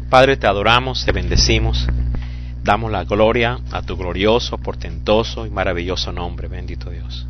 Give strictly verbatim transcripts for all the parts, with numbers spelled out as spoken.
Padre, te adoramos, te bendecimos, damos la gloria a tu glorioso, portentoso y maravilloso nombre, bendito Dios.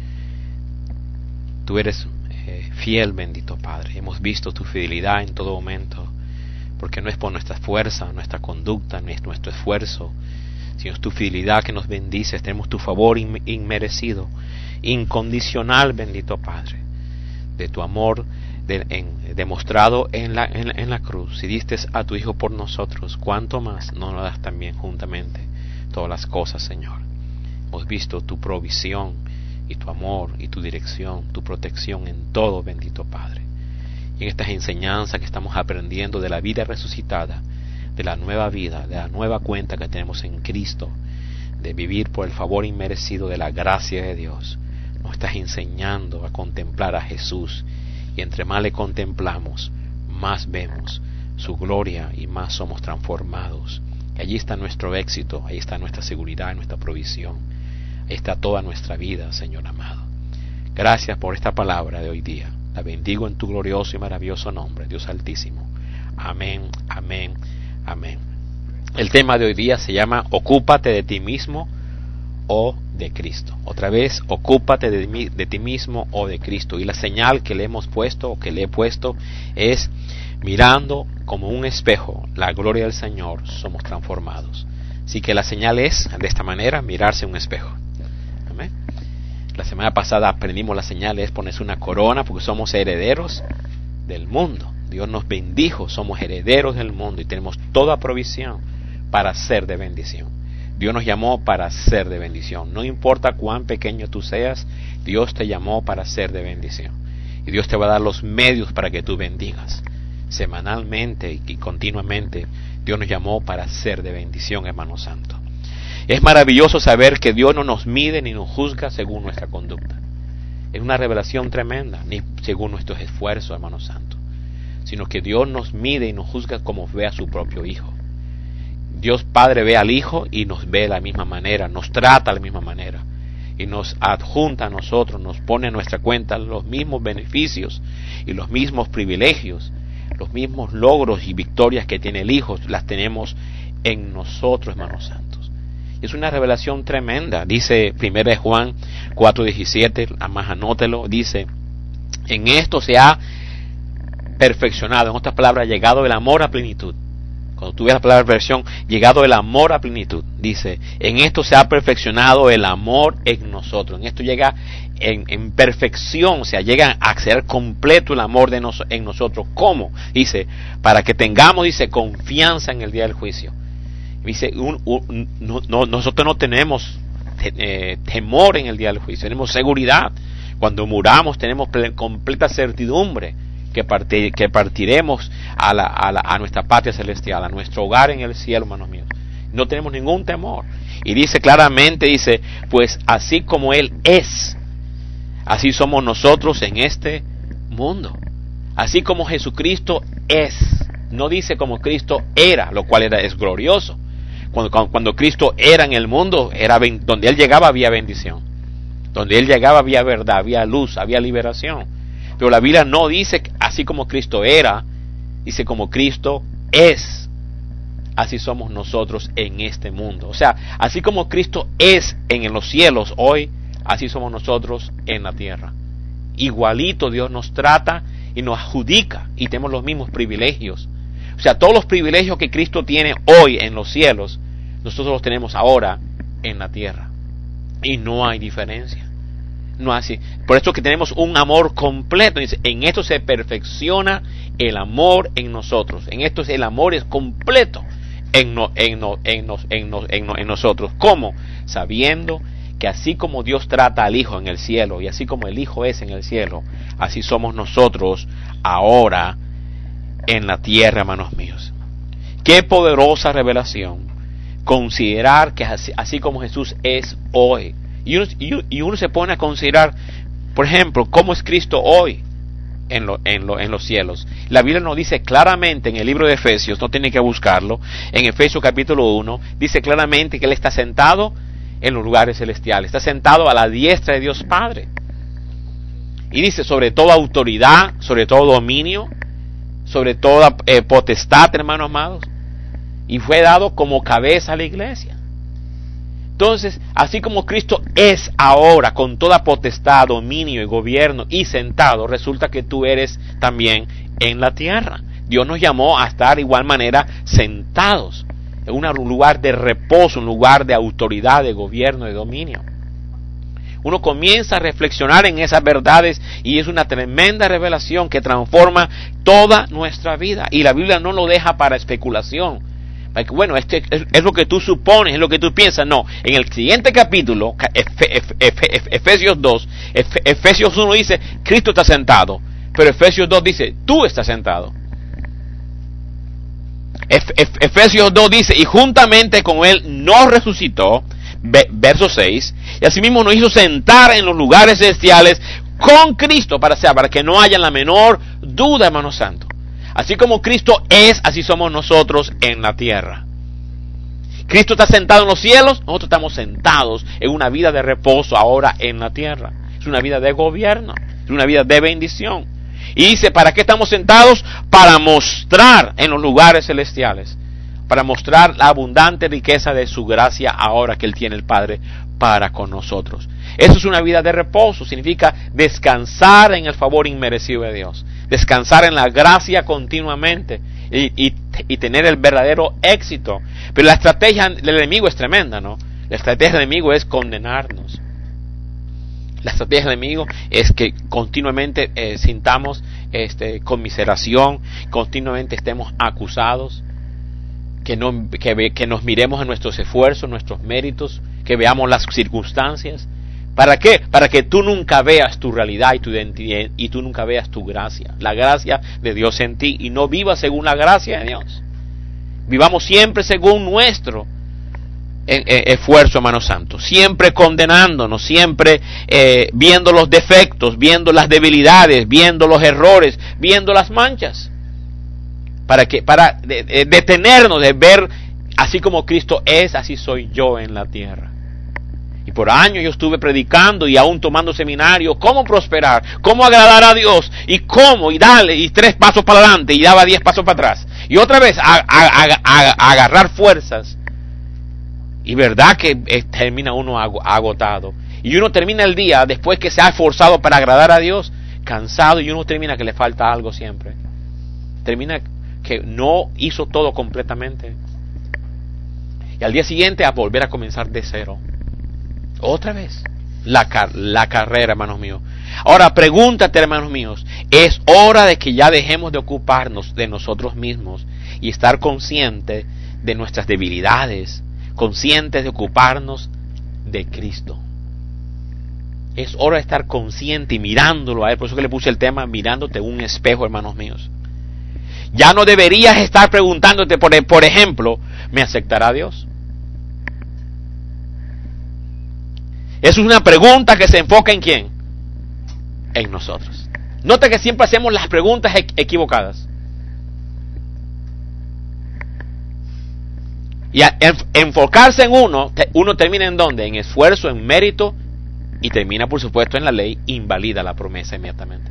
Tú eres eh, fiel, bendito Padre. Hemos visto tu fidelidad en todo momento, porque no es por nuestra fuerza, nuestra conducta, no es nuestro esfuerzo, sino es tu fidelidad que nos bendices. Tenemos tu favor in- inmerecido, incondicional, bendito Padre, de tu amor de, en, demostrado en la, en, la, en la cruz. Si diste a tu Hijo por nosotros, ¿cuánto más no nos das también juntamente todas las cosas, Señor? Hemos visto tu provisión y tu amor y tu dirección, tu protección en todo, bendito Padre. Y en estas enseñanzas que estamos aprendiendo de la vida resucitada, de la nueva vida, de la nueva cuenta que tenemos en Cristo, de vivir por el favor inmerecido de la gracia de Dios, nos estás enseñando a contemplar a Jesús, y entre más le contemplamos, más vemos su gloria y más somos transformados. Y allí está nuestro éxito, ahí está nuestra seguridad, nuestra provisión, ahí está toda nuestra vida, Señor amado. Gracias por esta palabra de hoy día. La bendigo en tu glorioso y maravilloso nombre, Dios Altísimo. Amén, amén, amén. El tema de hoy día se llama Ocúpate de ti mismo o de Cristo. Otra vez, ocúpate de, mí, de ti mismo o de Cristo. Y la señal que le hemos puesto o que le he puesto es mirando como un espejo la gloria del Señor, somos transformados. Así que la señal es de esta manera, mirarse en un espejo. Amén. La semana pasada aprendimos la señal es ponerse una corona porque somos herederos del mundo. Dios nos bendijo, somos herederos del mundo y tenemos toda provisión para ser de bendición. Dios nos llamó para ser de bendición. No importa cuán pequeño tú seas, Dios te llamó para ser de bendición. Y Dios te va a dar los medios para que tú bendigas. Semanalmente y continuamente, Dios nos llamó para ser de bendición, hermano santo. Es maravilloso saber que Dios no nos mide ni nos juzga según nuestra conducta. Es una revelación tremenda, ni según nuestros esfuerzos, hermano santo, sino que Dios nos mide y nos juzga como ve a su propio Hijo. Dios Padre ve al Hijo y nos ve de la misma manera, nos trata de la misma manera y nos adjunta a nosotros, nos pone en nuestra cuenta los mismos beneficios y los mismos privilegios, los mismos logros y victorias que tiene el Hijo, las tenemos en nosotros, hermanos santos. Es una revelación tremenda. Dice primera de Juan cuatro diecisiete, además anótelo, dice: en esto se ha perfeccionado, en otras palabras, llegado el amor a plenitud. Cuando tú ves la palabra perfección, llegado el amor a plenitud, dice, en esto se ha perfeccionado el amor en nosotros. En esto llega en, en perfección, o sea, llega a ser completo el amor de nos, en nosotros. ¿Cómo? Dice, para que tengamos, dice, confianza en el día del juicio. Dice, un, un, no, no, nosotros no tenemos te, eh, temor en el día del juicio, tenemos seguridad. Cuando muramos tenemos ple, completa certidumbre que, partir, que partiremos a, la, a, la, a nuestra patria celestial, a nuestro hogar en el cielo, hermanos míos. No tenemos ningún temor. Y dice claramente, dice, pues así como Él es, así somos nosotros en este mundo. Así como Jesucristo es. No dice como Cristo era, lo cual era, es glorioso. Cuando, cuando, cuando Cristo era en el mundo, era donde Él llegaba había bendición. Donde Él llegaba había verdad, había luz, había liberación. Pero la Biblia no dice así como Cristo era, dice como Cristo es. Así somos nosotros en este mundo. O sea, así como Cristo es en los cielos hoy, así somos nosotros en la tierra. Igualito Dios nos trata y nos adjudica y tenemos los mismos privilegios. O sea, todos los privilegios que Cristo tiene hoy en los cielos, nosotros los tenemos ahora en la tierra. Y no hay diferencia. No así. Por esto que tenemos un amor completo. Dice, en esto se perfecciona el amor en nosotros. En esto el amor es completo en, no, en, no, en, nos, en, nos, en, no, en nosotros. ¿Cómo? Sabiendo que así como Dios trata al Hijo en el cielo y así como el Hijo es en el cielo, así somos nosotros ahora en la tierra, hermanos míos. Qué poderosa revelación considerar que así, así como Jesús es hoy. Y uno, y uno se pone a considerar, por ejemplo, cómo es Cristo hoy en, lo, en, lo, en los cielos. La Biblia nos dice claramente en el libro de Efesios, no tiene que buscarlo, en Efesios capítulo uno, dice claramente que Él está sentado en los lugares celestiales, está sentado a la diestra de Dios Padre. Y dice, sobre toda autoridad, sobre todo dominio, sobre toda eh, potestad, hermanos amados, y fue dado como cabeza a la iglesia. Entonces, así como Cristo es ahora con toda potestad, dominio y gobierno y sentado, resulta que tú eres también en la tierra. Dios nos llamó a estar de igual manera sentados en un lugar de reposo, un lugar de autoridad, de gobierno, de dominio. Uno comienza a reflexionar en esas verdades y es una tremenda revelación que transforma toda nuestra vida. Y la Biblia no lo deja para especulación. Bueno, este es, es lo que tú supones, es lo que tú piensas. No, en el siguiente capítulo, Efe, Efe, Efe, Efesios dos, Efe, Efesios uno dice, Cristo está sentado. Pero Efesios dos dice, tú estás sentado. Efe, Efe, Efesios dos dice, y juntamente con él nos resucitó, verso seis, y asimismo nos hizo sentar en los lugares celestiales con Cristo, para, sea, para que no haya la menor duda, hermano santo. Así como Cristo es, así somos nosotros en la tierra. Cristo está sentado en los cielos, nosotros estamos sentados en una vida de reposo ahora en la tierra. Es una vida de gobierno, es una vida de bendición. Y dice, ¿para qué estamos sentados? Para mostrar en los lugares celestiales, para mostrar la abundante riqueza de su gracia ahora que Él tiene el Padre para con nosotros. Eso es una vida de reposo, significa descansar en el favor inmerecido de Dios, descansar en la gracia continuamente y, y, y tener el verdadero éxito. Pero la estrategia del enemigo es tremenda, ¿no? La estrategia del enemigo es condenarnos. La estrategia del enemigo es que continuamente eh, sintamos este, conmiseración, continuamente estemos acusados, que, no, que, que nos miremos en nuestros esfuerzos, nuestros méritos, que veamos las circunstancias. ¿Para qué? Para que tú nunca veas tu realidad y tu identidad y tú nunca veas tu gracia, la gracia de Dios en ti, y no vivas según la gracia de Dios. Vivamos siempre según nuestro eh, eh, esfuerzo, hermano santo, siempre condenándonos, siempre eh, viendo los defectos, viendo las debilidades, viendo los errores, viendo las manchas, para que para de, de, detenernos de ver así como Cristo es, así soy yo en la tierra. Y por años yo estuve predicando y aún tomando seminario, cómo prosperar, cómo agradar a Dios, y cómo, y dale, y tres pasos para adelante, y daba diez pasos para atrás. Y otra vez, a, a, a, a agarrar fuerzas. Y verdad que eh, termina uno agotado. Y uno termina el día, después que se ha esforzado para agradar a Dios, cansado, y uno termina que le falta algo siempre. Termina que no hizo todo completamente. Y al día siguiente a volver a comenzar de cero. Otra vez, la, car- la carrera, hermanos míos. Ahora pregúntate, hermanos míos, es hora de que ya dejemos de ocuparnos de nosotros mismos y estar conscientes de nuestras debilidades, conscientes de ocuparnos de Cristo. Es hora de estar consciente y mirándolo a Él. Por eso que le puse el tema, mirándote un espejo, hermanos míos. Ya no deberías estar preguntándote, por, por ejemplo, ¿me aceptará Dios? Eso es una pregunta que se enfoca en ¿quién? En nosotros. Nota que siempre hacemos las preguntas equivocadas. Y a enfocarse en uno, uno termina en ¿dónde? En esfuerzo, en mérito, y termina por supuesto en la ley, invalida la promesa inmediatamente.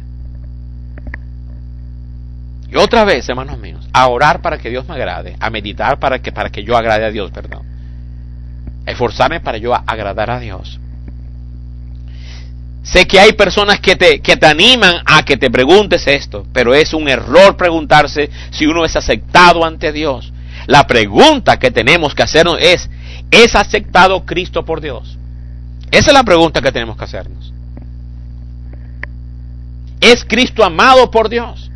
Y otra vez, hermanos míos, a orar para que Dios me agrade, a meditar para que, para que yo agrade a Dios, perdón. A esforzarme para yo agradar a Dios. Sé que hay personas que te, que te animan a que te preguntes esto, pero es un error preguntarse si uno es aceptado ante Dios. La pregunta que tenemos que hacernos es, ¿es aceptado Cristo por Dios? Esa es la pregunta que tenemos que hacernos. ¿Es Cristo amado por Dios?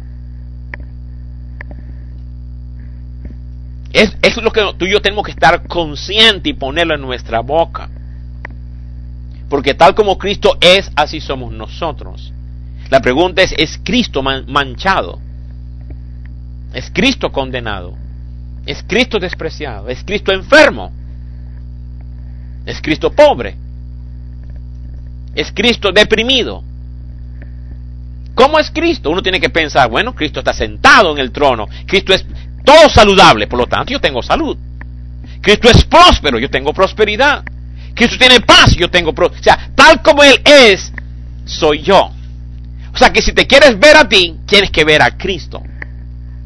Es, es lo que tú y yo tenemos que estar conscientes y ponerlo en nuestra boca. Porque tal como Cristo es, así somos nosotros. La pregunta es, ¿es Cristo man, manchado? ¿Es Cristo condenado? ¿Es Cristo despreciado? ¿Es Cristo enfermo? ¿Es Cristo pobre? ¿Es Cristo deprimido? ¿Cómo es Cristo? Uno tiene que pensar, bueno, Cristo está sentado en el trono. Cristo es todo saludable, por lo tanto yo tengo salud. Cristo es próspero, yo tengo prosperidad. Cristo tiene paz, yo tengo paz. O sea, tal como Él es, soy yo. O sea, que si te quieres ver a ti, tienes que ver a Cristo.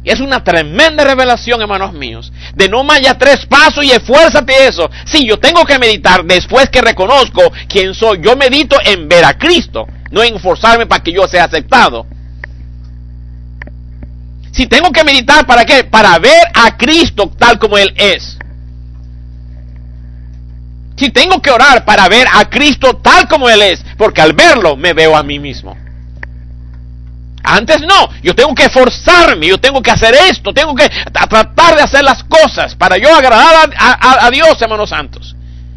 Es una tremenda revelación, hermanos míos, de no más ya tres pasos y esfuérzate eso. Sí, yo tengo que meditar después que reconozco quién soy. Yo medito en ver a Cristo, no en forzarme para que yo sea aceptado. Si tengo que meditar, ¿para qué? Para ver a Cristo tal como Él es. Si tengo que orar, para ver a Cristo tal como Él es, porque al verlo me veo a mí mismo. Antes no, yo tengo que esforzarme, yo tengo que hacer esto, tengo que tratar de hacer las cosas para yo agradar a, a, a Dios, hermanos santos.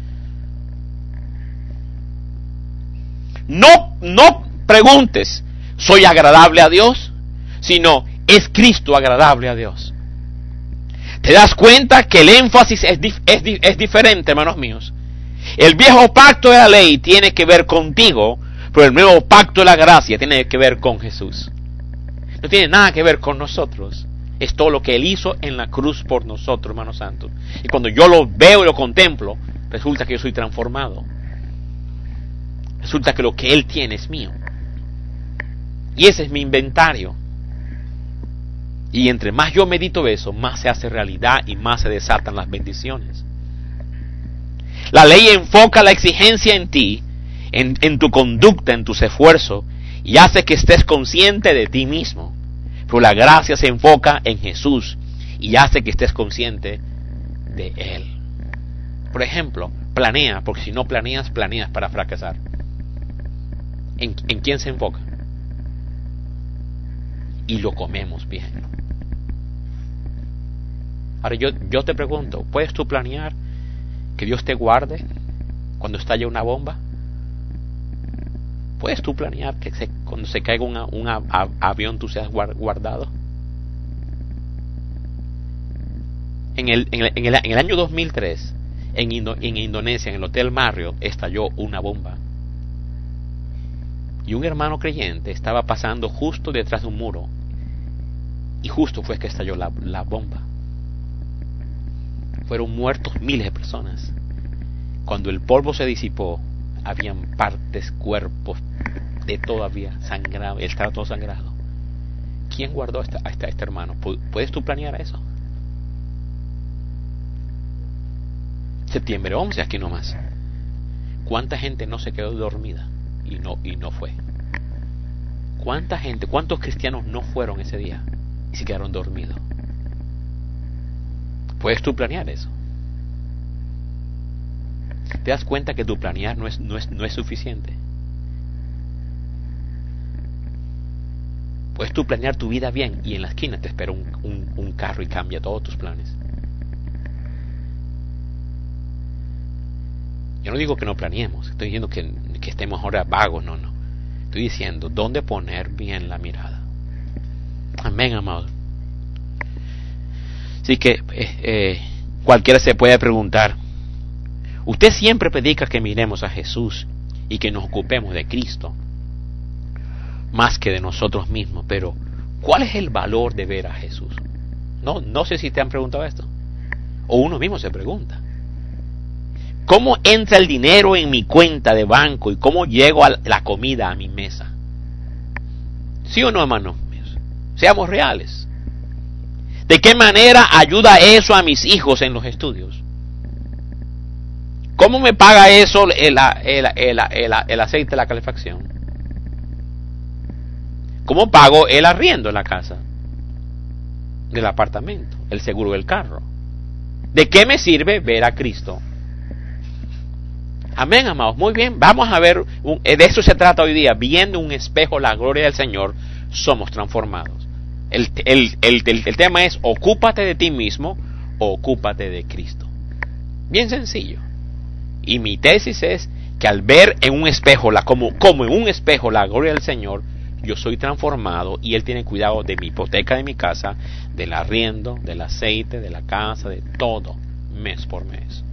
No, no preguntes, ¿soy agradable a Dios? Sino, ¿es Cristo agradable a Dios? ¿Te das cuenta que el énfasis es, dif, es, es diferente, hermanos míos? El viejo pacto de la ley tiene que ver contigo, pero el nuevo pacto de la gracia tiene que ver con Jesús. No tiene nada que ver con nosotros. Es todo lo que Él hizo en la cruz por nosotros, hermanos santos. Y cuando yo lo veo y lo contemplo, resulta que yo soy transformado. Resulta que lo que Él tiene es mío. Y ese es mi inventario. Y entre más yo medito eso, más se hace realidad y más se desatan las bendiciones. La ley enfoca la exigencia en ti, en, en tu conducta, en tus esfuerzos, y hace que estés consciente de ti mismo. Pero la gracia se enfoca en Jesús y hace que estés consciente de Él. Por ejemplo, planea, porque si no planeas, planeas para fracasar. ¿En, en quién se enfoca? Y lo comemos bien. Ahora yo, yo te pregunto, ¿puedes tú planear que Dios te guarde cuando estalle una bomba? ¿Puedes tú planear que se, cuando se caiga un un a, avión tú seas guardado? En el, en el, en el, en el año dos mil tres, en, Indo, en Indonesia, en el Hotel Marriott, estalló una bomba. Y un hermano creyente estaba pasando justo detrás de un muro. Y justo fue que estalló la, la bomba. Fueron muertos miles de personas. Cuando el polvo se disipó, habían partes, cuerpos de todavía sangrado, él estaba todo sangrado. ¿Quién guardó a este, a este, a este hermano? ¿Puedes tú planear eso? Septiembre once, aquí nomás. ¿Cuánta gente no se quedó dormida y no, y no fue? ¿Cuánta gente, cuántos cristianos no fueron ese día y se quedaron dormidos? ¿Puedes tú planear eso? ¿Te das cuenta que tu planear no es, no es, no es suficiente? Puedes tú planear tu vida bien y en la esquina te espera un, un, un carro y cambia todos tus planes. Yo no digo que no planeemos, estoy diciendo que, que estemos ahora vagos, no, no. Estoy diciendo dónde poner bien la mirada. Amén, amado. Así que eh, eh, cualquiera se puede preguntar, usted siempre predica que miremos a Jesús y que nos ocupemos de Cristo más que de nosotros mismos, pero ¿cuál es el valor de ver a Jesús? No, no sé si te han preguntado esto, o uno mismo se pregunta. ¿Cómo entra el dinero en mi cuenta de banco y cómo llego a la comida a mi mesa? ¿Sí o no, hermanos míos? Seamos reales. ¿De qué manera ayuda eso a mis hijos en los estudios? ¿Cómo me paga eso el, el, el, el, el aceite de la calefacción? ¿Cómo pago el arriendo en la casa? Del apartamento, el seguro del carro. ¿De qué me sirve ver a Cristo? Amén, amados. Muy bien, vamos a ver, un, de eso se trata hoy día. Viendo un espejo la gloria del Señor, somos transformados. El, el, el, el, el tema es, ocúpate de ti mismo o ocúpate de Cristo. Bien sencillo. Y mi tesis es que al ver en un espejo, la, como, como en un espejo la gloria del Señor, yo soy transformado y Él tiene cuidado de mi hipoteca de mi casa, del arriendo, del aceite, de la casa, de todo, mes por mes.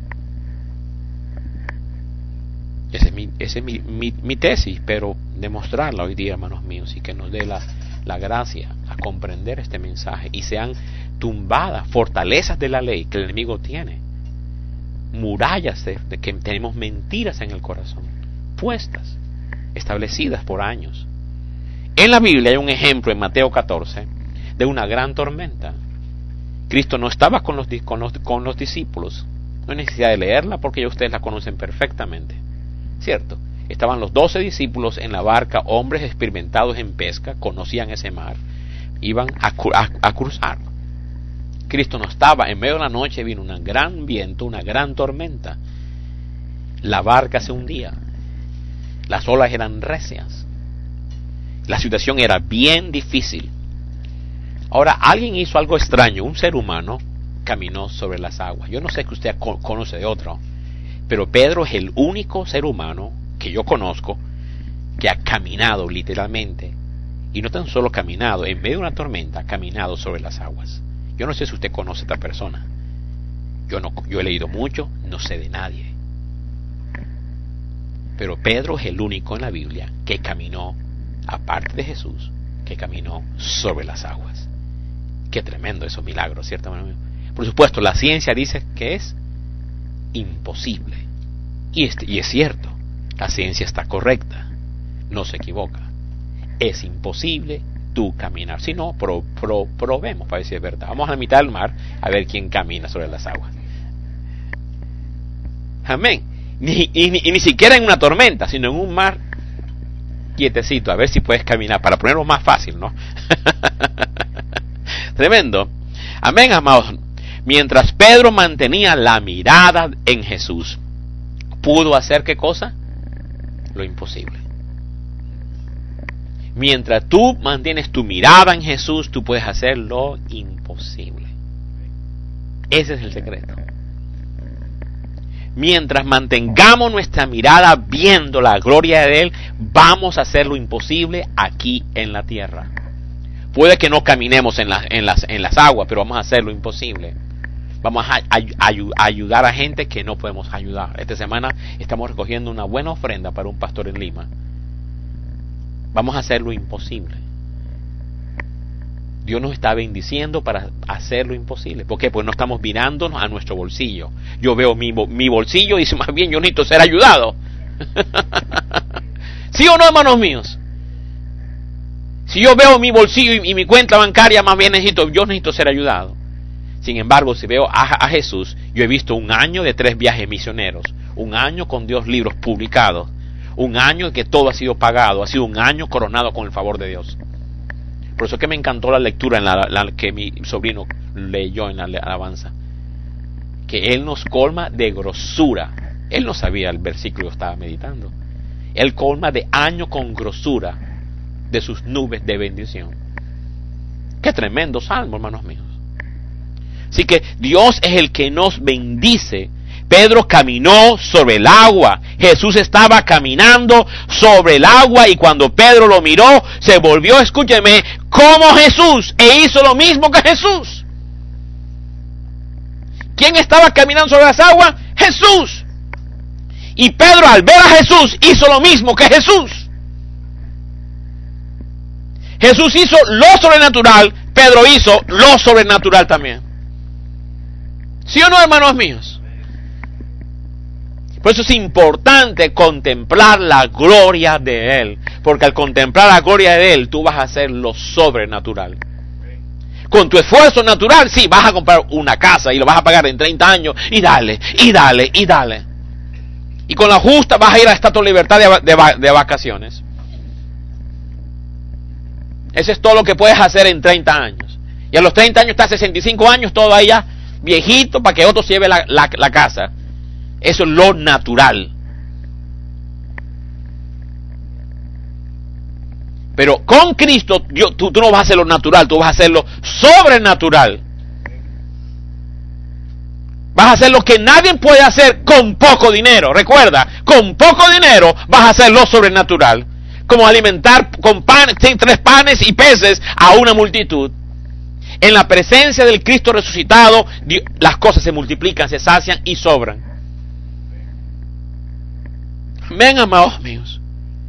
Esa es mi, ese es mi, mi, mi tesis, pero demostrarla hoy día, hermanos míos, y que nos dé la, la gracia a comprender este mensaje y sean tumbadas fortalezas de la ley que el enemigo tiene, murallas de, de que tenemos mentiras en el corazón, puestas, establecidas por años. En la Biblia hay un ejemplo en Mateo catorce de una gran tormenta. Cristo no estaba con los, con los, con los discípulos. No hay necesidad de leerla porque ya ustedes la conocen perfectamente. ¿Cierto? Estaban los doce discípulos en la barca, hombres experimentados en pesca, conocían ese mar, iban a, a, a cruzar. Cristo no estaba. En medio de la noche vino un gran viento, una gran tormenta. La barca se hundía. Las olas eran recias. La situación era bien difícil. Ahora, alguien hizo algo extraño. Un ser humano caminó sobre las aguas. Yo no sé que usted conoce de otro, pero Pedro es el único ser humano que yo conozco que ha caminado literalmente, y no tan solo caminado, en medio de una tormenta, ha caminado sobre las aguas. Yo no sé si usted conoce a esta persona. Yo no, yo he leído mucho, no sé de nadie. Pero Pedro es el único en la Biblia que caminó, aparte de Jesús, que caminó sobre las aguas. Qué tremendo esos milagros, ¿cierto, hermano mío? Por supuesto, la ciencia dice que es imposible. Y, este, y es cierto, la ciencia está correcta, no se equivoca. Es imposible tú caminar. Si no, pro, pro, probemos para ver si es verdad. Vamos a la mitad del mar a ver quién camina sobre las aguas. Amén. Ni, y, ni, y ni siquiera en una tormenta, sino en un mar quietecito, a ver si puedes caminar, para ponerlo más fácil, ¿no? Tremendo. Amén, amados. Mientras Pedro mantenía la mirada en Jesús, ¿pudo hacer qué cosa? Lo imposible. Mientras tú mantienes tu mirada en Jesús, tú puedes hacer lo imposible. Ese es el secreto. Mientras mantengamos nuestra mirada viendo la gloria de Él, vamos a hacer lo imposible aquí en la tierra. Puede que no caminemos en, la, en, las, en las aguas, pero vamos a hacer lo imposible. Vamos a, a, a, a ayudar a gente que no podemos ayudar. Esta semana estamos recogiendo una buena ofrenda para un pastor en Lima. Vamos a hacer lo imposible. Dios nos está bendiciendo para hacer lo imposible. ¿Por qué? Pues no estamos mirándonos a nuestro bolsillo. Yo veo mi, mi bolsillo y dice, más bien yo necesito ser ayudado. ¿Sí o no, hermanos míos? Si yo veo mi bolsillo y, y mi cuenta bancaria, más bien necesito, yo necesito ser ayudado. Sin embargo, si veo a, a Jesús, yo he visto un año de tres viajes misioneros, un año con Dios libros publicados, un año que todo ha sido pagado, ha sido un año coronado con el favor de Dios. Por eso es que me encantó la lectura en la, la que mi sobrino leyó en la alabanza, que Él nos colma de grosura. Él no sabía el versículo que estaba meditando. Él colma de año con grosura de sus nubes de bendición. Qué tremendo salmo, hermanos míos. Así que Dios es el que nos bendice. Pedro caminó sobre el agua. Jesús estaba caminando sobre el agua y cuando Pedro lo miró, se volvió, escúcheme, como Jesús e hizo lo mismo que Jesús. ¿Quién estaba caminando sobre las aguas? Jesús. Y Pedro, al ver a Jesús, hizo lo mismo que Jesús. Jesús hizo lo sobrenatural, Pedro hizo lo sobrenatural también. ¿Sí o no, hermanos míos? Por eso es importante contemplar la gloria de Él, porque al contemplar la gloria de Él, tú vas a hacer lo sobrenatural. Con tu esfuerzo natural, sí, vas a comprar una casa y lo vas a pagar en treinta años, y dale, y dale, y dale. Y con la justa vas a ir a Estatua Libertad de, de, de vacaciones. Eso es todo lo que puedes hacer en treinta años. Y a los treinta años estás sesenta y cinco años, todavía viejito, para que otro se lleve la, la, la casa. Eso es lo natural. Pero con Cristo, yo, tú, tú no vas a hacer lo natural, tú vas a hacer lo sobrenatural. Vas a hacer lo que nadie puede hacer con poco dinero. Recuerda, con poco dinero vas a hacer lo sobrenatural. Como alimentar con pan, tres panes y peces a una multitud. En la presencia del Cristo resucitado, Dios, las cosas se multiplican, se sacian y sobran. Amén, amados míos.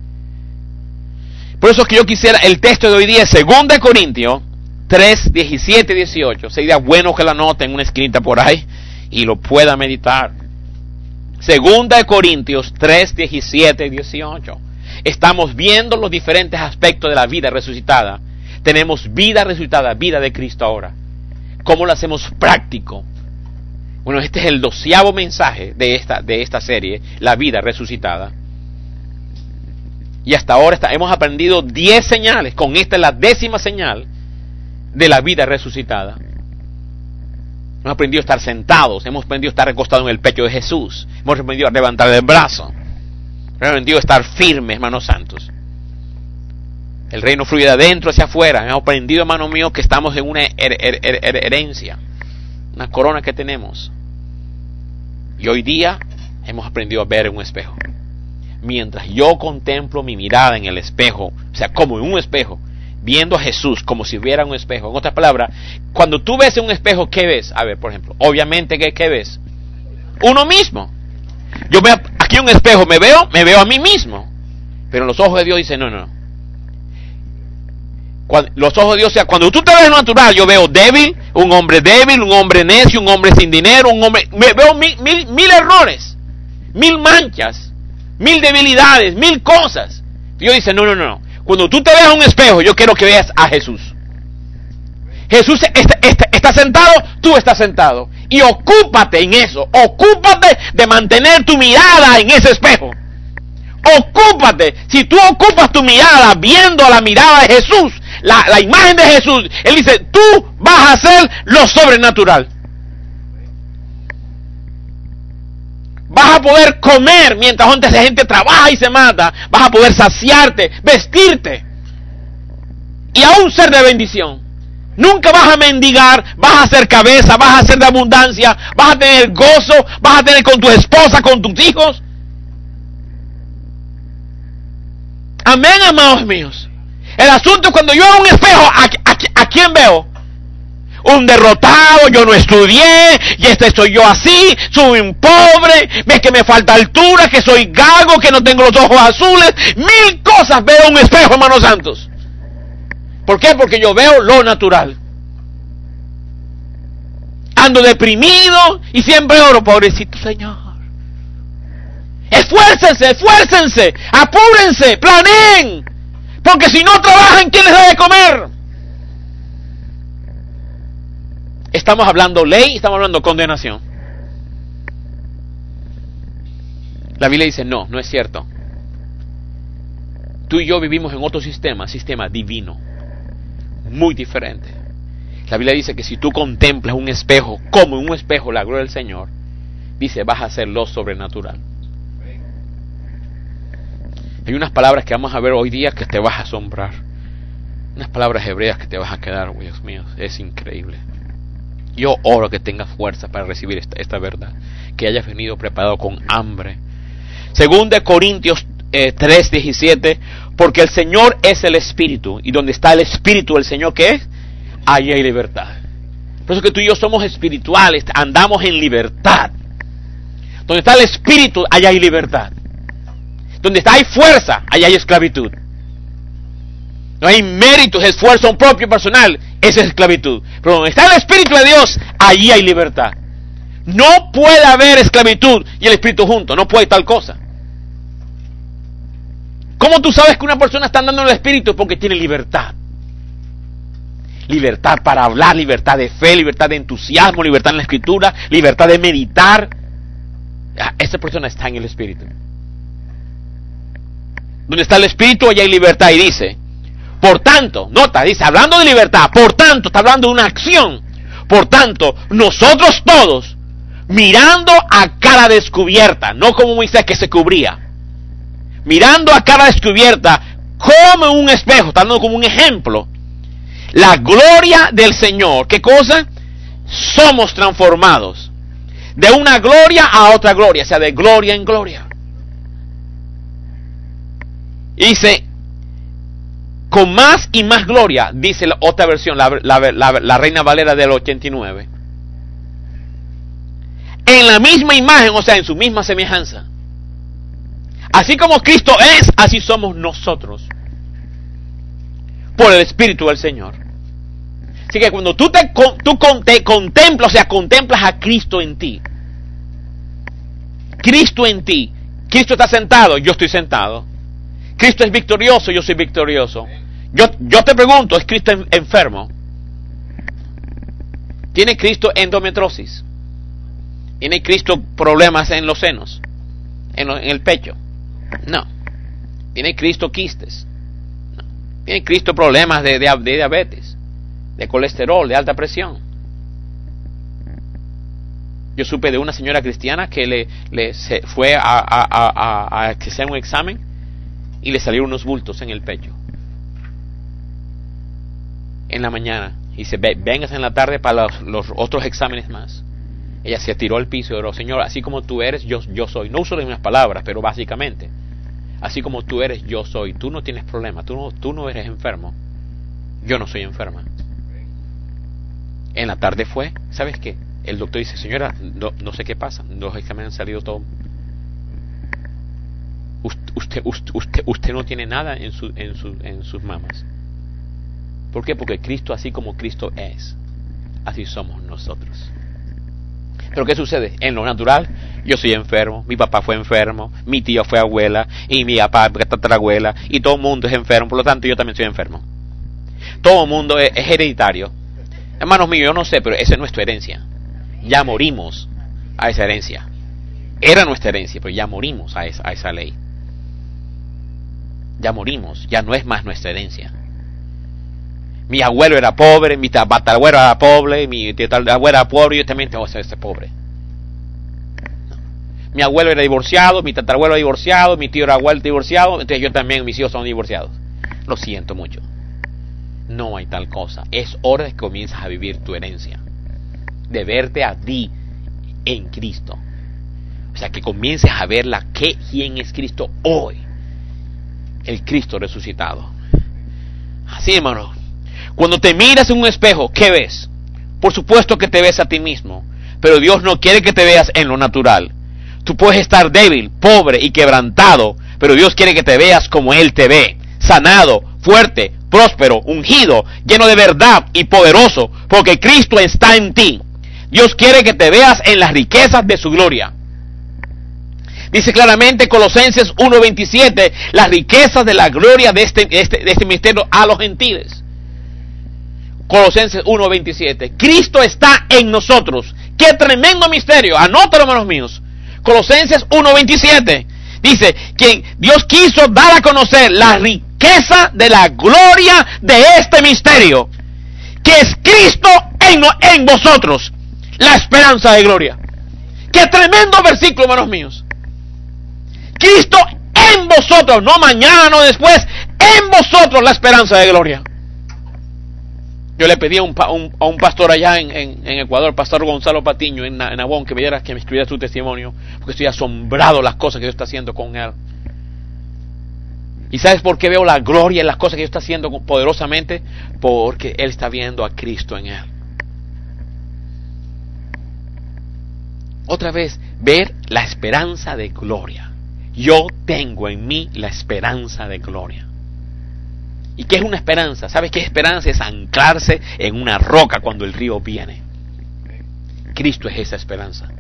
Por eso es que yo quisiera, el texto de hoy día es segunda de Corintios tres, diecisiete y dieciocho. Sería bueno que la anoten en una esquinita por ahí y lo pueda meditar. segunda de Corintios tres, diecisiete y dieciocho. Estamos viendo los diferentes aspectos de la vida resucitada. tenemos vida resucitada, vida de Cristo ahora. ¿Cómo lo hacemos práctico? Bueno, este es el doceavo mensaje de esta, de esta serie, la vida resucitada. Y hasta ahora está, hemos aprendido diez señales. Con esta es la décima señal de la vida resucitada. Hemos aprendido a estar sentados, hemos aprendido a estar recostados en el pecho de Jesús, hemos aprendido a levantar el brazo, hemos aprendido a estar firmes, hermanos santos. El reino fluye de adentro hacia afuera. Hemos aprendido, hermano mío, que estamos en una her her her her herencia, una corona que tenemos. Y hoy día hemos aprendido a ver en un espejo. Mientras yo contemplo mi mirada en el espejo, o sea, como en un espejo, viendo a Jesús como si viera un espejo. En otras palabras, cuando tú ves en un espejo, ¿qué ves? A ver, por ejemplo, obviamente, ¿qué, qué ves? Uno mismo. Yo veo aquí un espejo, me veo, me veo a mí mismo. Pero los ojos de Dios dicen, no, no. Cuando, los ojos de Dios, o sea, cuando tú te ves natural, yo veo débil, un hombre débil, un hombre necio, un hombre sin dinero, un hombre, me veo mil, mil, mil errores, mil manchas, mil debilidades, mil cosas. Dios dice, no, no, no. Cuando tú te veas un espejo, yo quiero que veas a Jesús. Jesús está, está, está sentado, tú estás sentado. Y ocúpate en eso. Ocúpate de mantener tu mirada en ese espejo. Ocúpate. Si tú ocupas tu mirada viendo a la mirada de Jesús, la, la imagen de Jesús, Él dice, tú vas a hacer lo sobrenatural. Vas a poder comer mientras antes la gente trabaja y se mata. Vas a poder saciarte, vestirte y aún ser de bendición. Nunca vas a mendigar, vas a ser cabeza, vas a ser de abundancia, vas a tener gozo, vas a tener con tu esposa, con tus hijos. Amén, amados míos. El asunto es cuando yo veo un espejo, ¿a, a, a quién veo? Un derrotado, yo no estudié, y este soy yo así, soy un pobre, ves que me falta altura, que soy gago, que no tengo los ojos azules, mil cosas veo en un espejo, hermanos santos. ¿Por qué? Porque yo veo lo natural. Ando deprimido y siempre oro, pobrecito Señor. Esfuércense, esfuércense, apúrense, planeen, porque si no trabajan, ¿quién les da de comer? Estamos hablando ley, estamos hablando condenación. La Biblia dice, no, no es cierto. Tú y yo vivimos en otro sistema, sistema divino, muy diferente. La Biblia dice que si tú contemplas un espejo, como en un espejo la gloria del Señor, dice, vas a hacer lo sobrenatural. Hay unas palabras que vamos a ver hoy día que te vas a asombrar. Unas palabras hebreas que te vas a quedar, oh, Dios mío, es increíble. Yo oro que tengas fuerza para recibir esta, esta verdad, que hayas venido preparado con hambre. Según de Corintios eh, tres diecisiete, porque el Señor es el Espíritu, y donde está el Espíritu del Señor, ¿qué es? Allí hay libertad. Por eso que tú y yo somos espirituales, andamos en libertad. Donde está el Espíritu, allá hay libertad. Donde está hay fuerza, allá hay esclavitud. No hay méritos, esfuerzo propio personal, esa es esclavitud. Pero donde está el Espíritu de Dios, allí hay libertad. No puede haber esclavitud y el Espíritu juntos, no puede tal cosa. ¿Cómo tú sabes que una persona está andando en el Espíritu? Porque tiene libertad. Libertad para hablar, libertad de fe, libertad de entusiasmo, libertad en la Escritura, libertad de meditar. Esa persona está en el Espíritu. Donde está el Espíritu, allá hay libertad. Y dice, por tanto, nota, dice, hablando de libertad, por tanto, está hablando de una acción. Por tanto, nosotros todos, mirando a cara descubierta, no como Moisés que se cubría, mirando a cara descubierta, como en un espejo, está hablando como un ejemplo, la gloria del Señor. ¿Qué cosa? Somos transformados de una gloria a otra gloria, o sea, de gloria en gloria. Y dice, con más y más gloria, dice la otra versión, la, la, la, la Reina Valera del ochenta y nueve. En la misma imagen, o sea, en su misma semejanza. Así como Cristo es, así somos nosotros. Por el Espíritu del Señor. Así que cuando tú te, tú te contemplas, o sea, contemplas a Cristo en ti. Cristo en ti. Cristo está sentado, yo estoy sentado. Cristo es victorioso, yo soy victorioso. Yo, yo te pregunto, ¿es Cristo enfermo? ¿Tiene Cristo endometriosis? ¿Tiene Cristo problemas en los senos? ¿En, lo, en el pecho? No. ¿Tiene Cristo quistes? No. ¿Tiene Cristo problemas de, de, de diabetes? ¿De colesterol? ¿De alta presión? Yo supe de una señora cristiana que le, le se fue a, a, a, a, a hacer un examen y le salieron unos bultos en el pecho. En la mañana. Y dice, vengas en la tarde para los, los otros exámenes más. Ella se tiró al piso y oró, Señor, así como tú eres, yo, yo soy. No uso las mismas palabras, pero básicamente, así como tú eres, yo soy. Tú no tienes problema, tú no, tú no eres enfermo. Yo no soy enferma. En la tarde fue, ¿sabes qué? El doctor dice, señora, no, no sé qué pasa, los exámenes han salido todos. Usted, usted, usted, usted no tiene nada en, su, en, su, en sus mamas. ¿Por qué? Porque Cristo, así como Cristo es, así somos nosotros. Pero ¿qué sucede? En lo natural, yo soy enfermo, mi papá fue enfermo, mi tía fue abuela, y mi papá fue tatarabuela, y todo el mundo es enfermo, por lo tanto yo también soy enfermo. Todo el mundo es, es hereditario. Hermanos míos, yo no sé, pero esa es nuestra herencia. Ya morimos a esa herencia. Era nuestra herencia, pero ya morimos a esa, a esa ley. Ya morimos, ya no es más nuestra herencia. Mi abuelo era pobre, mi tatarabuelo era pobre, mi tatarabuelo era pobre, y yo también tengo que ser pobre. No. Mi abuelo era divorciado, mi tatarabuelo era divorciado, mi tío era abuelo divorciado, entonces yo también, mis hijos son divorciados. Lo siento mucho. No hay tal cosa. Es hora de que comiences a vivir tu herencia. De verte a ti en Cristo. O sea, que comiences a verla, que quién es Cristo hoy. El Cristo resucitado. Así, hermano. Cuando te miras en un espejo, ¿qué ves? Por supuesto que te ves a ti mismo. Pero Dios no quiere que te veas en lo natural. Tú puedes estar débil, pobre y quebrantado, pero Dios quiere que te veas como Él te ve. Sanado, fuerte, próspero, ungido, lleno de verdad y poderoso, porque Cristo está en ti. Dios quiere que te veas en las riquezas de su gloria. Dice claramente Colosenses uno veintisiete, las riquezas de la gloria de este, de este, de este misterio a los gentiles. Colosenses uno veintisiete, Cristo está en nosotros. ¡Qué tremendo misterio! Anótalo, hermanos míos. Colosenses uno veintisiete dice, quien Dios quiso dar a conocer la riqueza de la gloria de este misterio, que es Cristo en, en vosotros, la esperanza de gloria. ¡Qué tremendo versículo, hermanos míos! Cristo en vosotros, no mañana, no después, en vosotros la esperanza de gloria. Yo le pedí a un, un, a un pastor allá en, en, en Ecuador, pastor Gonzalo Patiño, en, en Nabón, que me diera, que me escribiera su testimonio, porque estoy asombrado de las cosas que Dios está haciendo con él. ¿Y sabes por qué veo la gloria en las cosas que Dios está haciendo poderosamente? Porque Él está viendo a Cristo en él. Otra vez, ver la esperanza de gloria. Yo tengo en mí la esperanza de gloria. ¿Y qué es una esperanza? ¿Sabes qué esperanza? Es anclarse en una roca cuando el río viene. Cristo es esa esperanza.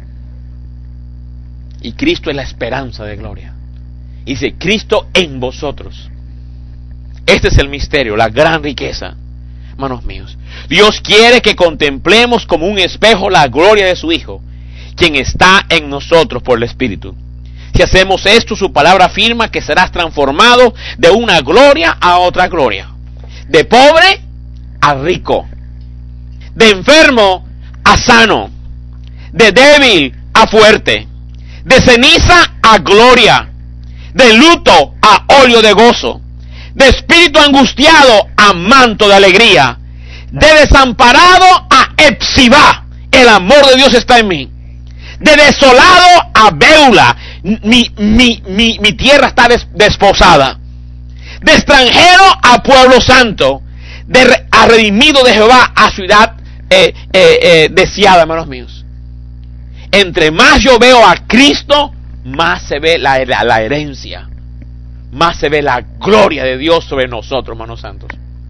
Y Cristo es la esperanza de gloria. Y dice, Cristo en vosotros. Este es el misterio, la gran riqueza. Hermanos míos, Dios quiere que contemplemos como un espejo la gloria de su Hijo, quien está en nosotros por el Espíritu. Si hacemos esto, su palabra afirma que serás transformado de una gloria a otra gloria. De pobre a rico. De enfermo a sano. De débil a fuerte. De ceniza a gloria. De luto a óleo de gozo. De espíritu angustiado a manto de alegría. De desamparado a Epsibá. El amor de Dios está en mí. De desolado a Beula. Mi, mi, mi, mi tierra está des, desposada. De extranjero a pueblo santo. De re, a redimido de Jehová a ciudad eh, eh, eh, deseada, hermanos míos. Entre más yo veo a Cristo, más se ve la, la, la herencia. Más se ve la gloria de Dios sobre nosotros, hermanos santos.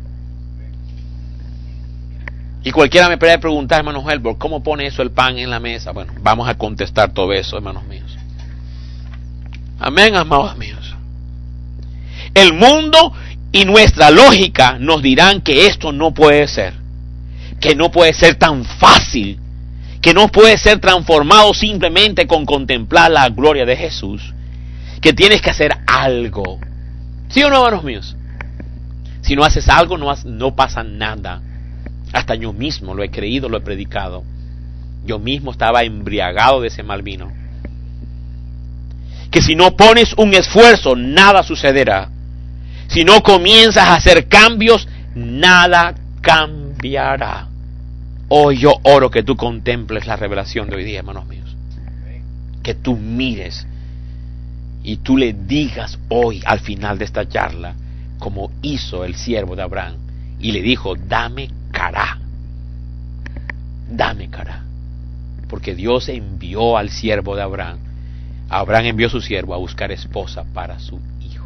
Y cualquiera me puede preguntar, hermano Helbert, ¿cómo pone eso el pan en la mesa? Bueno, vamos a contestar todo eso, hermanos míos. Amén, amados míos. El mundo Y nuestra lógica nos dirán que esto no puede ser, que no puede ser tan fácil, que no puede ser transformado simplemente con contemplar la gloria de Jesús, que tienes que hacer algo. ¿Sí o no, hermanos míos? Si no haces algo, no, no pasa nada. Hasta yo mismo lo he creído, lo he predicado. Yo mismo estaba embriagado de ese mal vino. Que si no pones un esfuerzo, nada sucederá. Si no comienzas a hacer cambios, nada cambiará. Hoy yo oro que tú contemples la revelación de hoy día, hermanos míos. Que tú mires y tú le digas hoy al final de esta charla, como hizo el siervo de Abraham, y le dijo, dame cara, dame cara, porque Dios envió al siervo de Abraham, Abraham envió a su siervo a buscar esposa para su hijo.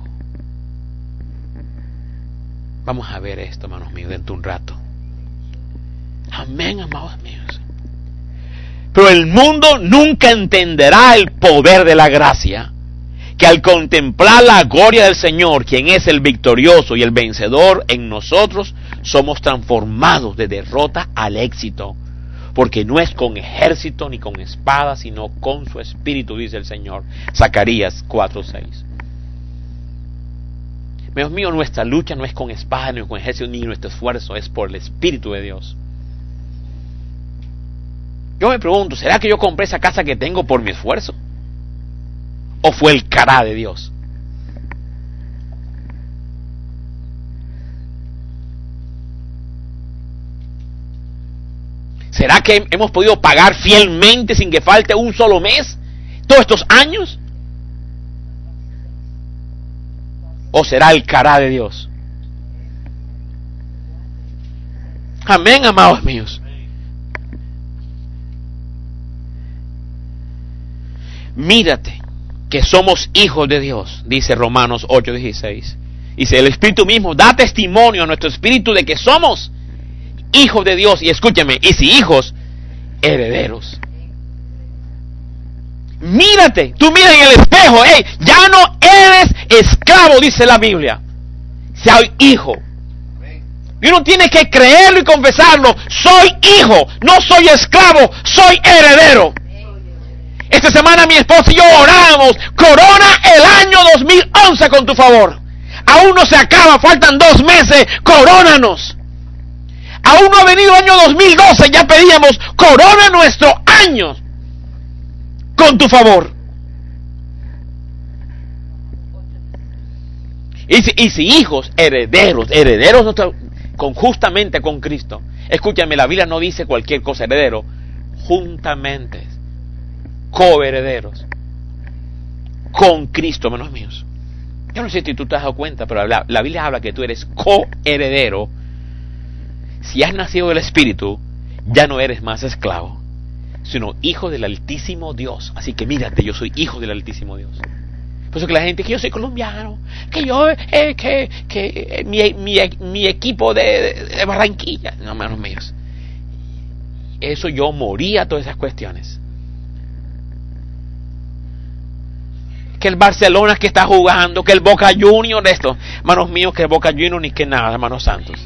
Vamos a ver esto, hermanos míos, dentro de un rato. Amén, amados míos. Pero el mundo nunca entenderá el poder de la gracia, que al contemplar la gloria del Señor, quien es el victorioso y el vencedor en nosotros, somos transformados de derrota al éxito, porque no es con ejército ni con espada, sino con su espíritu, dice el Señor. Zacarías cuatro seis. Dios mío, nuestra lucha no es con espada, ni con ejército, ni nuestro esfuerzo, es por el Espíritu de Dios. Yo me pregunto, ¿será que yo compré esa casa que tengo por mi esfuerzo? ¿O fue el cará de Dios? ¿Será que hemos podido pagar fielmente sin que falte un solo mes todos estos años? ¿O será el cará de Dios? Amén, amados míos. Mírate que somos hijos de Dios, dice Romanos ocho dieciséis. Dice, el Espíritu mismo da testimonio a nuestro espíritu de que somos hijos de Dios. Y escúchame, y si hijos, herederos. Mírate, tú mira en el espejo, hey, ya no eres esclavo, dice la Biblia. Soy hijo. Y uno tiene que creerlo y confesarlo. Soy hijo, no soy esclavo, soy heredero. Esta semana mi esposa y yo oramos, corona el año dos mil once con tu favor. Aún no se acaba, faltan dos meses, corónanos. Aún no ha venido el año dos mil doce, ya pedíamos, corona nuestro año con tu favor. Y si, y si hijos, herederos, herederos con, justamente con Cristo. Escúchame, la Biblia no dice cualquier cosa, heredero, juntamente. Coherederos con Cristo, hermanos míos. Yo no sé si tú te has dado cuenta, pero la, la Biblia habla que tú eres coheredero. Si has nacido del Espíritu, ya no eres más esclavo, sino hijo del Altísimo Dios. Así que mírate, yo soy hijo del Altísimo Dios. Por eso que la gente, que yo soy colombiano, que yo, eh, que, que mi, mi, mi equipo de, de Barranquilla. No, hermanos míos. Eso yo moría a todas esas cuestiones. Que el Barcelona que está jugando, que el Boca Juniors de esto, hermanos míos, que el Boca Juniors ni que nada, hermanos santos.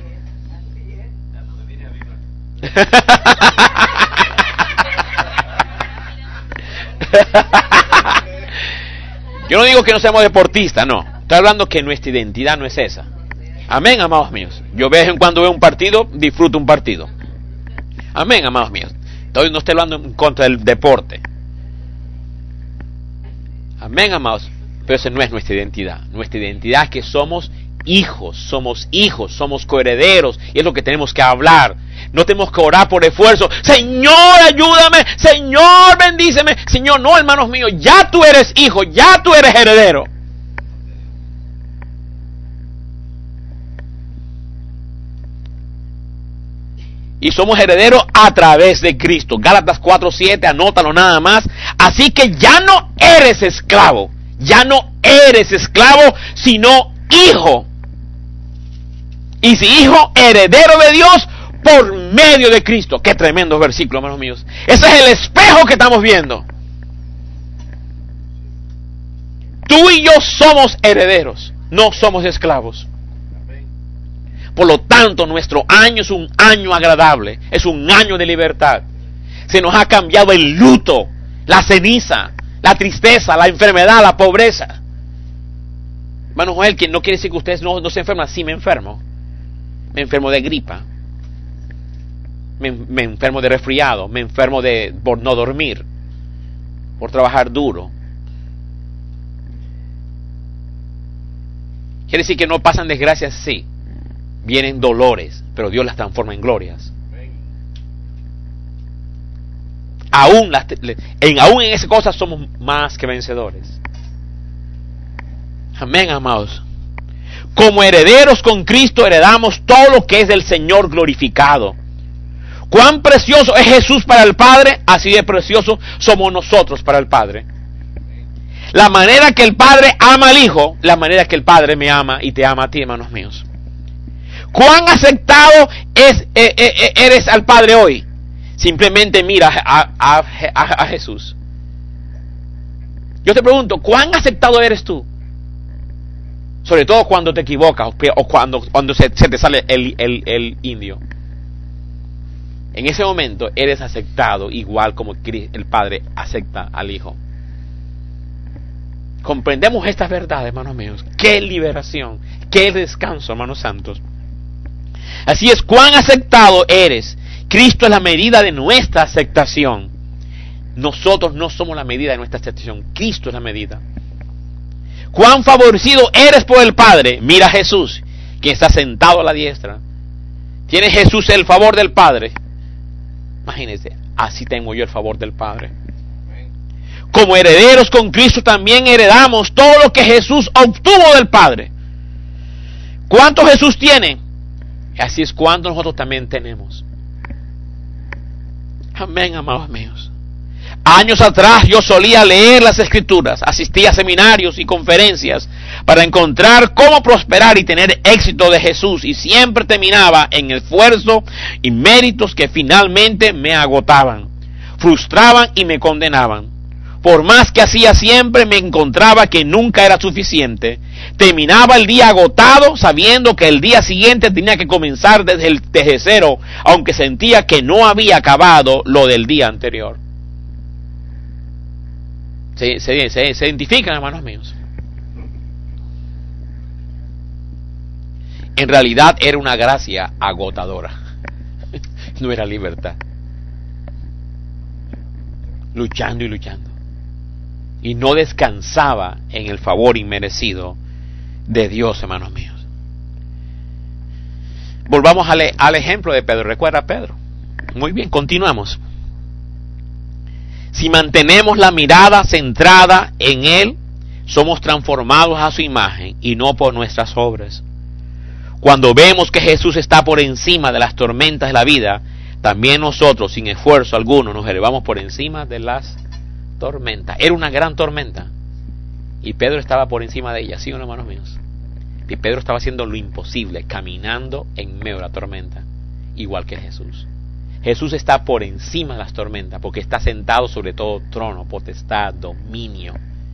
Yo no digo que no seamos deportistas, no. Estoy hablando que nuestra identidad no es esa. Amén, amados míos. Yo de vez en cuando veo un partido, disfruto un partido. Amén, amados míos. Entonces no estoy hablando en contra del deporte. Amén, amados. Pero esa no es nuestra identidad. Nuestra identidad es que somos hijos, somos hijos, somos coherederos. Y es lo que tenemos que hablar. No tenemos que orar por esfuerzo. Señor, ayúdame. Señor, bendíceme. Señor, no, hermanos míos. Ya tú eres hijo, ya tú eres heredero. Y somos herederos a través de Cristo. Gálatas cuatro siete, anótalo nada más. Así que ya no eres esclavo. Ya no eres esclavo, sino hijo. Y si hijo, heredero de Dios por medio de Cristo. Qué tremendo versículo, hermanos míos. Ese es el espejo que estamos viendo. Tú y yo somos herederos, no somos esclavos. Por lo tanto, nuestro año es un año agradable, es un año de libertad. Se nos ha cambiado el luto, la ceniza, la tristeza, la enfermedad, la pobreza. Hermano Joel, que no quiere decir que ustedes no, no se enferman. Sí me enfermo. Me enfermo de gripa. Me, me enfermo de resfriado. Me enfermo de por no dormir. Por trabajar duro. Quiere decir que no pasan desgracias, sí. Vienen dolores, pero Dios las transforma en glorias. Aún, las, en, aún en esas cosas somos más que vencedores. Amén, amados. Como herederos con Cristo heredamos todo lo que es del Señor glorificado. Cuán precioso es Jesús para el Padre, así de precioso somos nosotros para el Padre. La manera que el Padre ama al Hijo, la manera que el Padre me ama y te ama a ti, hermanos míos. Cuán aceptado es, eh, eh, eres al Padre hoy. Simplemente mira a, a, a, a Jesús. Yo te pregunto, ¿cuán aceptado eres tú? Sobre todo cuando te equivocas o cuando, cuando se, se te sale el, el, el indio. En ese momento eres aceptado igual como el Padre acepta al Hijo. Comprendemos estas verdades, hermanos míos. Qué liberación, qué descanso, hermanos santos. Así es, cuán aceptado eres. Cristo es la medida de nuestra aceptación. Nosotros no somos la medida de nuestra aceptación. Cristo es la medida. Cuán favorecido eres por el Padre. Mira a Jesús, quien está sentado a la diestra. ¿Tiene Jesús el favor del Padre? Imagínense, así tengo yo el favor del Padre. Como herederos con Cristo también heredamos todo lo que Jesús obtuvo del Padre. ¿Cuánto Jesús tiene? Así es cuánto nosotros también tenemos. Amén, amados míos. Años atrás yo solía leer las Escrituras, asistía a seminarios y conferencias para encontrar cómo prosperar y tener éxito de Jesús, y siempre terminaba en esfuerzo y méritos que finalmente me agotaban, frustraban y me condenaban. Por más que hacía siempre me encontraba que nunca era suficiente. Terminaba el día agotado sabiendo que el día siguiente tenía que comenzar desde, el, desde cero, aunque sentía que no había acabado lo del día anterior. Se, se, se, se identifican, hermanos míos. En realidad era una gracia agotadora. No era libertad. Luchando y luchando. Y no descansaba en el favor inmerecido de Dios, hermanos míos. Volvamos al, al ejemplo de Pedro. ¿Recuerda a Pedro? Muy bien, continuamos. Si mantenemos la mirada centrada en Él, somos transformados a su imagen y no por nuestras obras. Cuando vemos que Jesús está por encima de las tormentas de la vida, también nosotros, sin esfuerzo alguno, nos elevamos por encima de las tormentas. Era una gran tormenta y Pedro estaba por encima de ella, ¿sí o no, hermanos míos? Y Pedro estaba haciendo lo imposible, caminando en medio de la tormenta, igual que Jesús. Jesús está por encima de las tormentas porque está sentado sobre todo trono, potestad, dominio.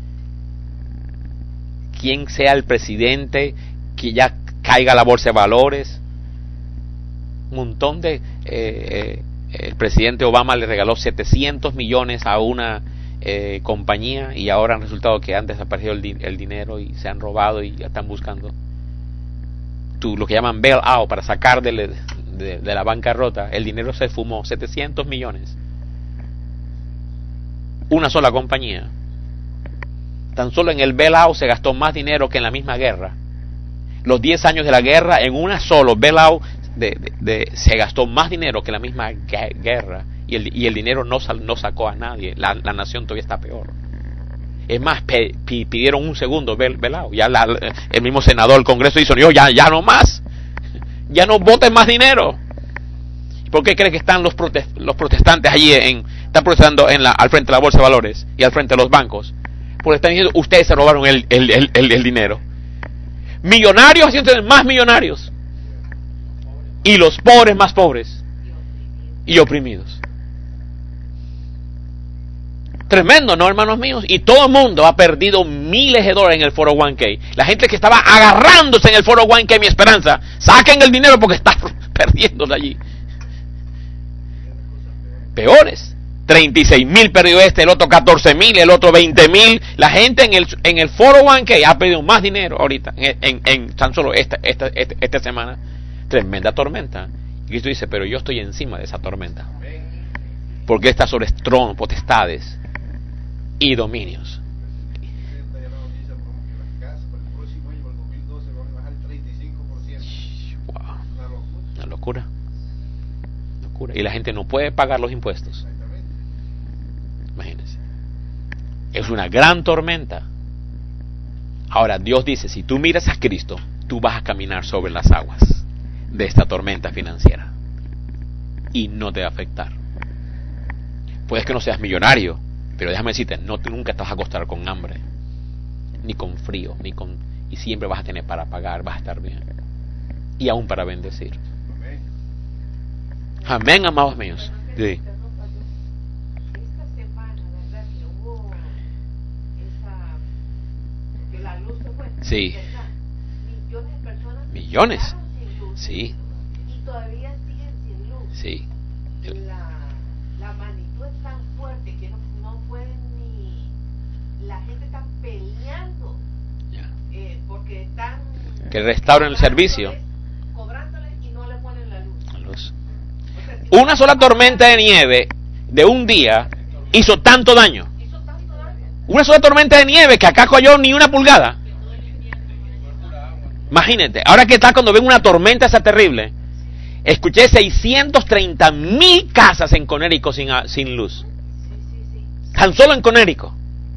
Quien sea el presidente, que ya caiga la bolsa de valores. Un montón de... Eh, eh, el presidente Obama le regaló setecientos millones a una eh, compañía y ahora han resultado que han desaparecido el, di- el dinero y se han robado y ya están buscando tú, lo que llaman bail-out, para sacar de, de, de la bancarrota. El dinero se fumó, setecientos millones. Una sola compañía. Tan solo en el bail-out se gastó más dinero que en la misma guerra. Los diez años de la guerra, en una solo bail-out de, de, de, se gastó más dinero que en la misma guerra. Y el, y el dinero no, sal, no sacó a nadie. La, la nación todavía está peor. Es más, pe, pe, pidieron un segundo bail-out. Ya la, el mismo senador del Congreso hizo, yo, ya, ya no más. Ya no voten más dinero. ¿Por qué cree que están los, protest, los protestantes allí en, están protestando en la, al frente de la bolsa de valores y al frente de los bancos? Porque están diciendo, ustedes se robaron el, el, el, el, el dinero. Millonarios haciendo más millonarios. Y los pobres más pobres. Y oprimidos. Tremendo, ¿no, hermanos míos? Y todo el mundo ha perdido miles de dólares en el cuatro oh uno k. La gente que estaba agarrándose en el cuatro oh uno k, mi esperanza, saquen el dinero porque están perdiéndolo allí. Peores. treinta y seis mil perdió este, el otro catorce mil, el otro veinte mil. La gente en el, en el cuatro oh uno k ha perdido más dinero ahorita, en, en, en tan solo esta, esta, esta, esta semana. Tremenda tormenta. Y Cristo dice, pero yo estoy encima de esa tormenta. Porque está sobre tronos, potestades y dominios. Wow. Una locura. Locura. Y la gente no puede pagar los impuestos. Imagínense. Es una gran tormenta. Ahora Dios dice, si tú miras a Cristo, tú vas a caminar sobre las aguas de esta tormenta financiera y no te va a afectar. Puedes que no seas millonario, pero déjame decirte, no, tú nunca te vas a acostar con hambre, ni con frío, ni con, y siempre vas a tener para pagar, vas a estar bien, y aún para bendecir. Amén, Amén, amados míos. Sí. Esta semana, ¿verdad? Que hubo esa, que la luz se fue. Sí. Millones de personas. Millones. Sin luz, Sí. Y todavía siguen sin luz. Sí. La, la magnitud es tan fuerte que no, no pueden ni. La gente está peleando. Yeah. Eh, porque están. Que restauren el servicio. Cobrándoles y no le ponen la luz. La luz. O sea, si una sola tormenta de nieve de un día hizo tanto daño. Hizo tanto daño. Una sola tormenta de nieve que acá cayó ni una pulgada. Imagínate, ahora que está cuando ven una tormenta esa terrible. Escuché seiscientos treinta mil casas en Connecticut sin, sin luz. Tan solo en Connecticut.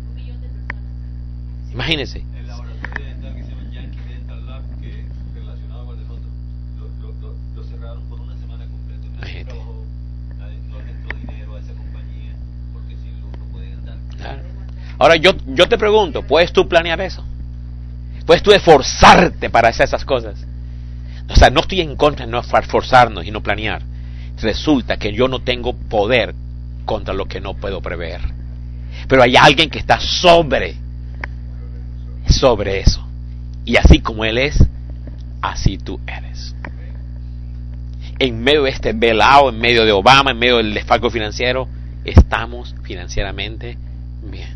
Imagínense. El laboratorio dental que se llama Yankee Dental Lab, que es relacionado con el fondo, lo, lo, lo, lo cerraron por una semana completa. Nadie trabajó, nadie, no le entró dinero a esa compañía, porque sin luz no pueden andar. Claro. Ahora yo, yo te pregunto, ¿puedes tú planear eso? ¿Puedes tú esforzarte para hacer esas cosas? O sea, no estoy en contra de no esforzarnos y no planear. Resulta que yo no tengo poder contra lo que no puedo prever. Pero hay alguien que está sobre, sobre eso. Y así como Él es, así tú eres. En medio de este velado, en medio de Obama, en medio del desfalco financiero, estamos financieramente bien.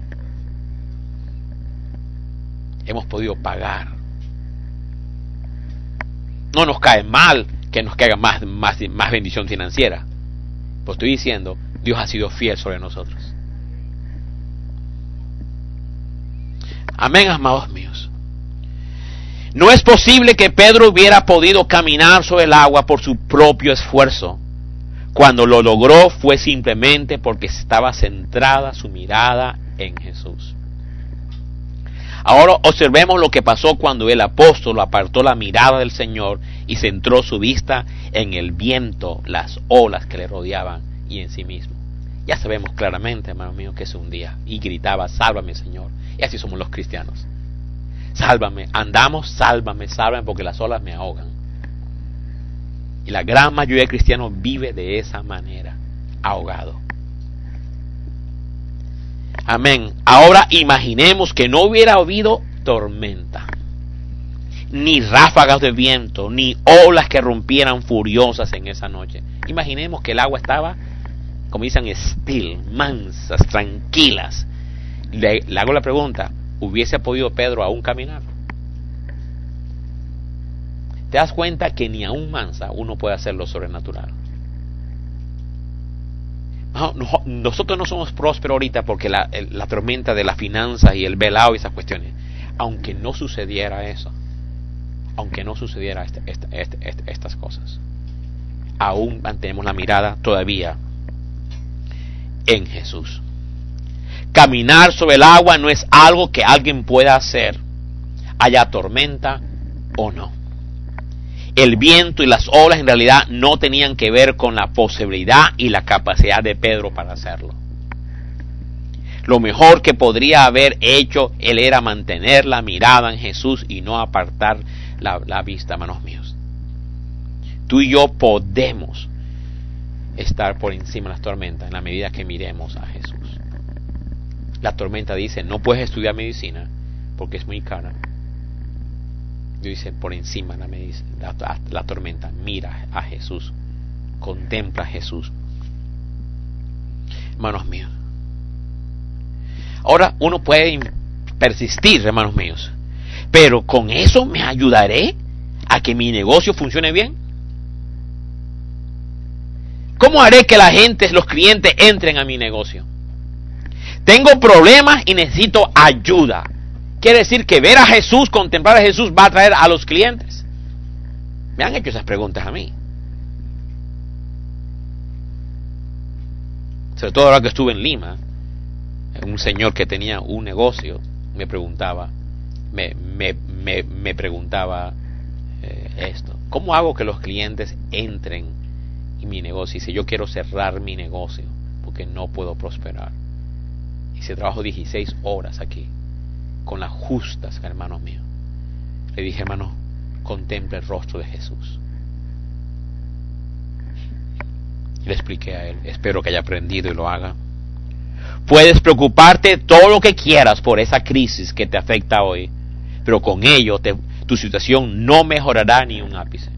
Hemos podido pagar. No nos cae mal que nos caiga más, más, más bendición financiera. Pues estoy diciendo, Dios ha sido fiel sobre nosotros. Amén, amados míos. No es posible que Pedro hubiera podido caminar sobre el agua por su propio esfuerzo. Cuando lo logró fue simplemente porque estaba centrada su mirada en Jesús. Ahora observemos lo que pasó cuando el apóstol apartó la mirada del Señor y centró su vista en el viento, las olas que le rodeaban y en sí mismo. Ya sabemos claramente, hermano mío, que se hundía y gritaba, sálvame, Señor. Y así somos los cristianos. Sálvame, andamos, sálvame, sálvame, porque las olas me ahogan. Y la gran mayoría de cristianos vive de esa manera, ahogado. Amén. Ahora imaginemos que no hubiera habido tormenta, ni ráfagas de viento, ni olas que rompieran furiosas en esa noche. Imaginemos que el agua estaba, como dicen, still, mansas, tranquilas. Le, le hago la pregunta, ¿hubiese podido Pedro aún caminar? ¿Te das cuenta que ni aún mansa uno puede hacer lo sobrenatural? No, no, nosotros no somos prósperos ahorita porque la, el, la tormenta de las finanzas y el velado y esas cuestiones. Aunque no sucediera eso, aunque no sucediera este, este, este, este, estas cosas, aún mantenemos la mirada todavía en Jesús. Caminar sobre el agua no es algo que alguien pueda hacer, haya tormenta o no. El viento y las olas en realidad no tenían que ver con la posibilidad y la capacidad de Pedro para hacerlo. Lo mejor que podría haber hecho él era mantener la mirada en Jesús y no apartar la, la vista, hermanos míos. Tú y yo podemos estar por encima de las tormentas en la medida que miremos a Jesús. La tormenta dice, no puedes estudiar medicina porque es muy cara. Dios dice, por encima la, la, la tormenta, mira a Jesús, contempla a Jesús. Hermanos míos, ahora uno puede persistir, hermanos míos, pero con eso me ayudaré a que mi negocio funcione bien. ¿Cómo haré que la gente, los clientes entren a mi negocio? Tengo problemas y necesito ayuda. Quiere decir que ver a Jesús, contemplar a Jesús va a atraer a los clientes. Me han hecho esas preguntas a mí. Sobre todo ahora que estuve en Lima, un señor que tenía un negocio me preguntaba, me, me, me, me preguntaba eh, esto. ¿Cómo hago que los clientes entren en mi negocio? Y dice, yo quiero cerrar mi negocio porque no puedo prosperar. Y se trabajó dieciséis horas aquí, con las justas, hermanos míos. Le dije, hermano, contempla el rostro de Jesús. Y le expliqué a él, espero que haya aprendido y lo haga. Puedes preocuparte todo lo que quieras por esa crisis que te afecta hoy, pero con ello te, tu situación no mejorará ni un ápice.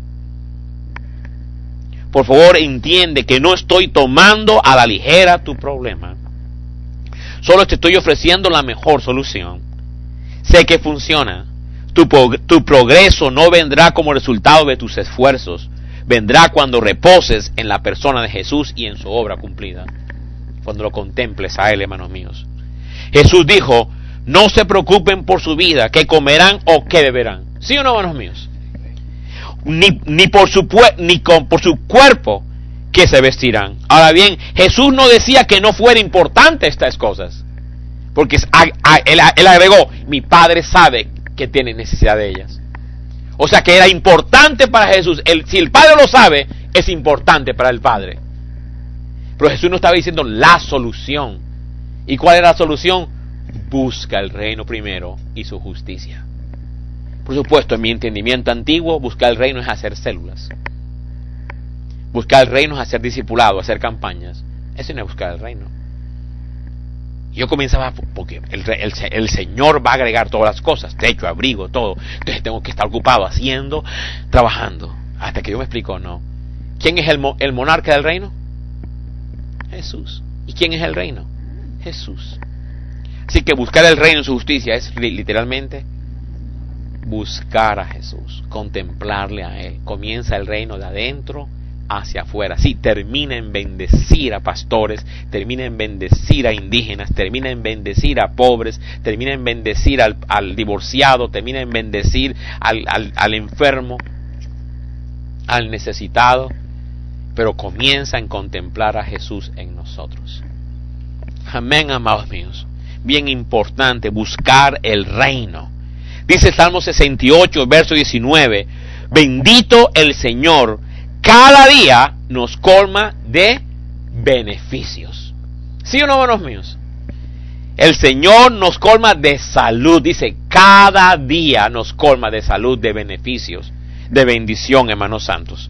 Por favor, entiende que no estoy tomando a la ligera tu problema. Solo te estoy ofreciendo la mejor solución. Sé que funciona. Tu, tu progreso no vendrá como resultado de tus esfuerzos. Vendrá cuando reposes en la persona de Jesús y en su obra cumplida. Cuando lo contemples a Él, hermanos míos. Jesús dijo, no se preocupen por su vida, qué comerán o qué beberán. ¿Sí o no, hermanos míos? Ni, ni, por, su, ni con, por su cuerpo que se vestirán. Ahora bien, Jesús no decía que no fuera importante estas cosas. Porque a, a, él, él agregó, mi Padre sabe que tiene necesidad de ellas. O sea que era importante para Jesús. El, si el Padre lo sabe, es importante para el Padre. Pero Jesús no estaba diciendo la solución. ¿Y cuál era la solución? Busca el reino primero y su justicia. Por supuesto, en mi entendimiento antiguo, buscar el reino es hacer células. Buscar el reino es hacer discipulado, hacer campañas. Eso no es buscar el reino. Yo comenzaba, porque el, el, el Señor va a agregar todas las cosas, techo, abrigo, todo. Entonces tengo que estar ocupado haciendo, trabajando. Hasta que yo me explico, no. ¿Quién es el, el monarca del reino? Jesús. ¿Y quién es el reino? Jesús. Así que buscar el reino y su justicia es literalmente buscar a Jesús, contemplarle a Él. Comienza el reino de adentro hacia afuera. Sí, termina en bendecir a pastores, termina en bendecir a indígenas, termina en bendecir a pobres, termina en bendecir al, al divorciado, termina en bendecir al, al, al enfermo, al necesitado, pero comienza en contemplar a Jesús en nosotros. Amén, amados míos. Bien importante buscar el reino. Dice el Salmo sesenta y ocho, verso diecinueve, bendito el Señor, cada día nos colma de beneficios. ¿Sí o no, hermanos míos? El Señor nos colma de salud. Dice, cada día nos colma de salud, de beneficios, de bendición, hermanos santos.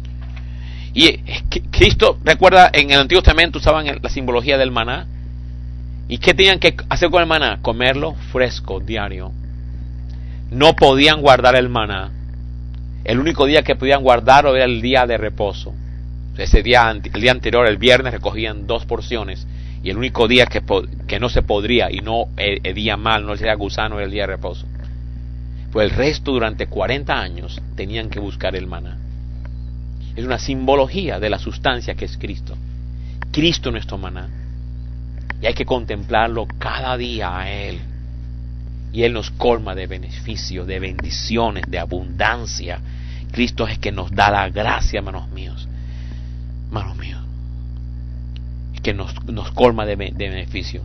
Y Cristo, recuerda, en el Antiguo Testamento usaban la simbología del maná. ¿Y qué tenían que hacer con el maná? Comerlo fresco, diario. No podían guardar el maná. El único día que podían guardarlo era el día de reposo. Ese día, el día anterior, el viernes, recogían dos porciones. Y el único día que, que no se podría y no hedía mal, no sería gusano, era el día de reposo. Pues el resto, durante cuarenta años, tenían que buscar el maná. Es una simbología de la sustancia que es Cristo. Cristo nuestro maná. Y hay que contemplarlo cada día a Él. Y Él nos colma de beneficios, de bendiciones, de abundancia. Cristo es que nos da la gracia, hermanos míos. Hermanos míos. Es que nos, nos colma de, de beneficio.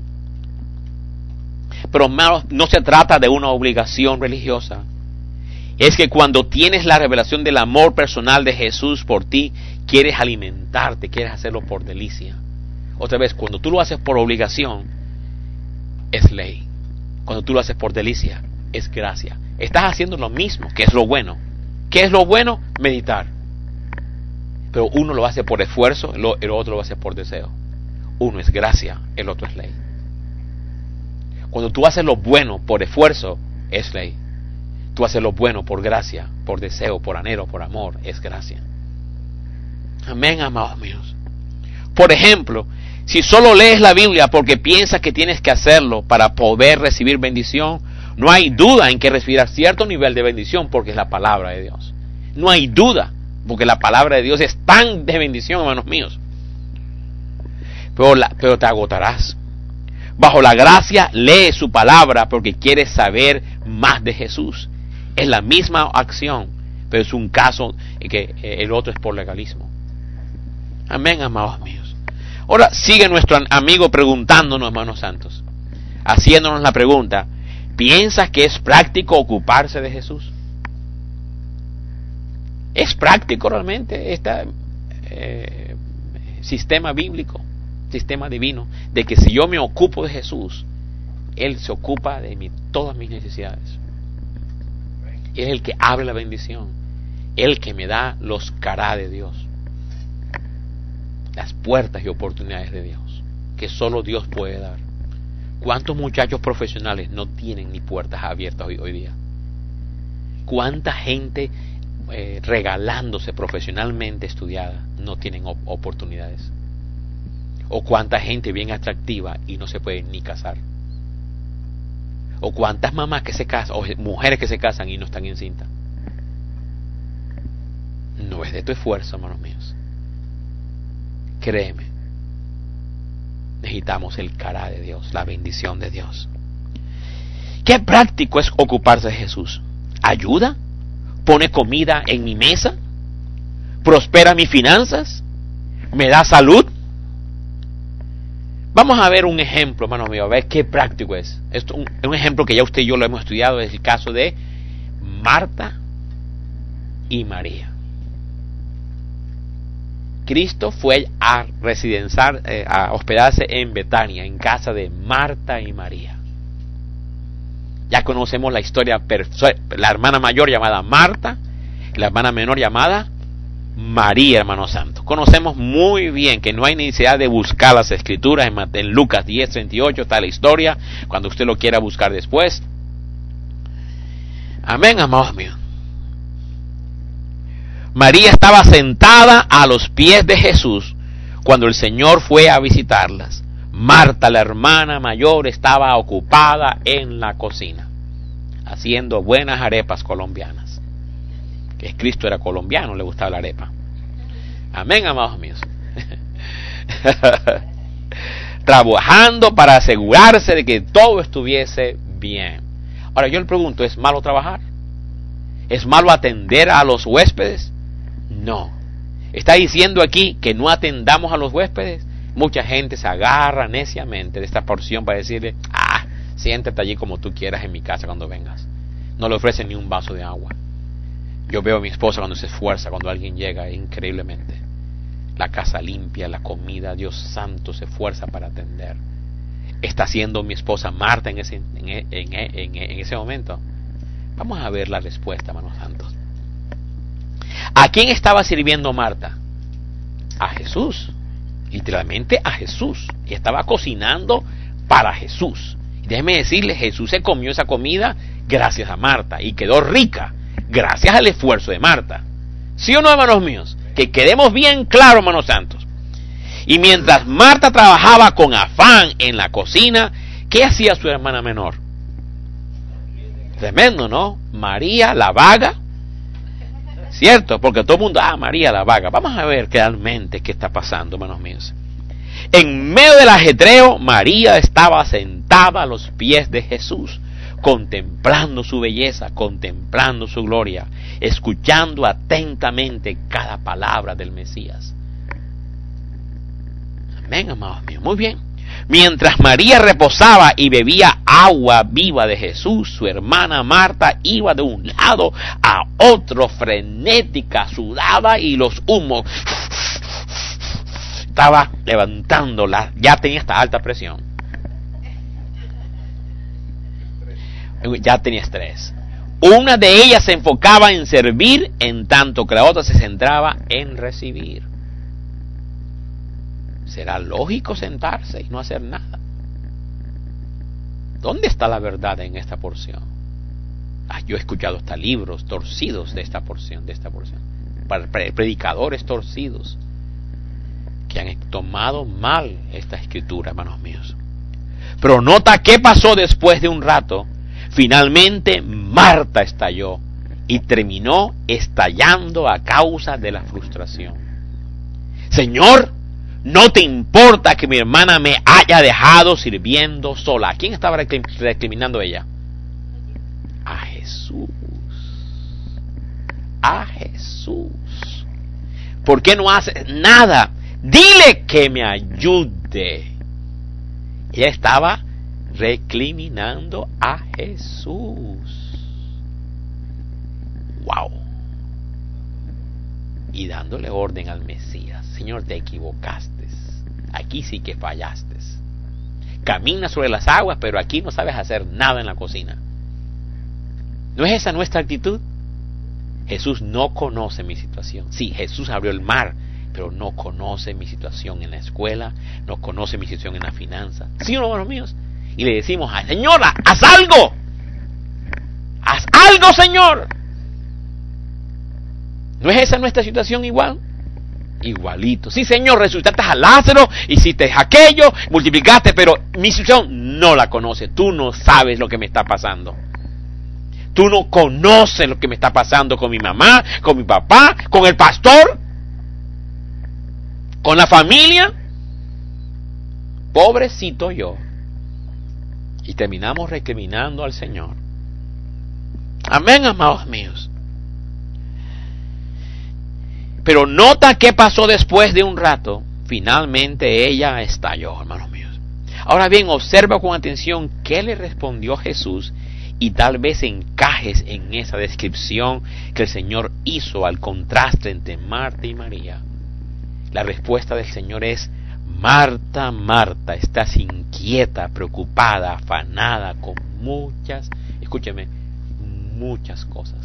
Pero, hermanos, no se trata de una obligación religiosa. Es que cuando tienes la revelación del amor personal de Jesús por ti, quieres alimentarte, quieres hacerlo por delicia. Otra vez, cuando tú lo haces por obligación, es ley. Cuando tú lo haces por delicia, es gracia. Estás haciendo lo mismo, que es lo bueno. ¿Qué es lo bueno? Meditar. Pero uno lo hace por esfuerzo, el otro lo hace por deseo. Uno es gracia, el otro es ley. Cuando tú haces lo bueno por esfuerzo, es ley. Tú haces lo bueno por gracia, por deseo, por anhelo, por amor, es gracia. Amén, amados míos. Por ejemplo, si solo lees la Biblia porque piensas que tienes que hacerlo para poder recibir bendición, no hay duda en que recibirás cierto nivel de bendición porque es la palabra de Dios. No hay duda, porque la palabra de Dios es tan de bendición, hermanos míos. Pero, la, pero te agotarás. Bajo la gracia, lee su palabra porque quieres saber más de Jesús. Es la misma acción, pero es un caso que el otro es por legalismo. Amén, amados míos. Ahora sigue nuestro amigo preguntándonos, hermanos santos, haciéndonos la pregunta: ¿piensas que es práctico ocuparse de Jesús? ¿Es práctico realmente este eh, sistema bíblico, sistema divino, de que si yo me ocupo de Jesús, Él se ocupa de mi, todas mis necesidades? Él es el que abre la bendición, el que me da los cará de Dios, las puertas y oportunidades de Dios, que solo Dios puede dar. ¿Cuántos muchachos profesionales no tienen ni puertas abiertas hoy, hoy día? ¿Cuánta gente eh, regalándose profesionalmente estudiada no tienen op- oportunidades? ¿O cuánta gente bien atractiva y no se puede ni casar? ¿O cuántas mamás que se casan, o mujeres que se casan y no están encintas? No es de tu esfuerzo, hermanos míos. Créeme, necesitamos el cará de Dios, la bendición de Dios. ¿Qué práctico es ocuparse de Jesús? ¿Ayuda? ¿Pone comida en mi mesa? ¿Prospera mis finanzas? ¿Me da salud? Vamos a ver un ejemplo, hermano mío, a ver qué práctico es. Esto un, un ejemplo que ya usted y yo lo hemos estudiado, es el caso de Marta y María. Cristo fue a residenciar, eh, a hospedarse en Betania, en casa de Marta y María. Ya conocemos la historia, la hermana mayor llamada Marta, y la hermana menor llamada María, hermano santo. Conocemos muy bien que no hay necesidad de buscar las escrituras. En, en Lucas diez treinta y ocho está la historia, cuando usted lo quiera buscar después. Amén, amados míos. María estaba sentada a los pies de Jesús cuando el Señor fue a visitarlas. Marta, la hermana mayor, estaba ocupada en la cocina, haciendo buenas arepas colombianas. Que Cristo era colombiano, le gustaba la arepa. Amén, amados míos. Trabajando para asegurarse de que todo estuviese bien. Ahora yo le pregunto, ¿es malo trabajar? ¿Es malo atender a los huéspedes? No. Está diciendo aquí que no atendamos a los huéspedes. Mucha gente se agarra neciamente de esta porción para decirle: ah, siéntate allí como tú quieras en mi casa cuando vengas. No le ofrecen ni un vaso de agua. Yo veo a mi esposa cuando se esfuerza, cuando alguien llega, increíblemente. La casa limpia, la comida, Dios santo, se esfuerza para atender. ¿Está haciendo mi esposa Marta en ese, en, en, en, en ese momento? Vamos a ver la respuesta, hermanos santos. ¿A quién estaba sirviendo Marta? A Jesús. Literalmente a Jesús. Y estaba cocinando para Jesús. Y déjeme decirle, Jesús se comió esa comida gracias a Marta. Y quedó rica gracias al esfuerzo de Marta. ¿Sí o no, hermanos míos? Que quedemos bien claros, hermanos santos. Y mientras Marta trabajaba con afán en la cocina, ¿qué hacía su hermana menor? Tremendo, ¿no? María la vaga. ¿Cierto? Porque todo el mundo, ah, María la vaga. Vamos a ver realmente qué está pasando, hermanos míos. En medio del ajetreo, María estaba sentada a los pies de Jesús, contemplando su belleza, contemplando su gloria, escuchando atentamente cada palabra del Mesías. Amén, amados míos. Muy bien. Mientras María reposaba y bebía agua viva de Jesús, su hermana Marta iba de un lado a otro, frenética, sudaba y los humos estaba levantándola, ya tenía esta alta presión, ya tenía estrés. Una de ellas se enfocaba en servir, en tanto que la otra se centraba en recibir. ¿Será lógico sentarse y no hacer nada? ¿Dónde está la verdad en esta porción? Ah, yo he escuchado hasta libros torcidos de esta porción, de esta porción. Predicadores torcidos que han tomado mal esta escritura, hermanos míos. Pero nota qué pasó después de un rato. Finalmente Marta estalló y terminó estallando a causa de la frustración. Señor, no te importa que mi hermana me haya dejado sirviendo sola. ¿A quién estaba recriminando ella? A Jesús. A Jesús. ¿Por qué no hace nada? Dile que me ayude. Ella estaba recriminando a Jesús. Wow. Y dándole orden al Mesías. Señor, te equivocaste. Aquí sí que fallaste. Caminas sobre las aguas, pero aquí no sabes hacer nada en la cocina. ¿No es esa nuestra actitud? Jesús no conoce mi situación. Sí, Jesús abrió el mar, pero no conoce mi situación en la escuela, no conoce mi situación en la finanza. ¿Sí o no, hermanos míos? Y le decimos, ay, Señora, haz algo. Haz algo, Señor. ¿No es esa nuestra situación igual? Igualito. Sí, Señor, resucitaste a Lázaro, hiciste aquello, multiplicaste, pero mi situación no la conoce. Tú no sabes lo que me está pasando. Tú no conoces lo que me está pasando con mi mamá, con mi papá, con el pastor, con la familia. Pobrecito yo. Y terminamos recriminando al Señor. Amén, amados míos. Pero nota qué pasó después de un rato. Finalmente ella estalló, hermanos míos. Ahora bien, observa con atención qué le respondió Jesús y tal vez encajes en esa descripción que el Señor hizo al contraste entre Marta y María. La respuesta del Señor es: Marta, Marta, estás inquieta, preocupada, afanada con muchas, escúcheme, muchas cosas.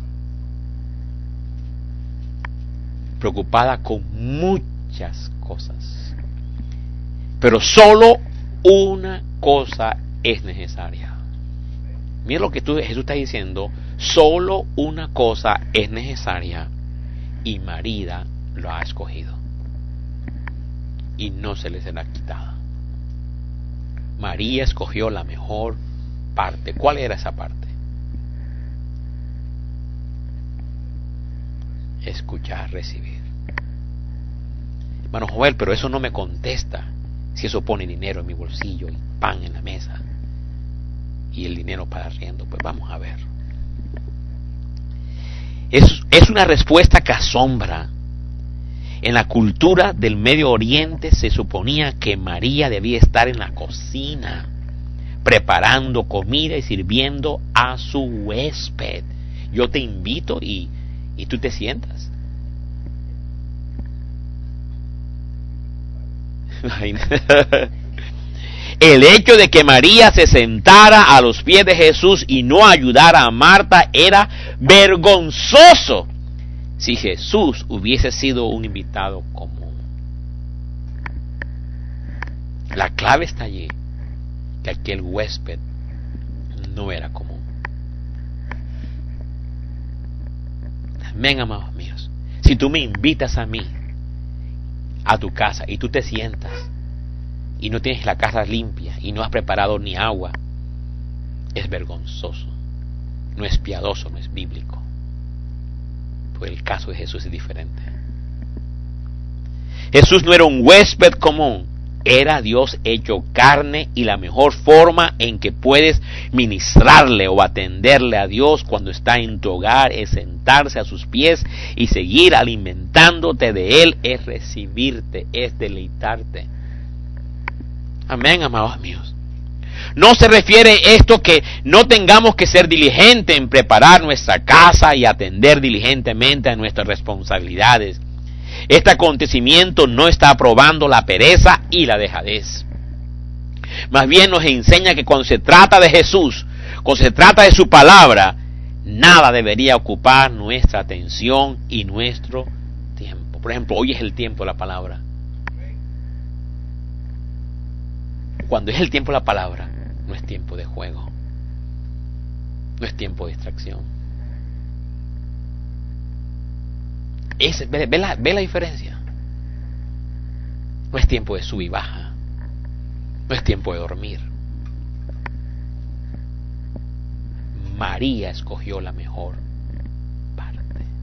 Preocupada con muchas cosas. Pero solo una cosa es necesaria. Mira lo que tú, Jesús está diciendo. Solo una cosa es necesaria. Y María lo ha escogido. Y no se le será quitada. María escogió la mejor parte. ¿Cuál era esa parte? Escuchar, recibir. Hermano Joel, pero eso no me contesta. Si eso pone dinero en mi bolsillo y pan en la mesa y el dinero para arriendo, pues vamos a ver. Es, es una respuesta que asombra. En la cultura del Medio Oriente se suponía que María debía estar en la cocina, preparando comida y sirviendo a su huésped. Yo te invito y, y tú te sientas. El hecho de que María se sentara a los pies de Jesús y no ayudara a Marta era vergonzoso si Jesús hubiese sido un invitado común. La clave está allí, que aquel huésped no era común. Amén, amados míos. Si tú me invitas a mí a tu casa y tú te sientas y no tienes la casa limpia y no has preparado ni agua, es vergonzoso, no es piadoso, no es bíblico. Pues el caso de Jesús es diferente. Jesús no era un huésped común, era Dios hecho carne, y la mejor forma en que puedes ministrarle o atenderle a Dios cuando está en tu hogar es sentarse a sus pies y seguir alimentándote de Él, es recibirte, es deleitarte. Amén, amados míos. No se refiere esto que no tengamos que ser diligentes en preparar nuestra casa y atender diligentemente a nuestras responsabilidades. Este acontecimiento no está aprobando la pereza y la dejadez. Más bien nos enseña que cuando se trata de Jesús, cuando se trata de su palabra, nada debería ocupar nuestra atención y nuestro tiempo. Por ejemplo, hoy es el tiempo de la palabra. Cuando es el tiempo de la palabra, No es tiempo de juego. No es tiempo de distracción. Es, ve, ve, la, ve la diferencia. No es tiempo de sub y baja. No es tiempo de dormir. María escogió la mejor parte.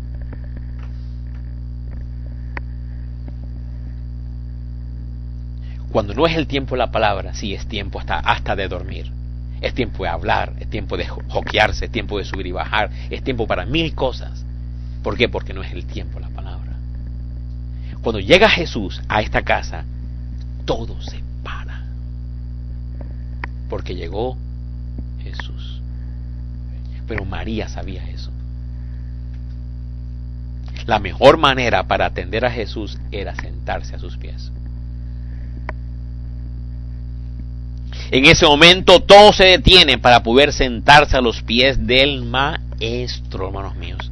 Cuando no es el tiempo de la palabra, sí es tiempo hasta, hasta de dormir. Es tiempo de hablar, es tiempo de joquearse, es tiempo de subir y bajar, es tiempo para mil cosas. ¿Por qué? Porque no es el tiempo de la palabra. Cuando llega Jesús a esta casa, todo se para. Porque llegó Jesús. Pero María sabía eso. La mejor manera para atender a Jesús era sentarse a sus pies. En ese momento todo se detiene para poder sentarse a los pies del Maestro, hermanos míos.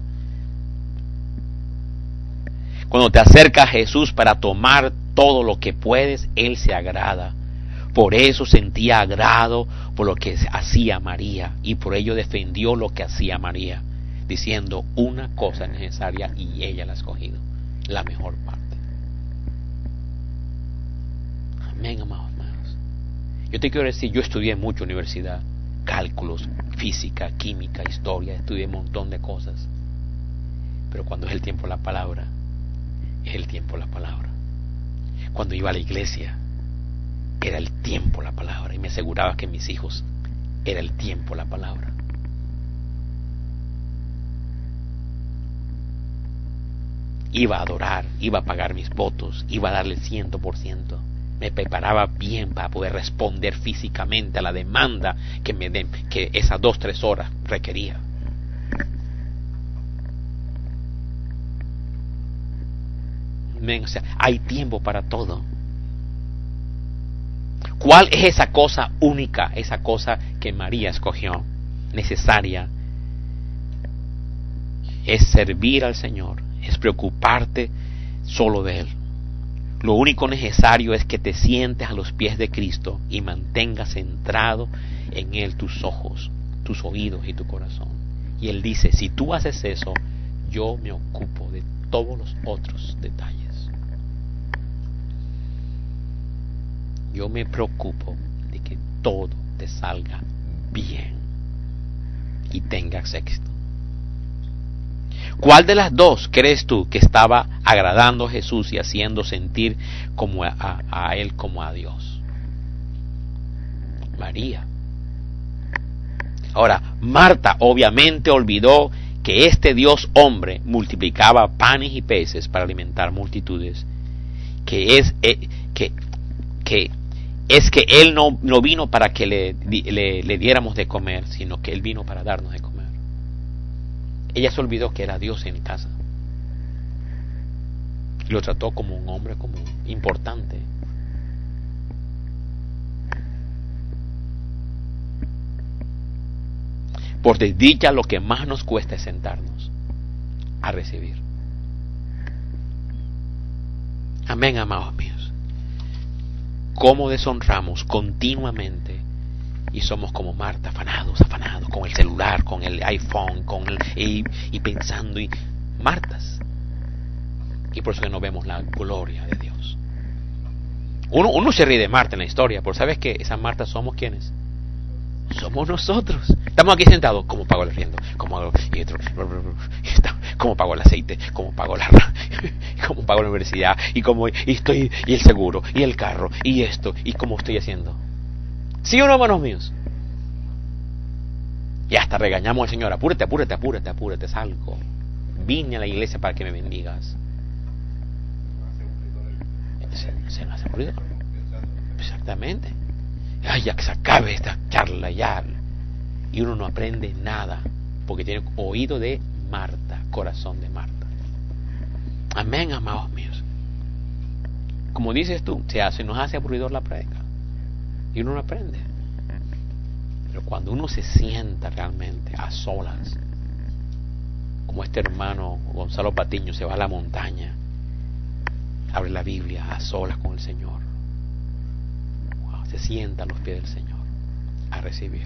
Cuando te acercas a Jesús para tomar todo lo que puedes, Él se agrada. Por eso sentía agrado por lo que hacía María, y por ello defendió lo que hacía María, diciendo una cosa necesaria y ella la ha escogido, la mejor parte. Amén, amados hermanos. Yo te quiero decir, yo estudié mucho universidad, cálculos, física, química, historia, estudié un montón de cosas. Pero cuando es el tiempo de la palabra, es el tiempo de la palabra. Cuando iba a la iglesia, era el tiempo de la palabra, y me aseguraba que mis hijos era el tiempo de la palabra. Iba a adorar, iba a pagar mis votos, iba a darle ciento por ciento. Me preparaba bien para poder responder físicamente a la demanda que me den, que esas dos, tres horas requería. O sea, hay tiempo para todo. ¿Cuál es esa cosa única, esa cosa que María escogió, necesaria? Es servir al Señor, es preocuparte solo de Él. Lo único necesario es que te sientes a los pies de Cristo y mantengas centrado en Él tus ojos, tus oídos y tu corazón. Y Él dice, si tú haces eso, yo me ocupo de todos los otros detalles. Yo me preocupo de que todo te salga bien y tengas éxito. ¿Cuál de las dos crees tú que estaba agradando a Jesús y haciendo sentir como a, a, a Él como a Dios? María. Ahora, Marta obviamente olvidó que este Dios hombre multiplicaba panes y peces para alimentar multitudes, que es eh, que, que es que Él no, no vino para que le, le, le diéramos de comer, sino que Él vino para darnos de comer. Ella se olvidó que era Dios en casa. Y lo trató como un hombre común, importante. Por desdicha, lo que más nos cuesta es sentarnos a recibir. Amén, amados míos. Cómo deshonramos continuamente y somos como Marta, afanados, afanados con el celular, con el iPhone, con el, y, y pensando y Martas. Y por eso que no vemos la gloria de Dios. Uno, uno se ríe de Marta en la historia, pero ¿sabes qué? Esas Martas somos ¿quiénes? Somos nosotros. Estamos aquí sentados. ¿Cómo pago el arriendo? ¿Cómo hago? Y otro, ¿cómo pago el aceite? ¿Cómo pago la ¿Cómo pago la universidad? Y cómo y estoy y el seguro y el carro y esto y cómo estoy haciendo. ¿Sí o no, hermanos míos? Y hasta regañamos al Señor. Apúrate, apúrate, apúrate, apúrate. Salgo. Vine a la iglesia para que me bendigas. Se, se nos hace aburrido. Exactamente. Ay, ya que se acabe esta charla ya. Y uno no aprende nada porque tiene oído de Marta, corazón de Marta. Amén, amados míos. Como dices tú, se hace, nos hace aburridor la predica y uno no aprende. Pero cuando uno se sienta realmente a solas, como este hermano Gonzalo Patiño se va a la montaña, abre la Biblia a solas con el Señor, se sienta a los pies del Señor a recibir.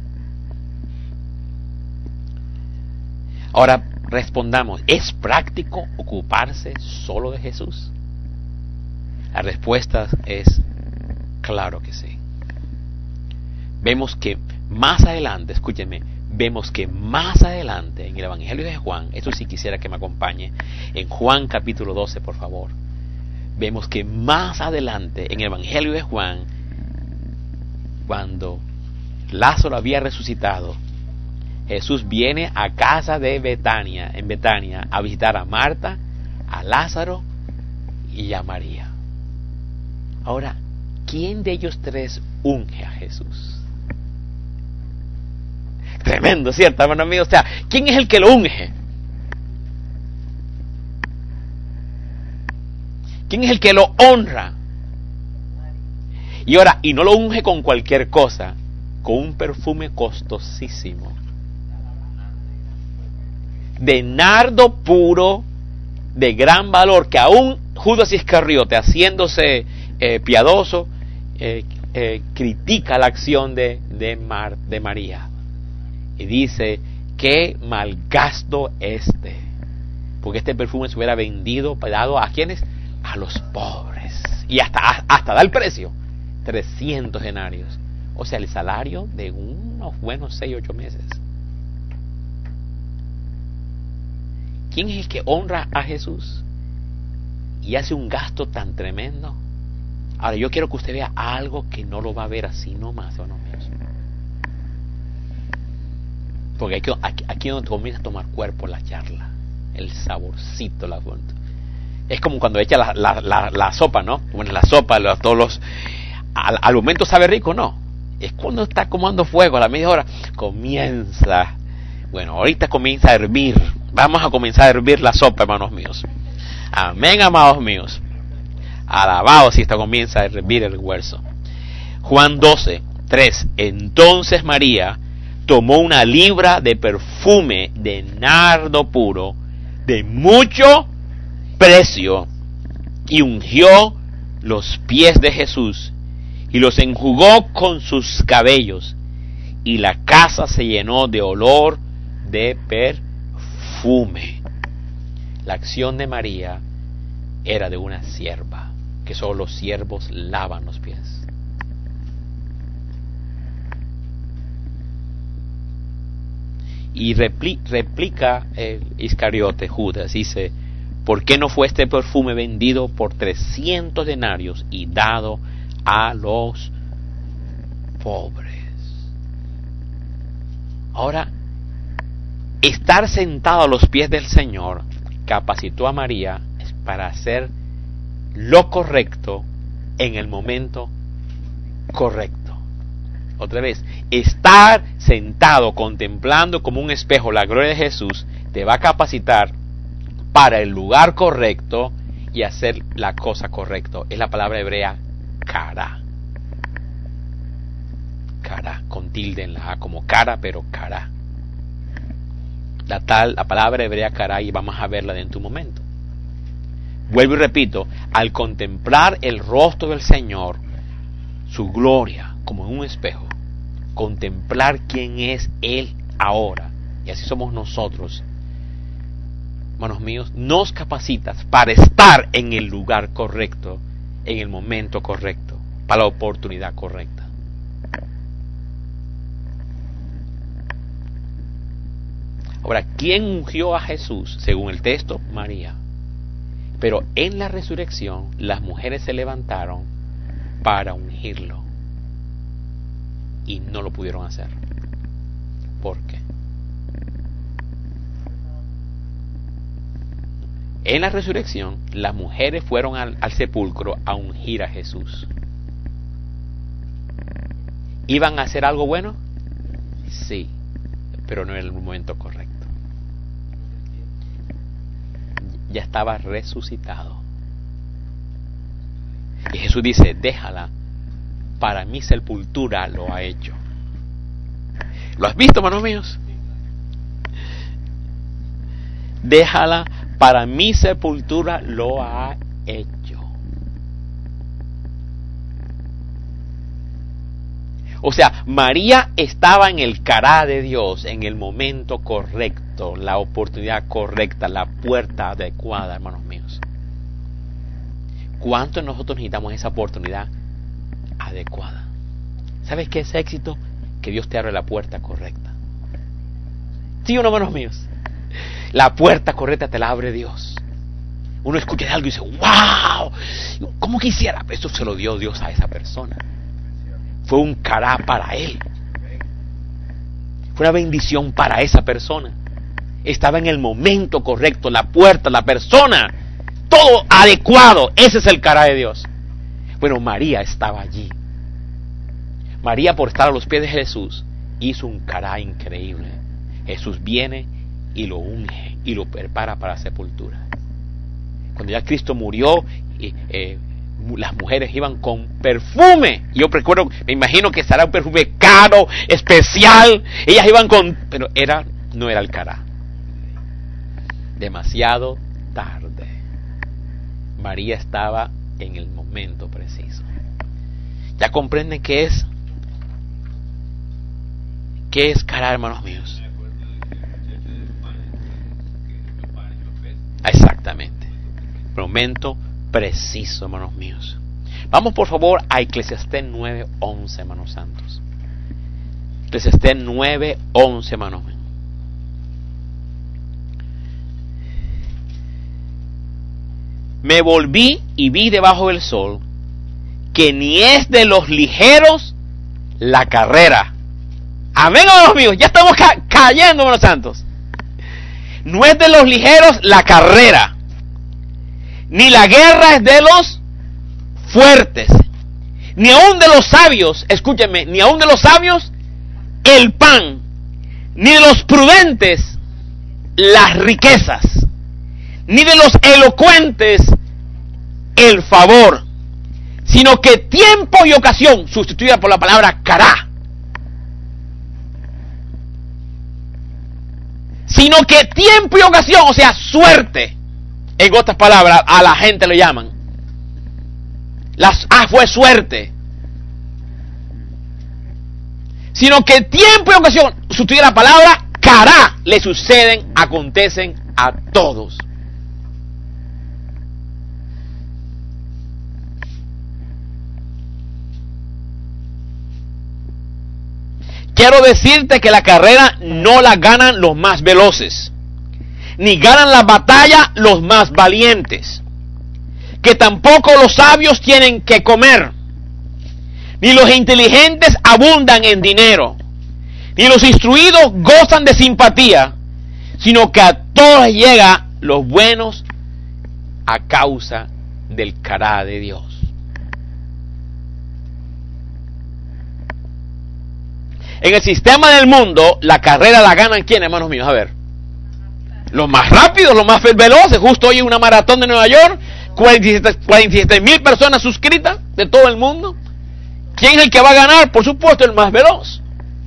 Ahora respondamos, ¿es práctico ocuparse solo de Jesús? La respuesta es claro que sí. Vemos que más adelante, escúchenme, vemos que más adelante en el Evangelio de Juan, esto sí quisiera que me acompañe, en Juan capítulo doce, por favor. Vemos que más adelante en el Evangelio de Juan, cuando Lázaro había resucitado, Jesús viene a casa de Betania, en Betania, a visitar a Marta, a Lázaro y a María. Ahora, ¿quién de ellos tres unge a Jesús? Tremendo, ¿cierto, hermano mío? O sea, ¿quién es el que lo unge? ¿Quién es el que lo honra? Y ahora, y no lo unge con cualquier cosa, con un perfume costosísimo, de nardo puro, de gran valor, que aún Judas Iscariote, haciéndose eh, piadoso, eh, eh, critica la acción de, de, Mar, de María. Y dice, qué malgasto este. Porque este perfume se hubiera vendido, dado a quienes, a los pobres. Y hasta, hasta da el precio, trescientos denarios. O sea, el salario de unos buenos seis, ocho meses. ¿Quién es el que honra a Jesús y hace un gasto tan tremendo? Ahora, yo quiero que usted vea algo que no lo va a ver así nomás, hermanos míos. Porque aquí, aquí, aquí es donde comienza a tomar cuerpo la charla, el saborcito, la fuente. Es como cuando echa la, la, la, la sopa, ¿no? Bueno, la sopa, los, todos los... Al, al momento sabe rico, no. Es cuando está comando fuego, a la media hora, comienza... Bueno, ahorita comienza a hervir. Vamos a comenzar a hervir la sopa, hermanos míos. Amén, amados míos. Alabado si esto comienza a hervir el hueso. Juan doce, tres. Entonces María tomó una libra de perfume de nardo puro, de mucho precio, y ungió los pies de Jesús, y los enjugó con sus cabellos, y la casa se llenó de olor de perfume. La acción de María era de una sierva, que solo los siervos lavan los pies. Y repli, replica el Iscariote, Judas, dice, ¿por qué no fue este perfume vendido por trescientos denarios y dado a los pobres? Ahora, estar sentado a los pies del Señor capacitó a María para hacer lo correcto en el momento correcto. Otra vez, estar sentado contemplando como un espejo la gloria de Jesús te va a capacitar para el lugar correcto y hacer la cosa correcta. Es la palabra hebrea cara. Cara, con tilde en la A, como cara, pero cara. La tal, la palabra hebrea cara, y vamos a verla dentro de un momento. Vuelvo y repito, al contemplar el rostro del Señor, su gloria, como en un espejo, contemplar quién es Él ahora, y así somos nosotros, hermanos míos, nos capacitas para estar en el lugar correcto, en el momento correcto, para la oportunidad correcta. Ahora, ¿quién ungió a Jesús? Según el texto, María. Pero en la resurrección, las mujeres se levantaron para ungirlo. Y no lo pudieron hacer. ¿Por qué? En la resurrección, las mujeres fueron al, al sepulcro a ungir a Jesús. ¿Iban a hacer algo bueno? Sí, pero no en el momento correcto. Ya estaba resucitado. Y Jesús dice, déjala, para mi sepultura lo ha hecho. ¿Lo has visto, hermanos míos? Déjala, para mi sepultura lo ha hecho. O sea, María estaba en el cará de Dios, en el momento correcto, la oportunidad correcta, la puerta adecuada, hermanos míos. ¿Cuánto nosotros necesitamos esa oportunidad adecuada? ¿Sabes qué es éxito? Que Dios te abre la puerta correcta. ¿Sí o no, hermanos míos? La puerta correcta te la abre Dios. Uno escucha algo y dice, ¡wow! ¿Cómo quisiera? Eso se lo dio Dios a esa persona. Fue un cará para él. Fue una bendición para esa persona. Estaba en el momento correcto, la puerta, la persona, todo adecuado. Ese es el cará de Dios. Bueno, María estaba allí. María, por estar a los pies de Jesús, hizo un cará increíble. Jesús viene y lo unge y lo prepara para la sepultura. Cuando ya Cristo murió, eh, eh, las mujeres iban con perfume. Yo recuerdo, me imagino que será un perfume caro, especial. Ellas iban con, pero era, no era el cará. Demasiado tarde. María estaba en el momento preciso. ¿Ya comprenden qué es? ¿Qué es cará, hermanos míos? Exactamente. Momento preciso, hermanos míos. Vamos por favor a Eclesiastés nueve once, hermanos santos. Eclesiastés nueve once, hermanos míos. Me volví y vi debajo del sol que ni es de los ligeros la carrera. Amén, hermanos míos. Ya estamos ca- cayendo, hermanos santos. No es de los ligeros la carrera, ni la guerra es de los fuertes, ni aun de los sabios, escúchenme, ni aun de los sabios el pan, ni de los prudentes las riquezas, ni de los elocuentes el favor, sino que tiempo y ocasión, sustituida por la palabra cará, sino que tiempo y ocasión, o sea, suerte. En otras palabras, a la gente lo llaman. Las, ah, fue suerte. Sino que tiempo y ocasión, sustituye la palabra cará, le suceden, acontecen a todos. Quiero decirte que la carrera no la ganan los más veloces, ni ganan la batalla los más valientes, que tampoco los sabios tienen que comer, ni los inteligentes abundan en dinero, ni los instruidos gozan de simpatía, sino que a todos llega los buenos a causa del cará de Dios. En el sistema del mundo, la carrera la ganan ¿quién, hermanos míos? A ver. Los más rápidos, los más veloces. Justo hoy una maratón de Nueva York, cuarenta y siete mil personas suscritas de todo el mundo. ¿Quién es el que va a ganar? Por supuesto, el más veloz.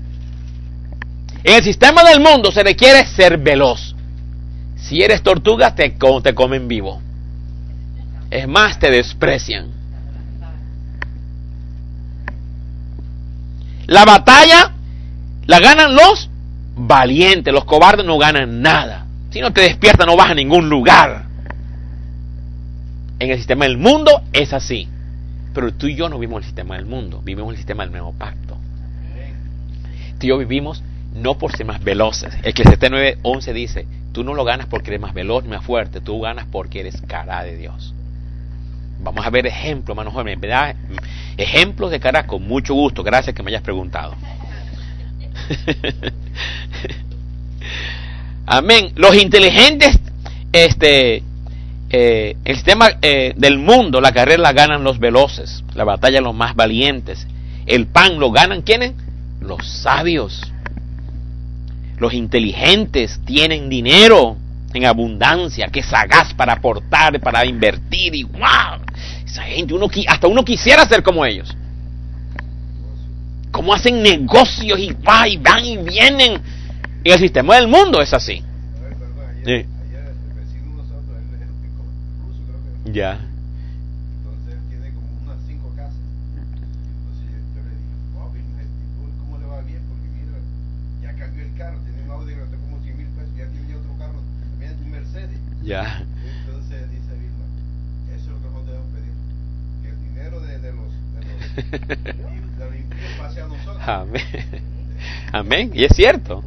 En el sistema del mundo se requiere ser veloz. Si eres tortuga, te, te comen vivo. Es más, te desprecian. La batalla la ganan los valientes. Los cobardes no ganan nada. Si no te despiertas, no vas a ningún lugar. En el sistema del mundo es así. Pero tú y yo no vivimos el sistema del mundo, vivimos el sistema del nuevo pacto. Tú y yo vivimos no por ser más veloces. El que Eclesiastés nueve once dice, tú no lo ganas porque eres más veloz, más fuerte, tú ganas porque eres cará de Dios. Vamos a ver ejemplos, hermanos jóvenes, ¿verdad? Ejemplos de cará con mucho gusto, gracias que me hayas preguntado. Amén. Los inteligentes, este, eh, el sistema eh, del mundo, la carrera la ganan los veloces, la batalla los más valientes. El pan lo ganan ¿quiénes? Los sabios. Los inteligentes tienen dinero en abundancia, que es sagaz para aportar, para invertir y wow, esa gente, uno, hasta uno quisiera ser como ellos. Cómo hacen negocios y, va, y van y vienen. Y el sistema del mundo es así. Sí. Ya. Entonces él tiene como unas cinco casas. Entonces yo le dije, wow, vino el tipo Ya. Entonces dice Vilma, eso es lo que nosotros debemos pedir, que el dinero de, de los de los, de los impíos pase a nosotros. Amén. Amén. Y es cierto.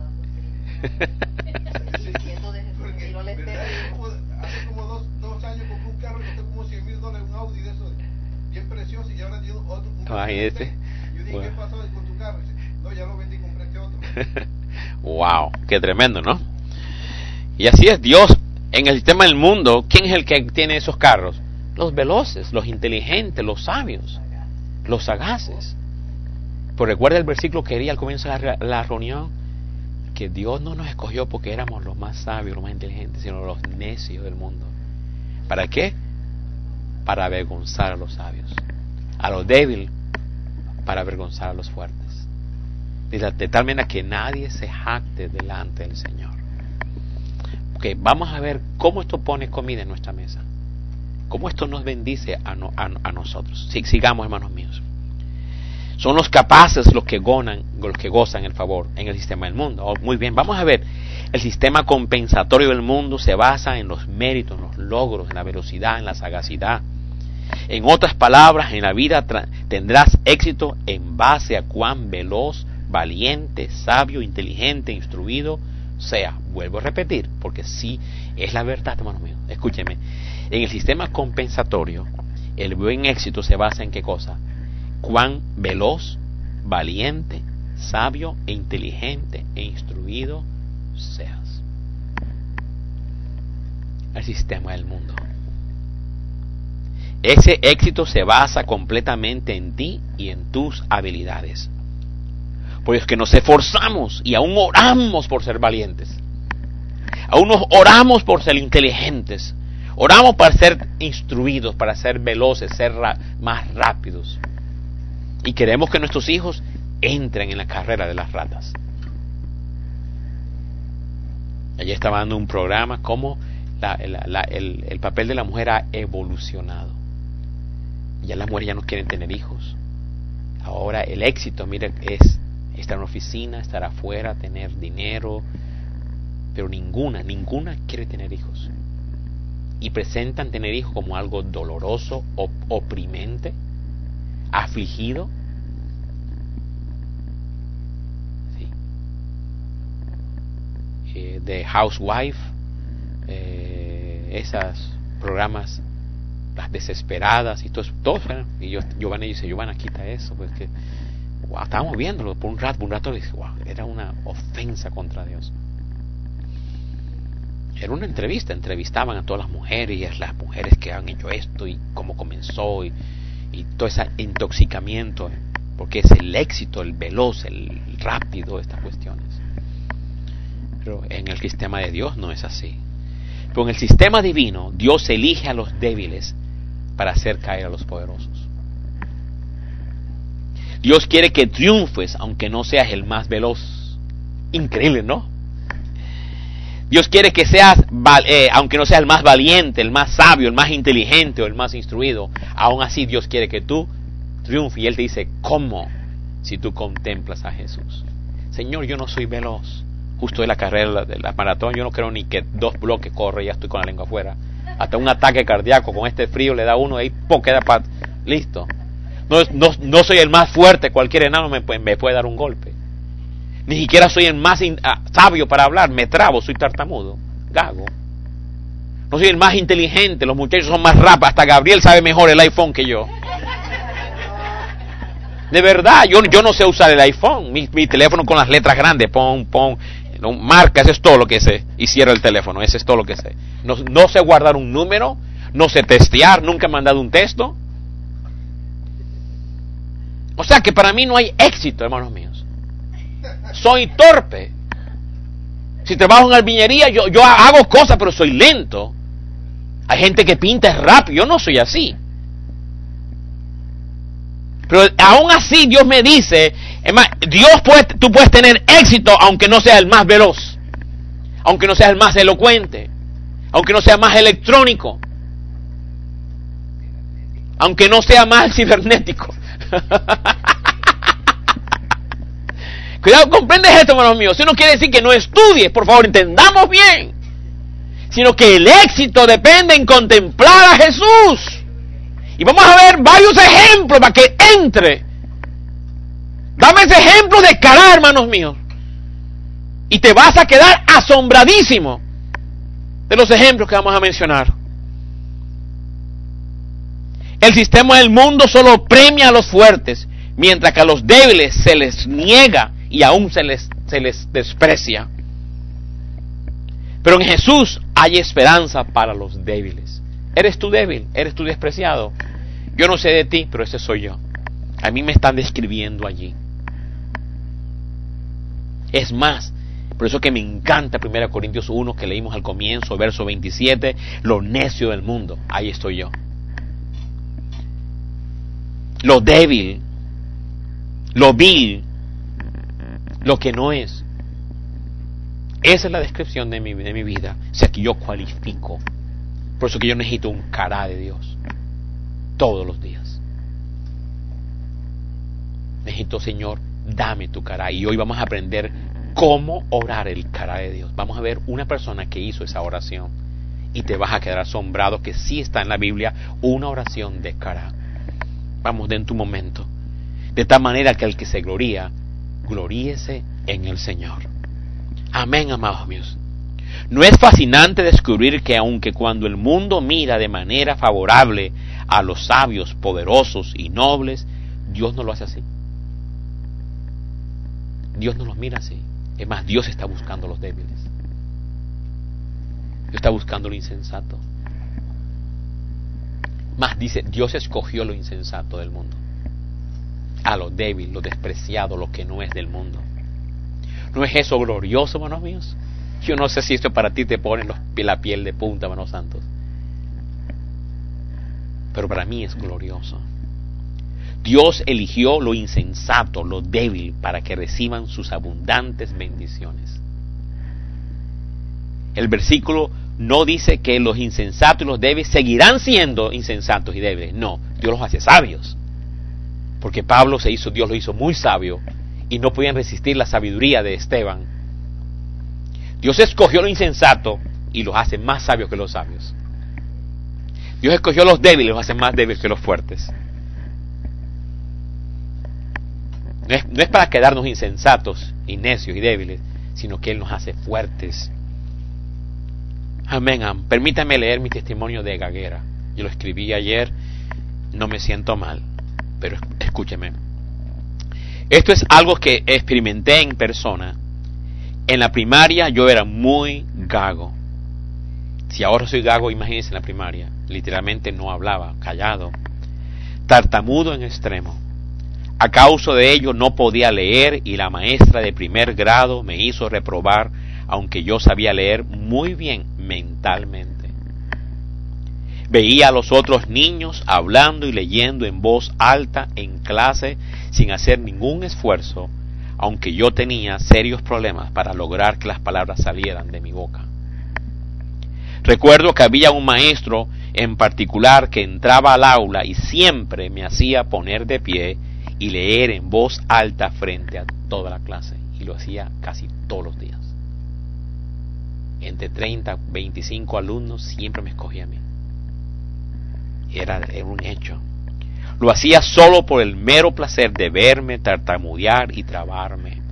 Porque, ¿verdad? Hace como dos, dos años compré un carro que costó como cien mil dólares, un Audi de esos, bien precioso, y ahora tiene otro. Un Imagínate. Yo dije, bueno, ¿qué pasó con tu carro? Y dice, no, ya lo vendí y compré este otro. Wow, qué tremendo, ¿no? Y así es Dios. En el sistema del mundo, ¿quién es el que tiene esos carros? Los veloces, los inteligentes, los sabios, los sagaces. Pues recuerda el versículo que leí al comienzo de la, la reunión, que Dios no nos escogió porque éramos los más sabios, los más inteligentes, sino los necios del mundo. ¿Para qué? Para avergonzar a los sabios, a los débiles, para avergonzar a los fuertes. De tal manera que nadie se jacte delante del Señor. Okay, vamos a ver cómo esto pone comida en nuestra mesa, cómo esto nos bendice a, no, a, a nosotros. Sí, sigamos, hermanos míos. Son los capaces los que gozan, los que gozan el favor en el sistema del mundo. Oh, muy bien, vamos a ver. El sistema compensatorio del mundo se basa en los méritos, en los logros, en la velocidad, en la sagacidad. En otras palabras, en la vida tra- tendrás éxito en base a cuán veloz, valiente, sabio, inteligente, instruido sea. Vuelvo a repetir, porque sí es la verdad, hermanos míos. Escúcheme. En el sistema compensatorio, el buen éxito se basa en qué cosa: cuán veloz, valiente, sabio e inteligente e instruido seas. El sistema del mundo. Ese éxito se basa completamente en ti y en tus habilidades. Por eso es que nos esforzamos y aún oramos por ser valientes. Aún nos oramos por ser inteligentes. Oramos para ser instruidos, para ser veloces, ser ra- más rápidos. Y queremos que nuestros hijos entren en la carrera de las ratas. Ayer estaba dando un programa cómo la, la, la, el, el papel de la mujer ha evolucionado. Ya las mujeres ya no quieren tener hijos. Ahora el éxito, mire, es estar en una oficina, estar afuera, tener dinero. Pero ninguna, ninguna quiere tener hijos. Y presentan tener hijos como algo doloroso, op- oprimente, afligido. Sí. Eh, The Housewife, eh, esos programas, las desesperadas y todo eso, todo, ¿eh? Y yo, Giovanna dice, Giovanna, quita eso, pues que wow, estábamos viéndolo por un rato, por un rato le dije, wow, era una ofensa contra Dios. Era una entrevista, entrevistaban a todas las mujeres y a las mujeres que han hecho esto y cómo comenzó y, y todo ese intoxicamiento, porque es el éxito, el veloz, el rápido de estas cuestiones. Pero en el sistema de Dios no es así. Pero en el sistema divino, Dios elige a los débiles para hacer caer a los poderosos. Dios quiere que triunfes aunque no seas el más veloz. Increíble, ¿no? Dios quiere que seas, eh, aunque no seas el más valiente, el más sabio, el más inteligente o el más instruido, aún así Dios quiere que tú triunfes. Y Él te dice, ¿cómo? Si tú contemplas a Jesús. Señor, yo no soy veloz. Justo de la carrera de la maratón, yo no creo ni que dos bloques corre y ya estoy con la lengua afuera. Hasta un ataque cardíaco con este frío le da uno ahí, ¡pum!, queda para... listo. No, no, no soy el más fuerte, cualquier enano me, me puede dar un golpe. Ni siquiera soy el más in, ah, sabio para hablar, me trabo, soy tartamudo, gago. No soy el más inteligente, los muchachos son más rápidos, hasta Gabriel sabe mejor el iPhone que yo. De verdad, yo, yo no sé usar el iPhone, mi, mi teléfono con las letras grandes, pon, pon, no, marca, eso es todo lo que sé, y cierro el teléfono, eso es todo lo que sé. No, no sé guardar un número, no sé testear, nunca he mandado un texto. O sea que para mí no hay éxito, hermanos míos. Soy torpe. Si trabajo en albañilería, yo, yo hago cosas, pero soy lento. Hay gente que pinta rápido, yo no soy así. Pero aún así Dios me dice, Dios puede, tú puedes tener éxito aunque no seas el más veloz, aunque no seas el más elocuente, aunque no sea más electrónico, aunque no sea más cibernético. Cuidado, comprendes esto, hermanos míos. Eso no quiere decir que no estudies, por favor, entendamos bien. sino que el éxito depende en contemplar a Jesús. Y vamos a ver varios ejemplos para que entre. Dame ese ejemplo de cara, hermanos míos. Y te vas a quedar asombradísimo de los ejemplos que vamos a mencionar. El sistema del mundo solo premia a los fuertes, mientras que a los débiles se les niega y aún se les, se les desprecia. Pero en Jesús hay esperanza para los débiles. ¿Eres tú débil? ¿Eres tú despreciado? Yo no sé de ti, pero ese soy yo. A mí me están describiendo allí. Es más, por eso que me encanta primera Corintios uno, que leímos al comienzo, verso veintisiete, lo necio del mundo. Ahí estoy yo. Lo débil, lo vil, lo que no es. Esa es la descripción de mi, de mi vida. O sea, que yo cualifico. Por eso que yo necesito un cara de Dios todos los días. Necesito, Señor, dame tu cara. Y hoy vamos a aprender cómo orar el cara de Dios. Vamos a ver una persona que hizo esa oración y te vas a quedar asombrado que sí está en la Biblia una oración de cara. Vamos, de en tu momento. De tal manera que el que se gloría, gloríese en el Señor. Amén, amados míos. ¿No es fascinante descubrir que aunque cuando el mundo mira de manera favorable a los sabios, poderosos y nobles, Dios no lo hace así? Dios no los mira así. Es más, Dios está buscando a los débiles. Dios está buscando lo insensato. Más dice, Dios escogió lo insensato del mundo, a lo débil, lo despreciado, lo que no es del mundo. ¿No es eso glorioso, hermanos míos? Yo no sé si esto para ti te pone los, la piel de punta, hermanos santos, pero para mí es glorioso. Dios eligió lo insensato, lo débil, para que reciban sus abundantes bendiciones. El versículo no dice que los insensatos y los débiles seguirán siendo insensatos y débiles. No, Dios los hace sabios. Porque Pablo se hizo, Dios lo hizo muy sabio y no podían resistir la sabiduría de Esteban. Dios escogió lo insensato y los hace más sabios que los sabios. Dios escogió los débiles y los hace más débiles que los fuertes. No es, no es para quedarnos insensatos y necios y débiles, sino que Él nos hace fuertes. Amén. Permítame leer mi testimonio de gaguera. Yo lo escribí ayer, no me siento mal, pero escúcheme. Esto es algo que experimenté en persona. En la primaria yo era muy gago. Si ahora soy gago, imagínense en la primaria. Literalmente no hablaba, callado. Tartamudo en extremo. A causa de ello no podía leer y la maestra de primer grado me hizo reprobar, aunque yo sabía leer muy bien mentalmente. Veía a los otros niños hablando y leyendo en voz alta en clase sin hacer ningún esfuerzo, aunque yo tenía serios problemas para lograr que las palabras salieran de mi boca. Recuerdo que había un maestro en particular que entraba al aula y siempre me hacía poner de pie y leer en voz alta frente a toda la clase, y lo hacía casi todos los días. Entre treinta, veinticinco alumnos siempre me escogía a mí. Era, era un hecho. Lo hacía solo por el mero placer de verme tartamudear y trabarme,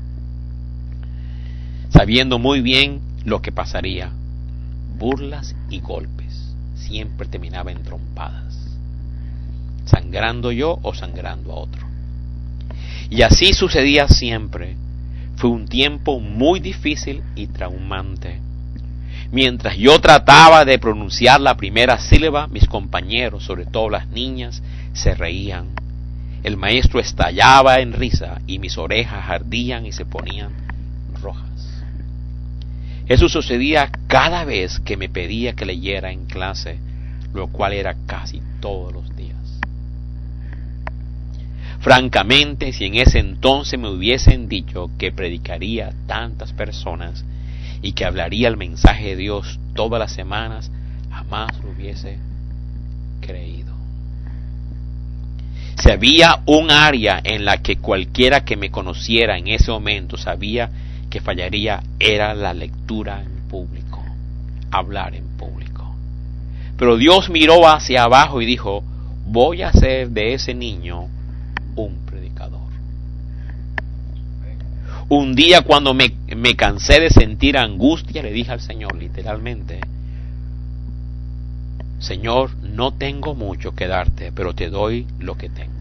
sabiendo muy bien lo que pasaría. Burlas y golpes. Siempre terminaba en trompadas, sangrando yo o sangrando a otro. Y así sucedía siempre. Fue un tiempo muy difícil y traumante. Mientras yo trataba de pronunciar la primera sílaba, mis compañeros, sobre todo las niñas, se reían. El maestro estallaba en risa y mis orejas ardían y se ponían rojas. Eso sucedía cada vez que me pedía que leyera en clase, lo cual era casi todos los días. Francamente, si en ese entonces me hubiesen dicho que predicaría a tantas personas y que hablaría el mensaje de Dios todas las semanas, jamás lo hubiese creído. Si había un área en la que cualquiera que me conociera en ese momento sabía que fallaría, era la lectura en público. hablar en público. Pero Dios miró hacia abajo y dijo, voy a hacer de ese niño un predicador. Un día cuando me, me cansé de sentir angustia, le dije al Señor literalmente, Señor, no tengo mucho que darte, pero te doy lo que tengo.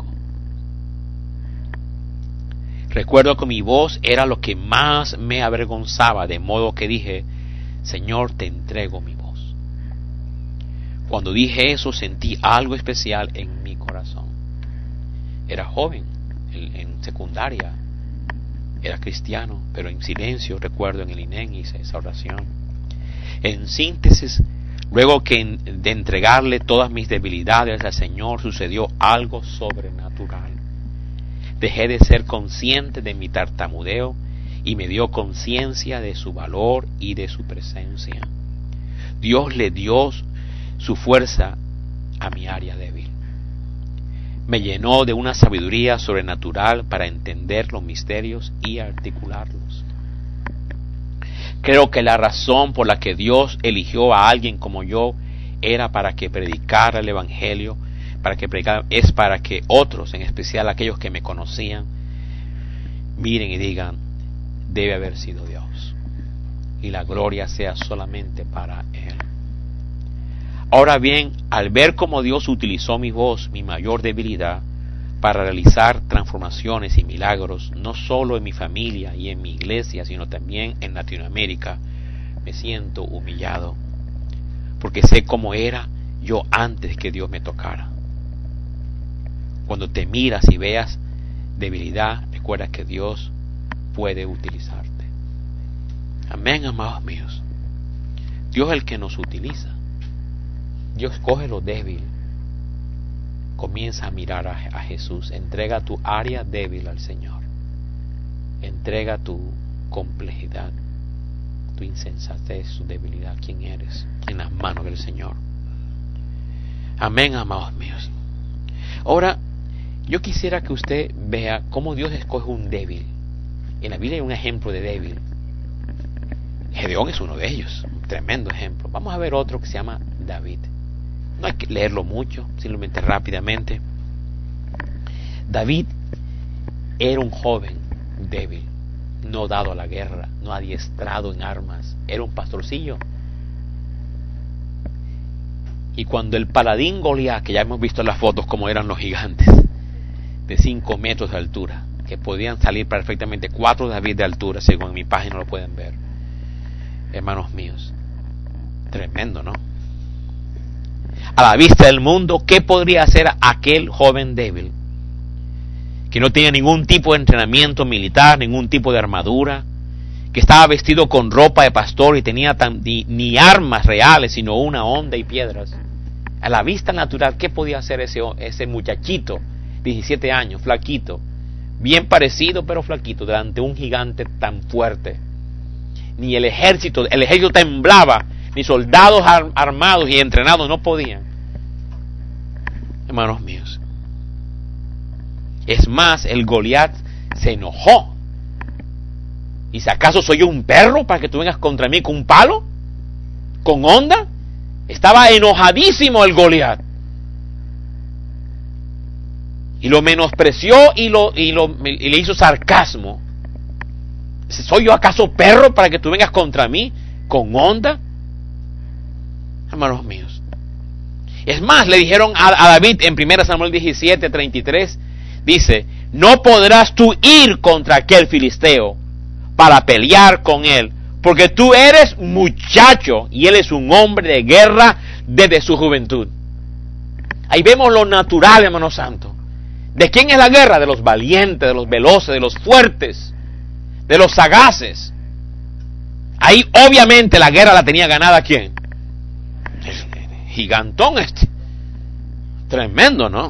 Recuerdo que mi voz era lo que más me avergonzaba, de modo que dije, Señor, te entrego mi voz. Cuando dije eso, sentí algo especial en mi corazón. Era joven, en, en secundaria, era cristiano, pero en silencio, recuerdo en el I N E M hice esa oración. En síntesis, luego que de entregarle todas mis debilidades al Señor, sucedió algo sobrenatural. Dejé de ser consciente de mi tartamudeo y me dio conciencia de su valor y de su presencia. Dios le dio su fuerza a mi área débil. Me llenó de una sabiduría sobrenatural para entender los misterios y articularlos. Creo que la razón por la que Dios eligió a alguien como yo era para que predicara el Evangelio, para que predicara, es para que otros, en especial aquellos que me conocían, miren y digan, debe haber sido Dios, y la gloria sea solamente para Él. Ahora bien, al ver cómo Dios utilizó mi voz, mi mayor debilidad, para realizar transformaciones y milagros, no solo en mi familia y en mi iglesia, sino también en Latinoamérica, me siento humillado, porque sé cómo era yo antes que Dios me tocara. Cuando te miras y veas debilidad, recuerda que Dios puede utilizarte. Amén, amados míos. Dios es el que nos utiliza. Dios coge lo débil. Comienza a mirar a, a Jesús. Entrega tu área débil al Señor. Entrega tu complejidad, tu insensatez, tu debilidad, quién eres, en las manos del Señor. Amén, amados míos. Ahora, yo quisiera que usted vea cómo Dios escoge un débil. En la Biblia hay un ejemplo de débil. Gedeón es uno de ellos, un tremendo ejemplo. Vamos a ver otro que se llama David. No hay que leerlo mucho, simplemente rápidamente. David era un joven débil, no dado a la guerra, no adiestrado en armas, era un pastorcillo. Y cuando el paladín Goliat, que ya hemos visto en las fotos cómo eran los gigantes, de cinco metros de altura, que podían salir perfectamente cuatro David de altura, según en mi página lo pueden ver, hermanos míos, tremendo, ¿no? A la vista del mundo, ¿qué podría hacer aquel joven débil? Que no tenía ningún tipo de entrenamiento militar, ningún tipo de armadura, que estaba vestido con ropa de pastor y tenía tan, ni, ni armas reales, sino una honda y piedras. A la vista natural, ¿qué podía hacer ese, ese muchachito, diecisiete años, flaquito, bien parecido pero flaquito, delante de un gigante tan fuerte? Ni el ejército, el ejército temblaba, ni soldados armados y entrenados no podían. Hermanos míos, es más, el Goliat se enojó. ¿Y si acaso soy yo un perro para que tú vengas contra mí con un palo? ¿Con onda? Estaba enojadísimo el Goliat. Y lo menospreció y, lo, y, lo, y le hizo sarcasmo. ¿Soy yo acaso perro para que tú vengas contra mí con onda? Hermanos míos. Es más, le dijeron a, a David en primera Samuel diecisiete, treinta y tres, dice, no podrás tú ir contra aquel filisteo para pelear con él, porque tú eres muchacho y él es un hombre de guerra desde su juventud. Ahí vemos lo natural, hermano santo. ¿De quién es la guerra? De los valientes, de los veloces, de los fuertes, de los sagaces. Ahí obviamente la guerra la tenía ganada ¿quién? El gigantón este. Tremendo, ¿no?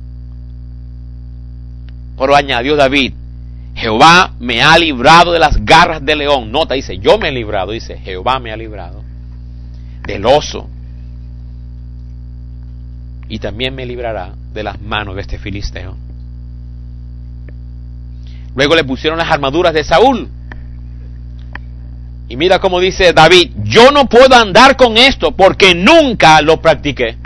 Pero añadió David, Jehová me ha librado de las garras del león. Nota, dice, yo me he librado, dice, Jehová me ha librado del oso. Y también me librará de las manos de este filisteo. Luego le pusieron las armaduras de Saúl. Y mira cómo dice David, yo no puedo andar con esto porque nunca lo practiqué.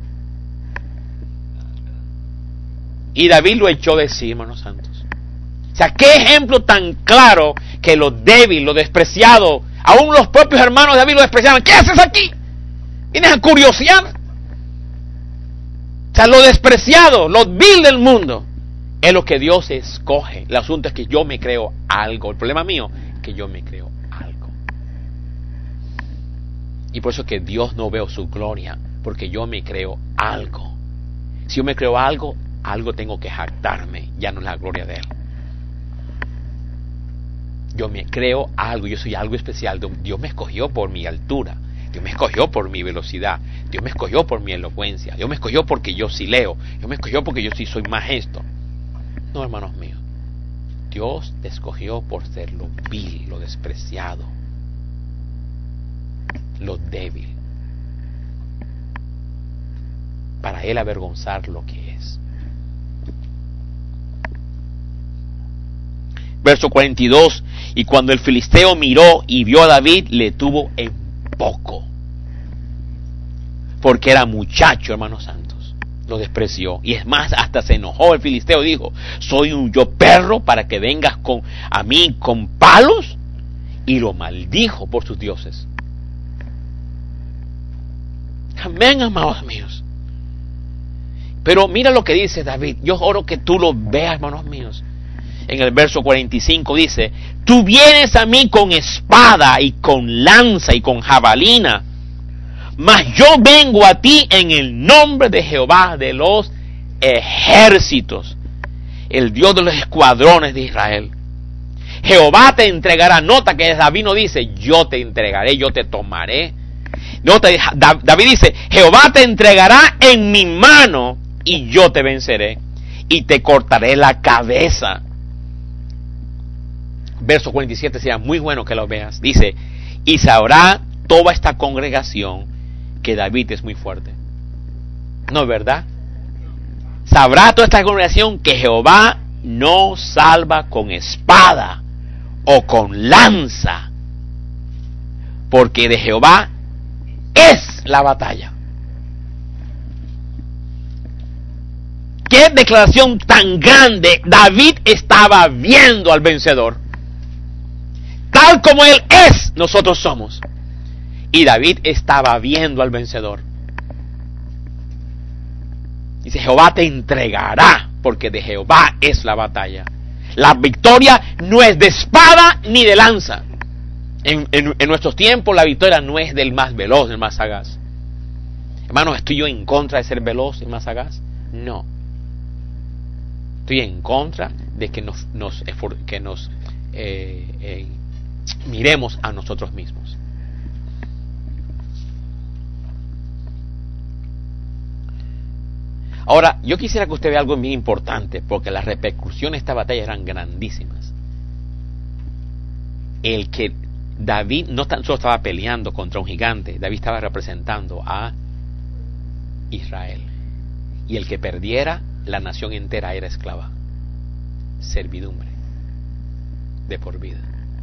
Y David lo echó de sí, hermanos santos. O sea, qué ejemplo tan claro que lo débil, lo despreciado, aún los propios hermanos de David lo despreciaban. ¿Qué haces aquí? ¿Vienes a curiosear? O sea, lo despreciado, lo vil del mundo, es lo que Dios escoge. El asunto es que yo me creo algo. El problema mío es que yo me creo algo. Y por eso es que Dios no veo su gloria, porque yo me creo algo. Si yo me creo algo, algo tengo que jactarme, ya no es la gloria de Él. Yo me creo algo, yo soy algo especial. Dios me escogió por mi altura, Dios me escogió por mi velocidad, Dios me escogió por mi elocuencia, Dios me escogió porque yo sí leo, Dios me escogió porque yo sí soy más esto. No, hermanos míos, Dios te escogió por ser lo vil, lo despreciado, lo débil, para Él avergonzar lo que es. Verso cuarenta y dos, y cuando el filisteo miró y vio a David, le tuvo en poco, porque era muchacho, hermanos santos, lo despreció, y es más, hasta se enojó el filisteo, dijo, soy un yo perro para que vengas con, a mí con palos, y lo maldijo por sus dioses. Amén, amados míos. Pero mira lo que dice David, yo oro que tú lo veas, hermanos míos. En el verso cuarenta y cinco dice, tú vienes a mí con espada y con lanza y con jabalina, mas yo vengo a ti en el nombre de Jehová de los ejércitos, el Dios de los escuadrones de Israel. Jehová te entregará. Nota que David no dice, yo te entregaré, yo te tomaré. Nota, David dice, Jehová te entregará en mi mano y yo te venceré y te cortaré la cabeza. Verso cuarenta y siete sería muy bueno que lo veas. Dice, y sabrá toda esta congregación que David es muy fuerte. ¿No es verdad? Sabrá toda esta congregación que Jehová no salva con espada o con lanza, porque de Jehová es la batalla. ¿Qué declaración tan grande? David estaba viendo al vencedor. Tal como Él es, nosotros somos. Y David estaba viendo al vencedor. Dice, Jehová te entregará, porque de Jehová es la batalla. La victoria no es de espada ni de lanza. En, en, en nuestros tiempos la victoria no es del más veloz, del más sagaz. Hermanos, ¿estoy yo en contra de ser veloz y más sagaz? No. Estoy en contra de que nos, nos, que nos eh, eh, miremos a nosotros mismos. Ahora, yo quisiera que usted vea algo muy importante, porque las repercusiones de esta batalla eran grandísimas. El que David no tan solo estaba peleando contra un gigante, David estaba representando a Israel. Y el que perdiera, la nación entera era esclava. Servidumbre de por vida.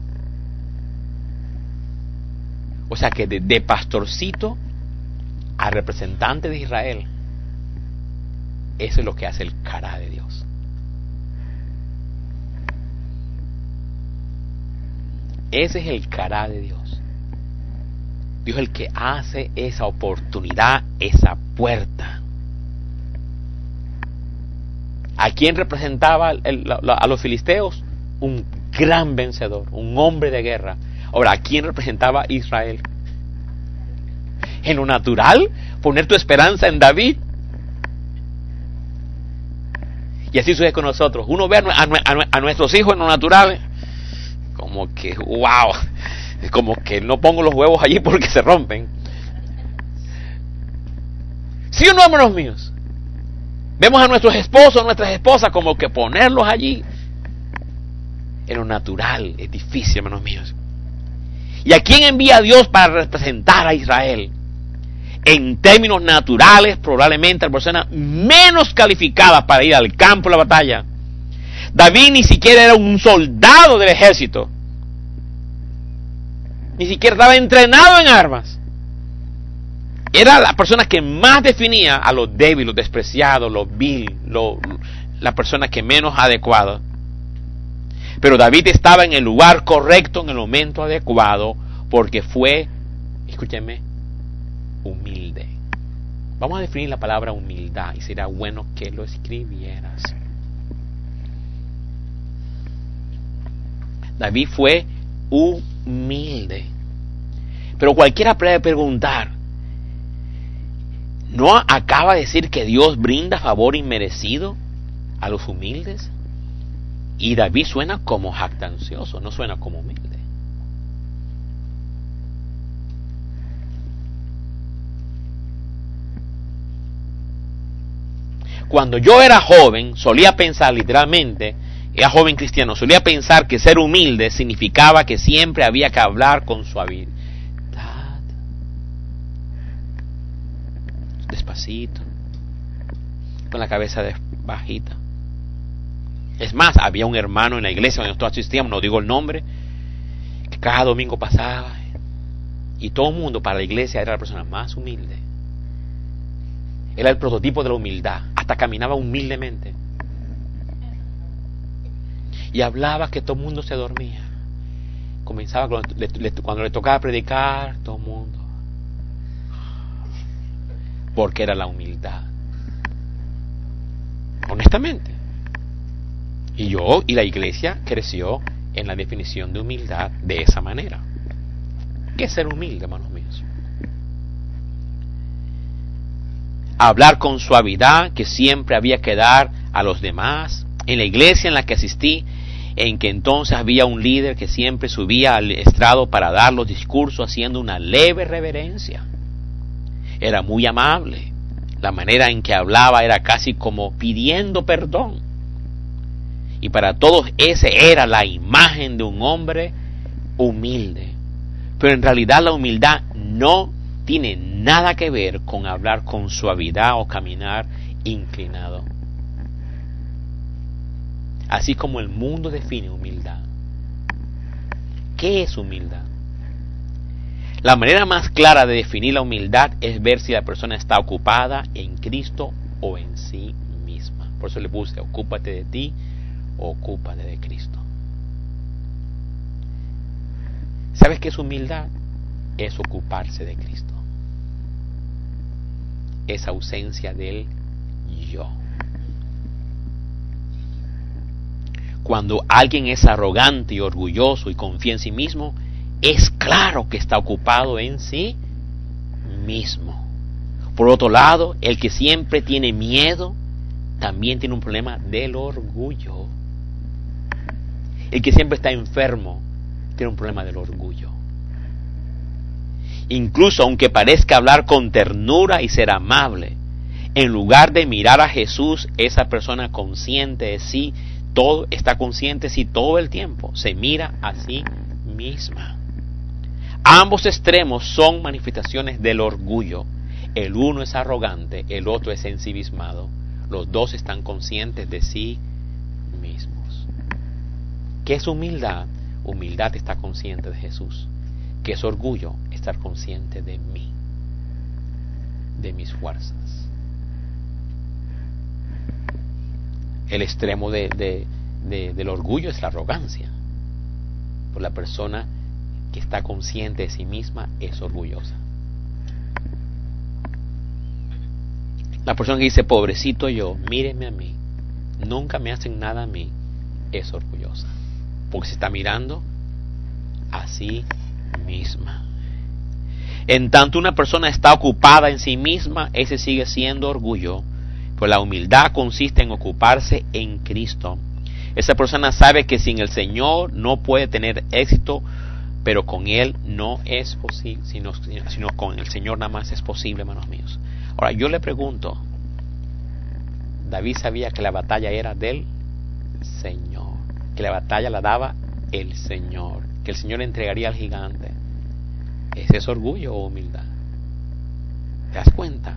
O sea que de, de pastorcito a representante de Israel, eso es lo que hace el cara de Dios. Ese es el cara de Dios. Dios es el que hace esa oportunidad, esa puerta. ¿A quién representaba el, la, la, a los filisteos? Un gran vencedor, un hombre de guerra. Ahora, ¿a quién representaba Israel? En lo natural, poner tu esperanza en David. Y así sucede con nosotros. Uno ve a, a, a, a nuestros hijos en lo natural, como que, wow, como que no pongo los huevos allí porque se rompen. ¿Sí o no, hermanos míos? Vemos a nuestros esposos, a nuestras esposas, como que ponerlos allí. En lo natural es difícil, hermanos míos. ¿Y a quién envía Dios para representar a Israel? En términos naturales, probablemente la persona menos calificada para ir al campo de la batalla. David ni siquiera era un soldado del ejército. Ni siquiera estaba entrenado en armas. Era la persona que más definía a los débiles, los despreciados, los vil, lo, la persona que menos adecuada. Pero David estaba en el lugar correcto, en el momento adecuado, porque fue, escúcheme, humilde. Vamos a definir la palabra humildad y será bueno que lo escribieras. David fue humilde. Pero cualquiera puede preguntar, ¿no acaba de decir que Dios brinda favor inmerecido a los humildes? Y David suena como jactancioso, no suena como humilde. Cuando yo era joven, solía pensar literalmente, era joven cristiano, solía pensar que ser humilde significaba que siempre había que hablar con suavidad, despacito, con la cabeza bajita. Es más, había un hermano en la iglesia donde nosotros asistíamos, no digo el nombre, que cada domingo pasaba y todo el mundo para la iglesia era la persona más humilde. Era el prototipo de la humildad, hasta caminaba humildemente. Y hablaba que todo el mundo se dormía. Comenzaba cuando le, le, cuando le tocaba predicar, todo el mundo. Porque era la humildad. Honestamente. Y yo y la iglesia creció en la definición de humildad de esa manera. ¿Qué es ser humilde, hermanos míos? Hablar con suavidad, que siempre había que dar a los demás. En la iglesia en la que asistí, en que entonces había un líder que siempre subía al estrado para dar los discursos haciendo una leve reverencia. Era muy amable. La manera en que hablaba era casi como pidiendo perdón. Y para todos ese era la imagen de un hombre humilde. Pero en realidad la humildad no tiene nada que ver con hablar con suavidad o caminar inclinado. Así como el mundo define humildad. ¿Qué es humildad? La manera más clara de definir la humildad es ver si la persona está ocupada en Cristo o en sí misma. Por eso le puse, ocúpate de ti o ocúpate de Cristo. ¿Sabes qué es humildad? Es ocuparse de Cristo. Es ausencia del yo. Cuando alguien es arrogante y orgulloso y confía en sí mismo, es claro que está ocupado en sí mismo. Por otro lado, el que siempre tiene miedo, también tiene un problema del orgullo. El que siempre está enfermo, tiene un problema del orgullo. Incluso aunque parezca hablar con ternura y ser amable, en lugar de mirar a Jesús, esa persona consciente de sí, todo, está consciente de sí todo el tiempo, se mira a sí misma. Ambos extremos son manifestaciones del orgullo. El uno es arrogante, el otro es ensimismado. Los dos están conscientes de sí mismos. ¿Qué es humildad? Humildad está consciente de Jesús. ¿Qué es orgullo? Estar consciente de mí, de mis fuerzas. El extremo de, de, de, del orgullo es la arrogancia. Por la persona que está consciente de sí misma es orgullosa. La persona que dice, pobrecito yo, míreme a mí, nunca me hacen nada a mí, es orgullosa. Porque se está mirando a sí misma. En tanto una persona está ocupada en sí misma, ese sigue siendo orgullo. Pues la humildad consiste en ocuparse en Cristo. Esa persona sabe que sin el Señor no puede tener éxito, pero con Él no es posible, sino, sino con el Señor nada más es posible, hermanos míos. Ahora yo le pregunto, David sabía que la batalla era del Señor, que la batalla la daba el Señor, que el Señor le entregaría al gigante. ¿Ese es orgullo o humildad? ¿Te das cuenta?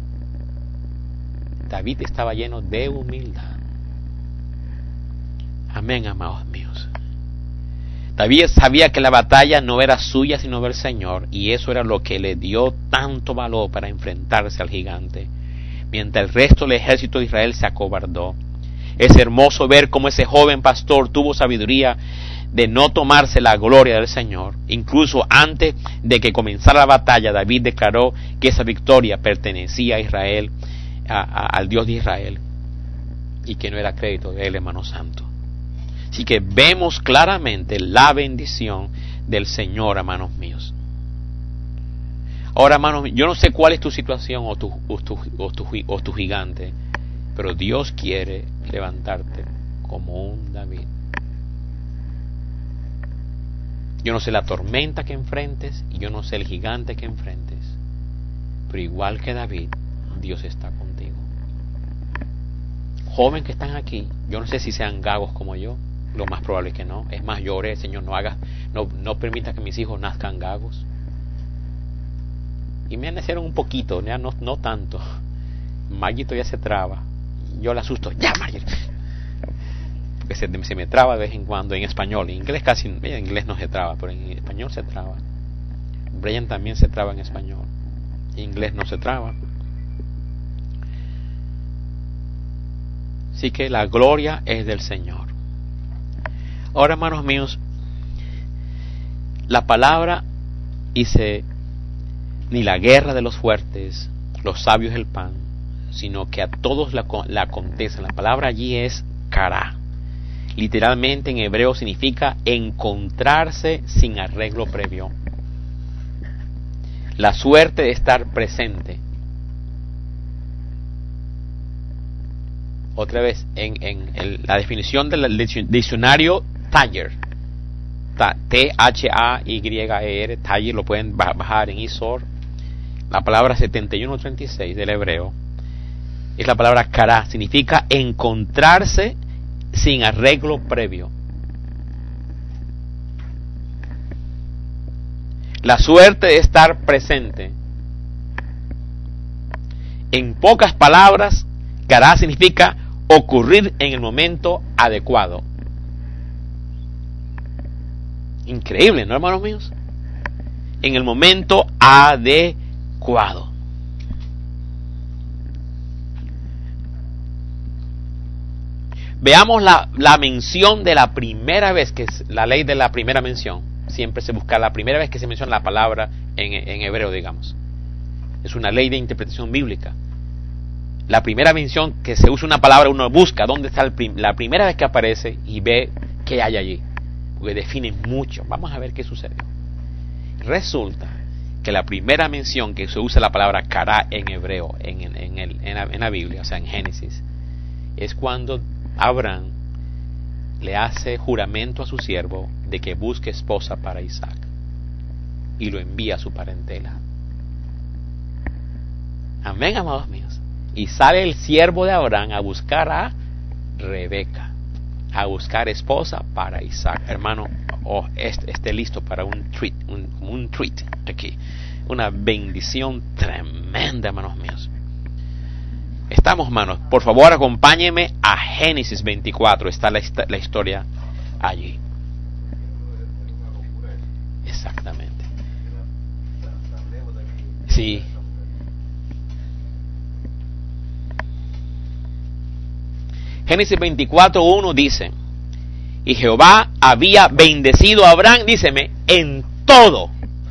David estaba lleno de humildad. Amén, amados míos. David sabía que la batalla no era suya sino del Señor, y eso era lo que le dio tanto valor para enfrentarse al gigante, mientras el resto del ejército de Israel se acobardó. Es hermoso ver cómo ese joven pastor tuvo sabiduría de no tomarse la gloria del Señor. Incluso antes de que comenzara la batalla, David declaró que esa victoria pertenecía a Israel, a, a, al Dios de Israel, y que no era crédito de él, hermano santo. Así que vemos claramente la bendición del Señor, hermanos míos. Ahora, hermanos, yo no sé cuál es tu situación o tu, o tu, o tu, o tu gigante, pero Dios quiere levantarte como un David. Yo no sé la tormenta que enfrentes y yo no sé el gigante que enfrentes, pero igual que David, Dios está contigo. Joven que están aquí, yo no sé si sean gagos como yo, lo más probable es que no. Es más, yo oré, Señor, no hagas, no, no permita que mis hijos nazcan gagos. Y me nacieron un poquito, ya no, no tanto. Margito ya se traba. Yo le asusto, ya Margit. Porque se, se me traba de vez en cuando en español. En inglés casi, en inglés no se traba, pero en español se traba. Brian también se traba en español. En inglés no se traba. Así que la gloria es del Señor. Ahora, hermanos míos, la palabra dice, ni la guerra de los fuertes, los sabios el pan, sino que a todos la, la acontece. La palabra allí es kará. Literalmente en hebreo significa encontrarse sin arreglo previo. La suerte de estar presente. Otra vez, en, en el, la definición del diccionario Taller, T H A Y E R, Taller, lo pueden bajar en Isor. La palabra setenta y uno treinta y seis del hebreo es la palabra kará, significa encontrarse sin arreglo previo. La suerte de estar presente. En pocas palabras, kará significa ocurrir en el momento adecuado. Increíble, ¿no, hermanos míos? En el momento adecuado. Veamos la, la mención de la primera vez, que es la ley de la primera mención. Siempre se busca la primera vez que se menciona la palabra en, en hebreo, digamos. Es una ley de interpretación bíblica. La primera mención que se usa una palabra, uno busca dónde está el prim, la primera vez que aparece y ve qué hay allí. Porque define mucho. Vamos a ver qué sucedió. Resulta que la primera mención que se usa la palabra kará en hebreo, en, en, en, el, en, la, en la Biblia, o sea, en Génesis, es cuando Abraham le hace juramento a su siervo de que busque esposa para Isaac y lo envía a su parentela. Amén, amados míos. Y sale el siervo de Abraham a buscar a Rebeca, a buscar esposa para Isaac. Hermano, oh, esté, esté listo para un treat, un, un treat aquí, una bendición tremenda, hermanos míos. Estamos, hermanos, por favor acompáñenme a Génesis veinticuatro, está la, la historia allí. Exactamente. Sí. Génesis veinticuatro uno dice, y Jehová había bendecido a Abraham, díceme, en todo.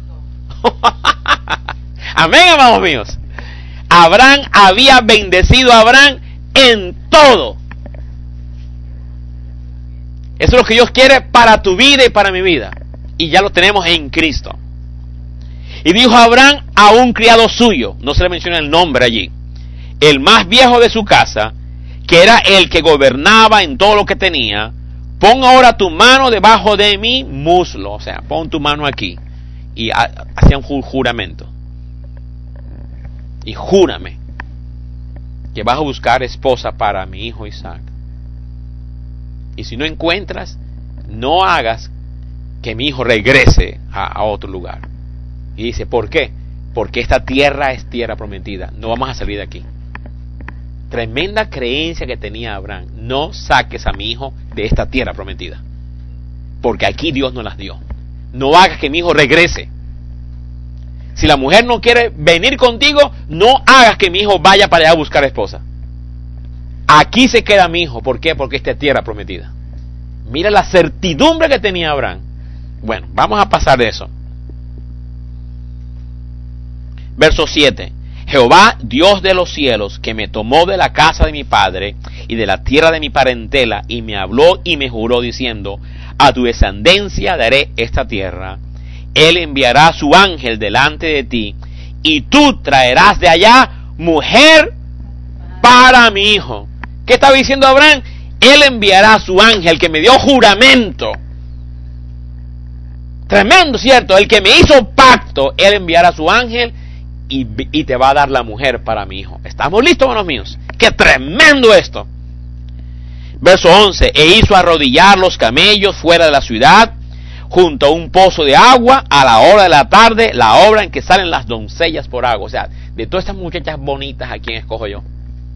Amén, amados míos. Abraham había bendecido a Abraham en todo. Eso es lo que Dios quiere para tu vida y para mi vida. Y ya lo tenemos en Cristo. Y dijo Abraham a un criado suyo, no se le menciona el nombre allí, el más viejo de su casa, que era el que gobernaba en todo lo que tenía, pon ahora tu mano debajo de mi muslo, o sea, pon tu mano aquí. Y hacía un juramento. Y júrame que vas a buscar esposa para mi hijo Isaac. Y si no encuentras, no hagas que mi hijo regrese a, a otro lugar. Y dice, ¿por qué? Porque esta tierra es tierra prometida. No vamos a salir de aquí. Tremenda creencia que tenía Abraham. No saques a mi hijo de esta tierra prometida. porque aquí Dios nos las dio. No hagas que mi hijo regrese. Si la mujer no quiere venir contigo, no hagas que mi hijo vaya para allá a buscar esposa. Aquí se queda mi hijo. ¿Por qué? Porque esta es tierra prometida. Mira la certidumbre que tenía Abraham. Bueno, vamos a pasar de eso. Verso siete. Jehová, Dios de los cielos, que me tomó de la casa de mi padre y de la tierra de mi parentela, y me habló y me juró diciendo: a tu descendencia daré esta tierra. Él enviará su ángel delante de ti, y tú traerás de allá mujer para mi hijo. ¿Qué estaba diciendo Abraham? Él enviará a su ángel que me dio juramento. Tremendo, ¿cierto? El que me hizo pacto, él enviará a su ángel y, y te va a dar la mujer para mi hijo. ¿Estamos listos, hermanos míos? ¡Qué tremendo esto! Verso once. E hizo arrodillar los camellos fuera de la ciudad, junto a un pozo de agua, a la hora de la tarde, la hora en que salen las doncellas por agua. O sea, de todas estas muchachas bonitas, ¿a quién escojo yo?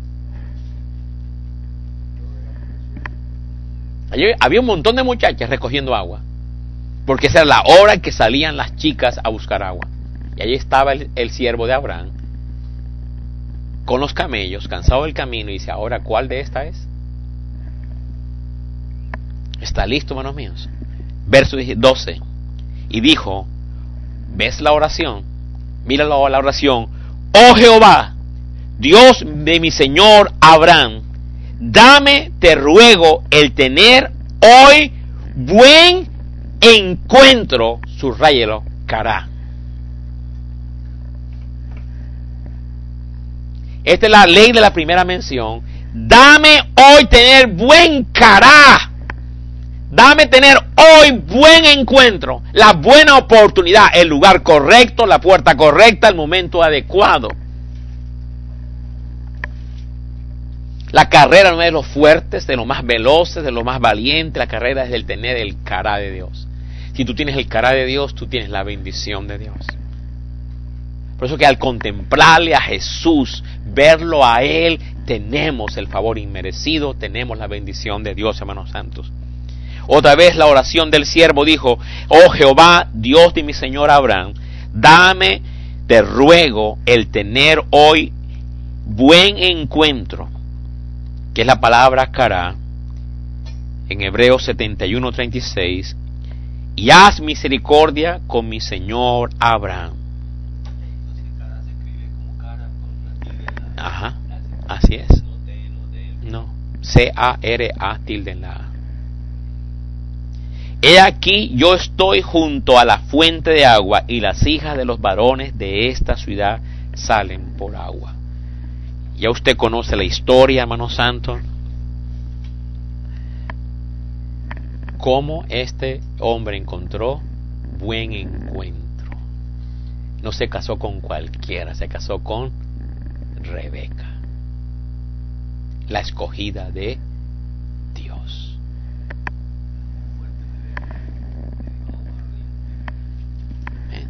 Allí había un montón de muchachas recogiendo agua, porque esa era la hora en que salían las chicas a buscar agua. Y allí estaba el, el siervo de Abraham, con los camellos, cansado del camino, y dice: ahora, ¿cuál de esta es? ¿Está listo, hermanos míos? Verso doce. Y dijo, ¿ves la oración? Mira la oración. Oh Jehová, Dios de mi señor Abraham, dame, te ruego, el tener hoy buen encuentro, subrayelo, cará. Esta es la ley de la primera mención. Dame hoy tener buen cará. Dame tener hoy buen encuentro, la buena oportunidad, el lugar correcto, la puerta correcta, el momento adecuado. La carrera no es de los fuertes, de los más veloces, de los más valientes. La carrera es del tener el cará de Dios. Si tú tienes el cará de Dios, tú tienes la bendición de Dios. Por eso que al contemplarle a Jesús, verlo a Él, tenemos el favor inmerecido, tenemos la bendición de Dios, hermanos santos. Otra vez la oración del siervo dijo: oh Jehová, Dios de mi señor Abraham, dame, te ruego, el tener hoy buen encuentro, que es la palabra cará, en Hebreos setenta y uno, treinta y seis, y haz misericordia con mi señor Abraham. Ajá, así es. No, C A R A tilde en la A. He aquí, yo estoy junto a la fuente de agua, y las hijas de los varones de esta ciudad salen por agua. Ya usted conoce la historia, hermano santo, cómo este hombre encontró buen encuentro. No se casó con cualquiera, se casó con Rebeca, la escogida de Dios. Bien.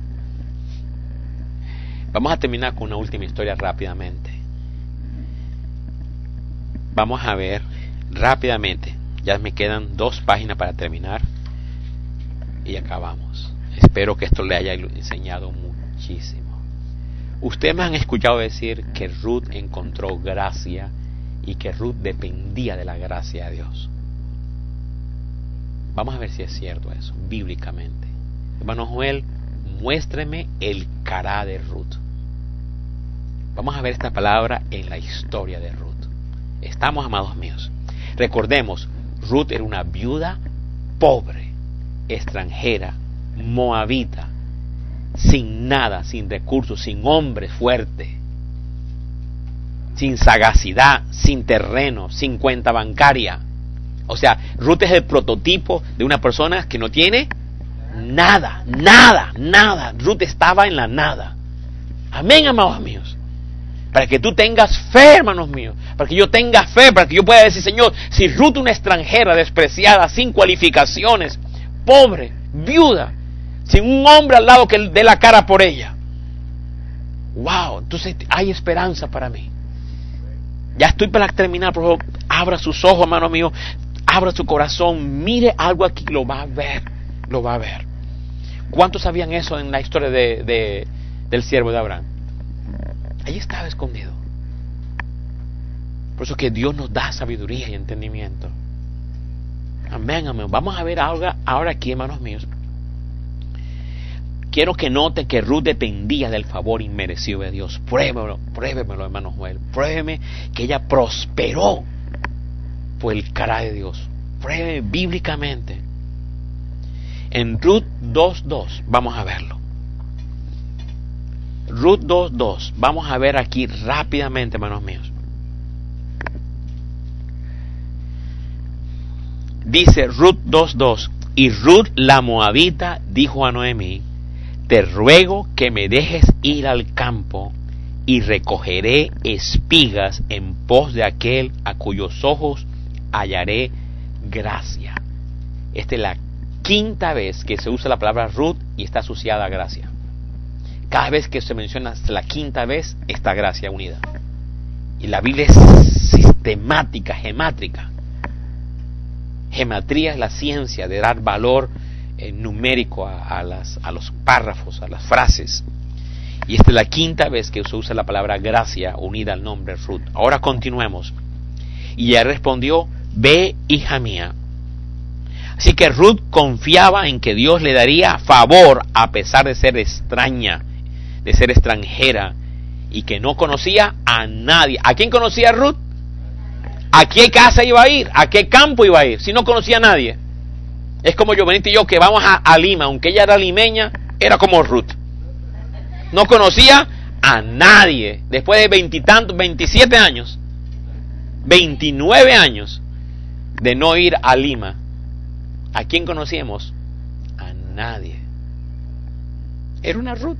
Vamos a terminar con una última historia rápidamente. Vamos a ver rápidamente, ya me quedan dos páginas para terminar y acabamos. Espero que esto le haya enseñado muchísimo. Ustedes me han escuchado decir que Ruth encontró gracia y que Ruth dependía de la gracia de Dios. Vamos a ver si es cierto eso, bíblicamente. Hermano Joel, muéstreme el cará de Ruth. Vamos a ver esta palabra en la historia de Ruth. Estamos, amados míos. Recordemos, Ruth era una viuda pobre, extranjera, moabita, sin nada, sin recursos, sin hombre fuerte, sin sagacidad, sin terreno, sin cuenta bancaria. O sea, Ruth es el prototipo de una persona que no tiene nada, nada, nada. Ruth estaba en la nada. Amén, amados míos. Para que tú tengas fe, hermanos míos, para que yo tenga fe, para que yo pueda decir: Señor, si Ruth, una extranjera, despreciada, sin cualificaciones, pobre, viuda, sin un hombre al lado que dé la cara por ella, wow, entonces hay esperanza para mí. Ya estoy para terminar, por favor, abra sus ojos, hermano mío, abra su corazón, mire algo aquí, lo va a ver, lo va a ver. ¿Cuántos sabían eso en la historia de, de, del siervo de Abraham? Allí estaba escondido. Por eso que Dios nos da sabiduría y entendimiento. Amén, amén. Vamos a ver ahora, ahora aquí, hermanos míos. Quiero que note que Ruth dependía del favor inmerecido de Dios. Pruébemelo, pruébemelo, hermano Joel. Pruébeme que ella prosperó por el carácter de Dios. Pruébeme bíblicamente. En Ruth dos dos, vamos a verlo. Ruth dos dos, vamos a ver aquí rápidamente, hermanos míos. Dice Ruth dos dos, y Ruth la moabita dijo a Noemí: te ruego que me dejes ir al campo y recogeré espigas en pos de aquel a cuyos ojos hallaré gracia. Esta es la quinta vez que se usa la palabra Ruth y está asociada a gracia. Cada vez que se menciona hasta la quinta vez está gracia unida. Y la Biblia es sistemática, gemátrica. Gematría es la ciencia de dar valor eh, numérico a, a, las, a los párrafos, a las frases. Y esta es la quinta vez que se usa la palabra gracia unida al nombre Ruth. Ahora continuemos. Y ella respondió: ve, hija mía. Así que Ruth confiaba en que Dios le daría favor a pesar de ser extraña, de ser extranjera y que no conocía a nadie. ¿A quién conocía Ruth? ¿A qué casa iba a ir? ¿A qué campo iba a ir? Si no conocía a nadie. Es como yo, Benito y yo, que vamos a, a Lima, aunque ella era limeña, era como Ruth. No conocía a nadie. Después de veintitantos, veintisiete años, veintinueve años de no ir a Lima, ¿a quién conocíamos? A nadie. Era una Ruth.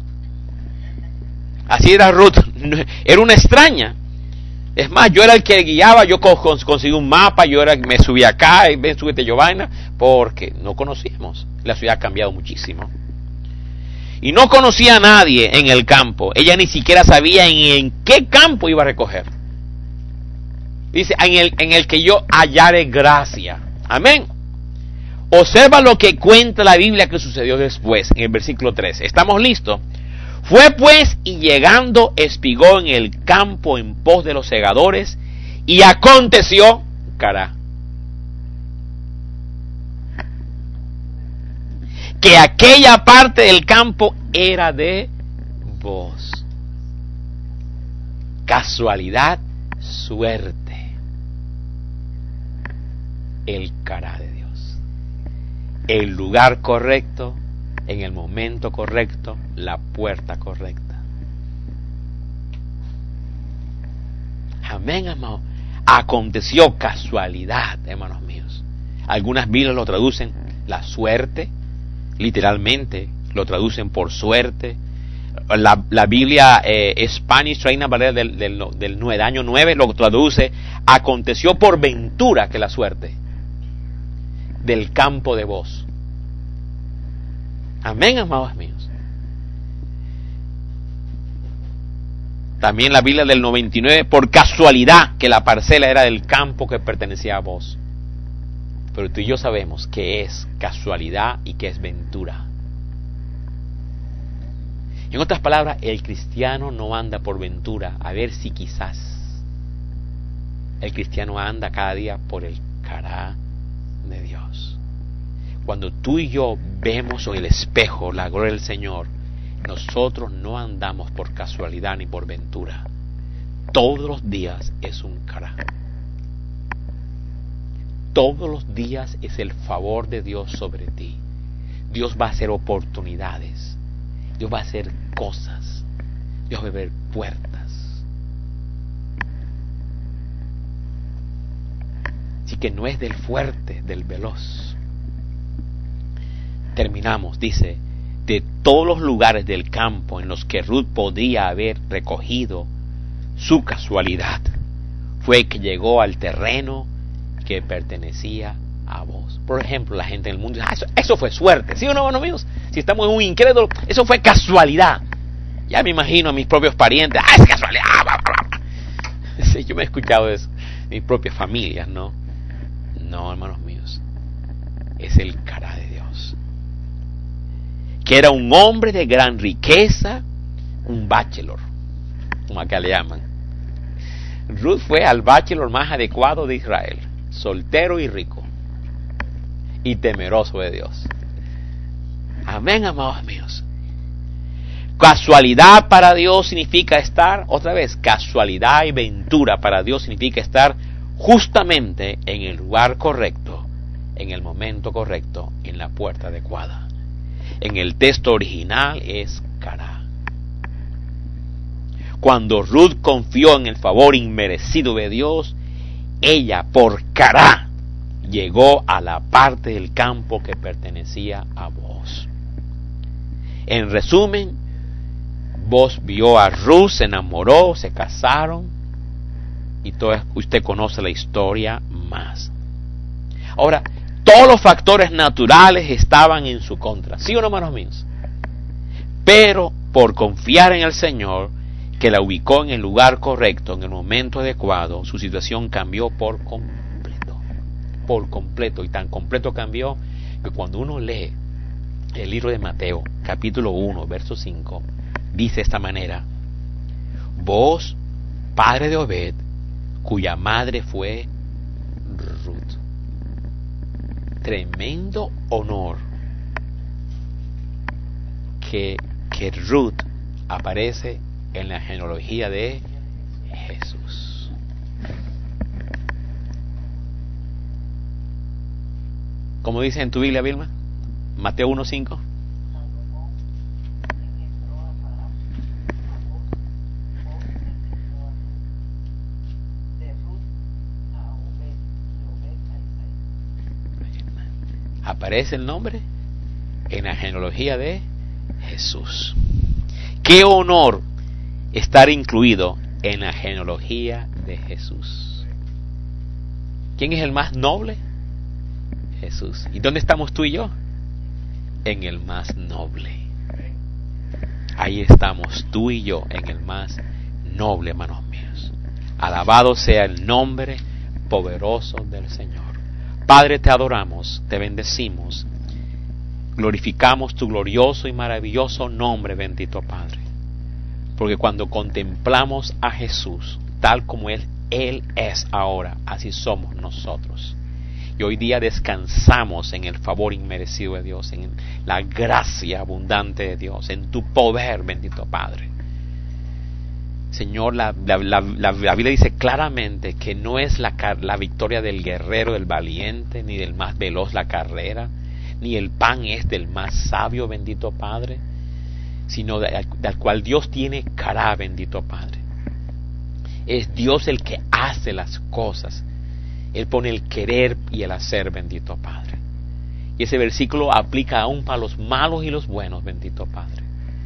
Así era Ruth. Era una extraña. Es más, yo era el que guiaba, yo conseguí un mapa, yo era me subí acá, y ven, súbete Giovanna, porque no conocíamos. La ciudad ha cambiado muchísimo. Y no conocía a nadie en el campo. Ella ni siquiera sabía en, en qué campo iba a recoger. Dice, en el, en el que yo hallaré gracia. Amén. Observa lo que cuenta la Biblia que sucedió después, en el versículo trece. ¿Estamos listos? Fue pues y llegando espigó en el campo en pos de los segadores, y aconteció, cara, que aquella parte del campo era de Booz. Casualidad, suerte. El cara de Dios. El lugar correcto, en el momento correcto, la puerta correcta. Amén, amado. Aconteció casualidad, hermanos míos. Algunas Biblias lo traducen la suerte, literalmente lo traducen por suerte. La, la Biblia eh, Spanish Reina Valera del, del, del, del año nueve lo traduce: aconteció por ventura que la suerte del campo de Booz. Amén, amados míos. También la Biblia del noventa y nueve, por casualidad que la parcela era del campo que pertenecía a Booz. Pero tú y yo sabemos que es casualidad y que es ventura. En otras palabras, el cristiano no anda por ventura, a ver si quizás. El cristiano anda cada día por el cara de Dios. Cuando tú y yo vemos en el espejo la gloria del Señor, nosotros no andamos por casualidad ni por ventura. Todos los días es un cara. Todos los días es el favor de Dios sobre ti. Dios va a hacer oportunidades. Dios va a hacer cosas. Dios va a abrir puertas. Así que no es del fuerte, del veloz. Terminamos, dice, de todos los lugares del campo en los que Ruth podía haber recogido su casualidad, fue que llegó al terreno que pertenecía a Booz. Por ejemplo, la gente en el mundo dice, ah, eso, eso fue suerte, ¿sí o no, hermanos míos? Si estamos en un incrédulo, eso fue casualidad. Ya me imagino a mis propios parientes, ah, es casualidad. Sí, yo me he escuchado eso, mis propias familias, ¿no? No, hermanos míos, es el cara de Dios. Que era un hombre de gran riqueza, un bachelor, como acá le llaman. Ruth fue al bachelor más adecuado de Israel, soltero y rico, y temeroso de Dios. Amén, amados míos. Casualidad para Dios significa estar, otra vez, casualidad y ventura para Dios significa estar justamente en el lugar correcto, en el momento correcto, en la puerta adecuada. En el texto original es cara. Cuando Ruth confió en el favor inmerecido de Dios, ella por cara llegó a la parte del campo que pertenecía a Boaz. En resumen, Boaz vio a Ruth, se enamoró, se casaron y todo, usted conoce la historia más. Ahora, todos los factores naturales estaban en su contra, ¿sí o no, hermanos míos? Pero por confiar en el Señor, que la ubicó en el lugar correcto, en el momento adecuado, su situación cambió por completo. Por completo. Y tan completo cambió que cuando uno lee el libro de Mateo, capítulo uno, verso cinco, dice de esta manera: Boaz, padre de Obed, cuya madre fue Ruth. Tremendo honor que, que Ruth aparece en la genealogía de Jesús. ¿Cómo dice en tu Biblia, Vilma? Mateo uno cinco. Aparece el nombre en la genealogía de Jesús. ¡Qué honor estar incluido en la genealogía de Jesús! ¿Quién es el más noble? Jesús. ¿Y dónde estamos tú y yo? En el más noble. Ahí estamos tú y yo en el más noble, hermanos míos. Alabado sea el nombre poderoso del Señor. Padre, te adoramos, te bendecimos, glorificamos tu glorioso y maravilloso nombre, bendito Padre. Porque cuando contemplamos a Jesús, tal como Él, Él es ahora, así somos nosotros. Y hoy día descansamos en el favor inmerecido de Dios, en la gracia abundante de Dios, en tu poder, bendito Padre. Señor, la, la, la, la, la Biblia dice claramente que no es la, la victoria del guerrero, del valiente, ni del más veloz la carrera, ni el pan es del más sabio, bendito Padre, sino del, del cual Dios tiene cara, bendito Padre. Es Dios el que hace las cosas. Él pone el querer y el hacer, bendito Padre. Y ese versículo aplica aún para los malos y los buenos, bendito Padre.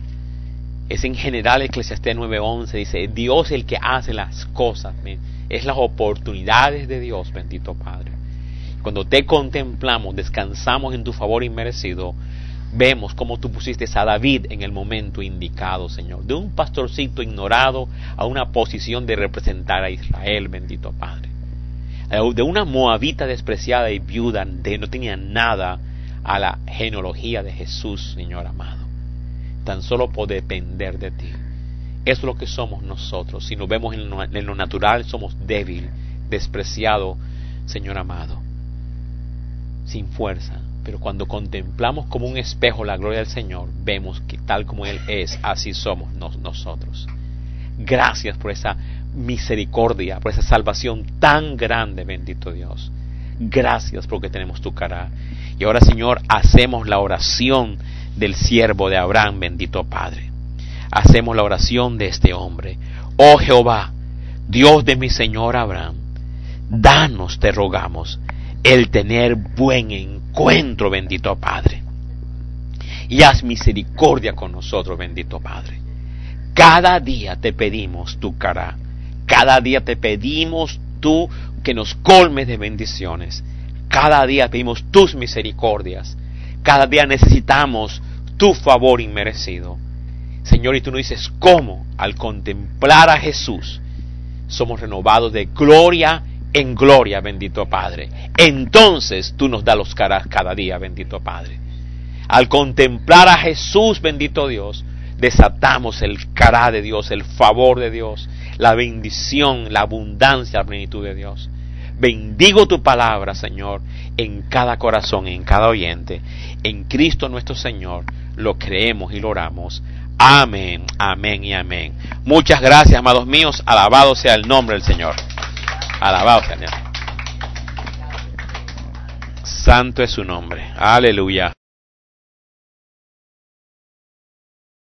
Es en general Eclesiastés nueve once, dice, Dios el que hace las cosas, es las oportunidades de Dios, bendito Padre. Cuando te contemplamos, descansamos en tu favor inmerecido, vemos cómo tú pusiste a David en el momento indicado, Señor, de un pastorcito ignorado a una posición de representar a Israel, bendito Padre. De una moabita despreciada y viuda, de no tenía nada, a la genealogía de Jesús, Señor amado. Tan solo por depender de ti. Eso es lo que somos nosotros. Si nos vemos en lo, en lo natural, somos débil, despreciado, Señor amado, sin fuerza. Pero cuando contemplamos como un espejo la gloria del Señor, vemos que tal como Él es, así somos nos, nosotros. Gracias por esa misericordia, por esa salvación tan grande, bendito Dios. Gracias porque tenemos tu cara. Y ahora, Señor, hacemos la oración del siervo de Abraham, bendito Padre. Hacemos la oración de este hombre. Oh Jehová, Dios de mi Señor Abraham, danos, te rogamos, el tener buen encuentro, bendito Padre. Y haz misericordia con nosotros, bendito Padre. Cada día te pedimos tu cara. Cada día te pedimos tú que nos colmes de bendiciones. Cada día pedimos tus misericordias. Cada día necesitamos tu favor inmerecido. Señor, y tú nos dices cómo al contemplar a Jesús somos renovados de gloria en gloria, bendito Padre. Entonces tú nos das los caras cada día, bendito Padre. Al contemplar a Jesús, bendito Dios, desatamos el cará de Dios, el favor de Dios, la bendición, la abundancia, la plenitud de Dios. Bendigo tu palabra, Señor, en cada corazón, en cada oyente. En Cristo nuestro Señor lo creemos y lo oramos. Amén, amén y amén. Muchas gracias, amados míos. Alabado sea el nombre del Señor. Alabado sea el Señor. Santo es su nombre. Aleluya.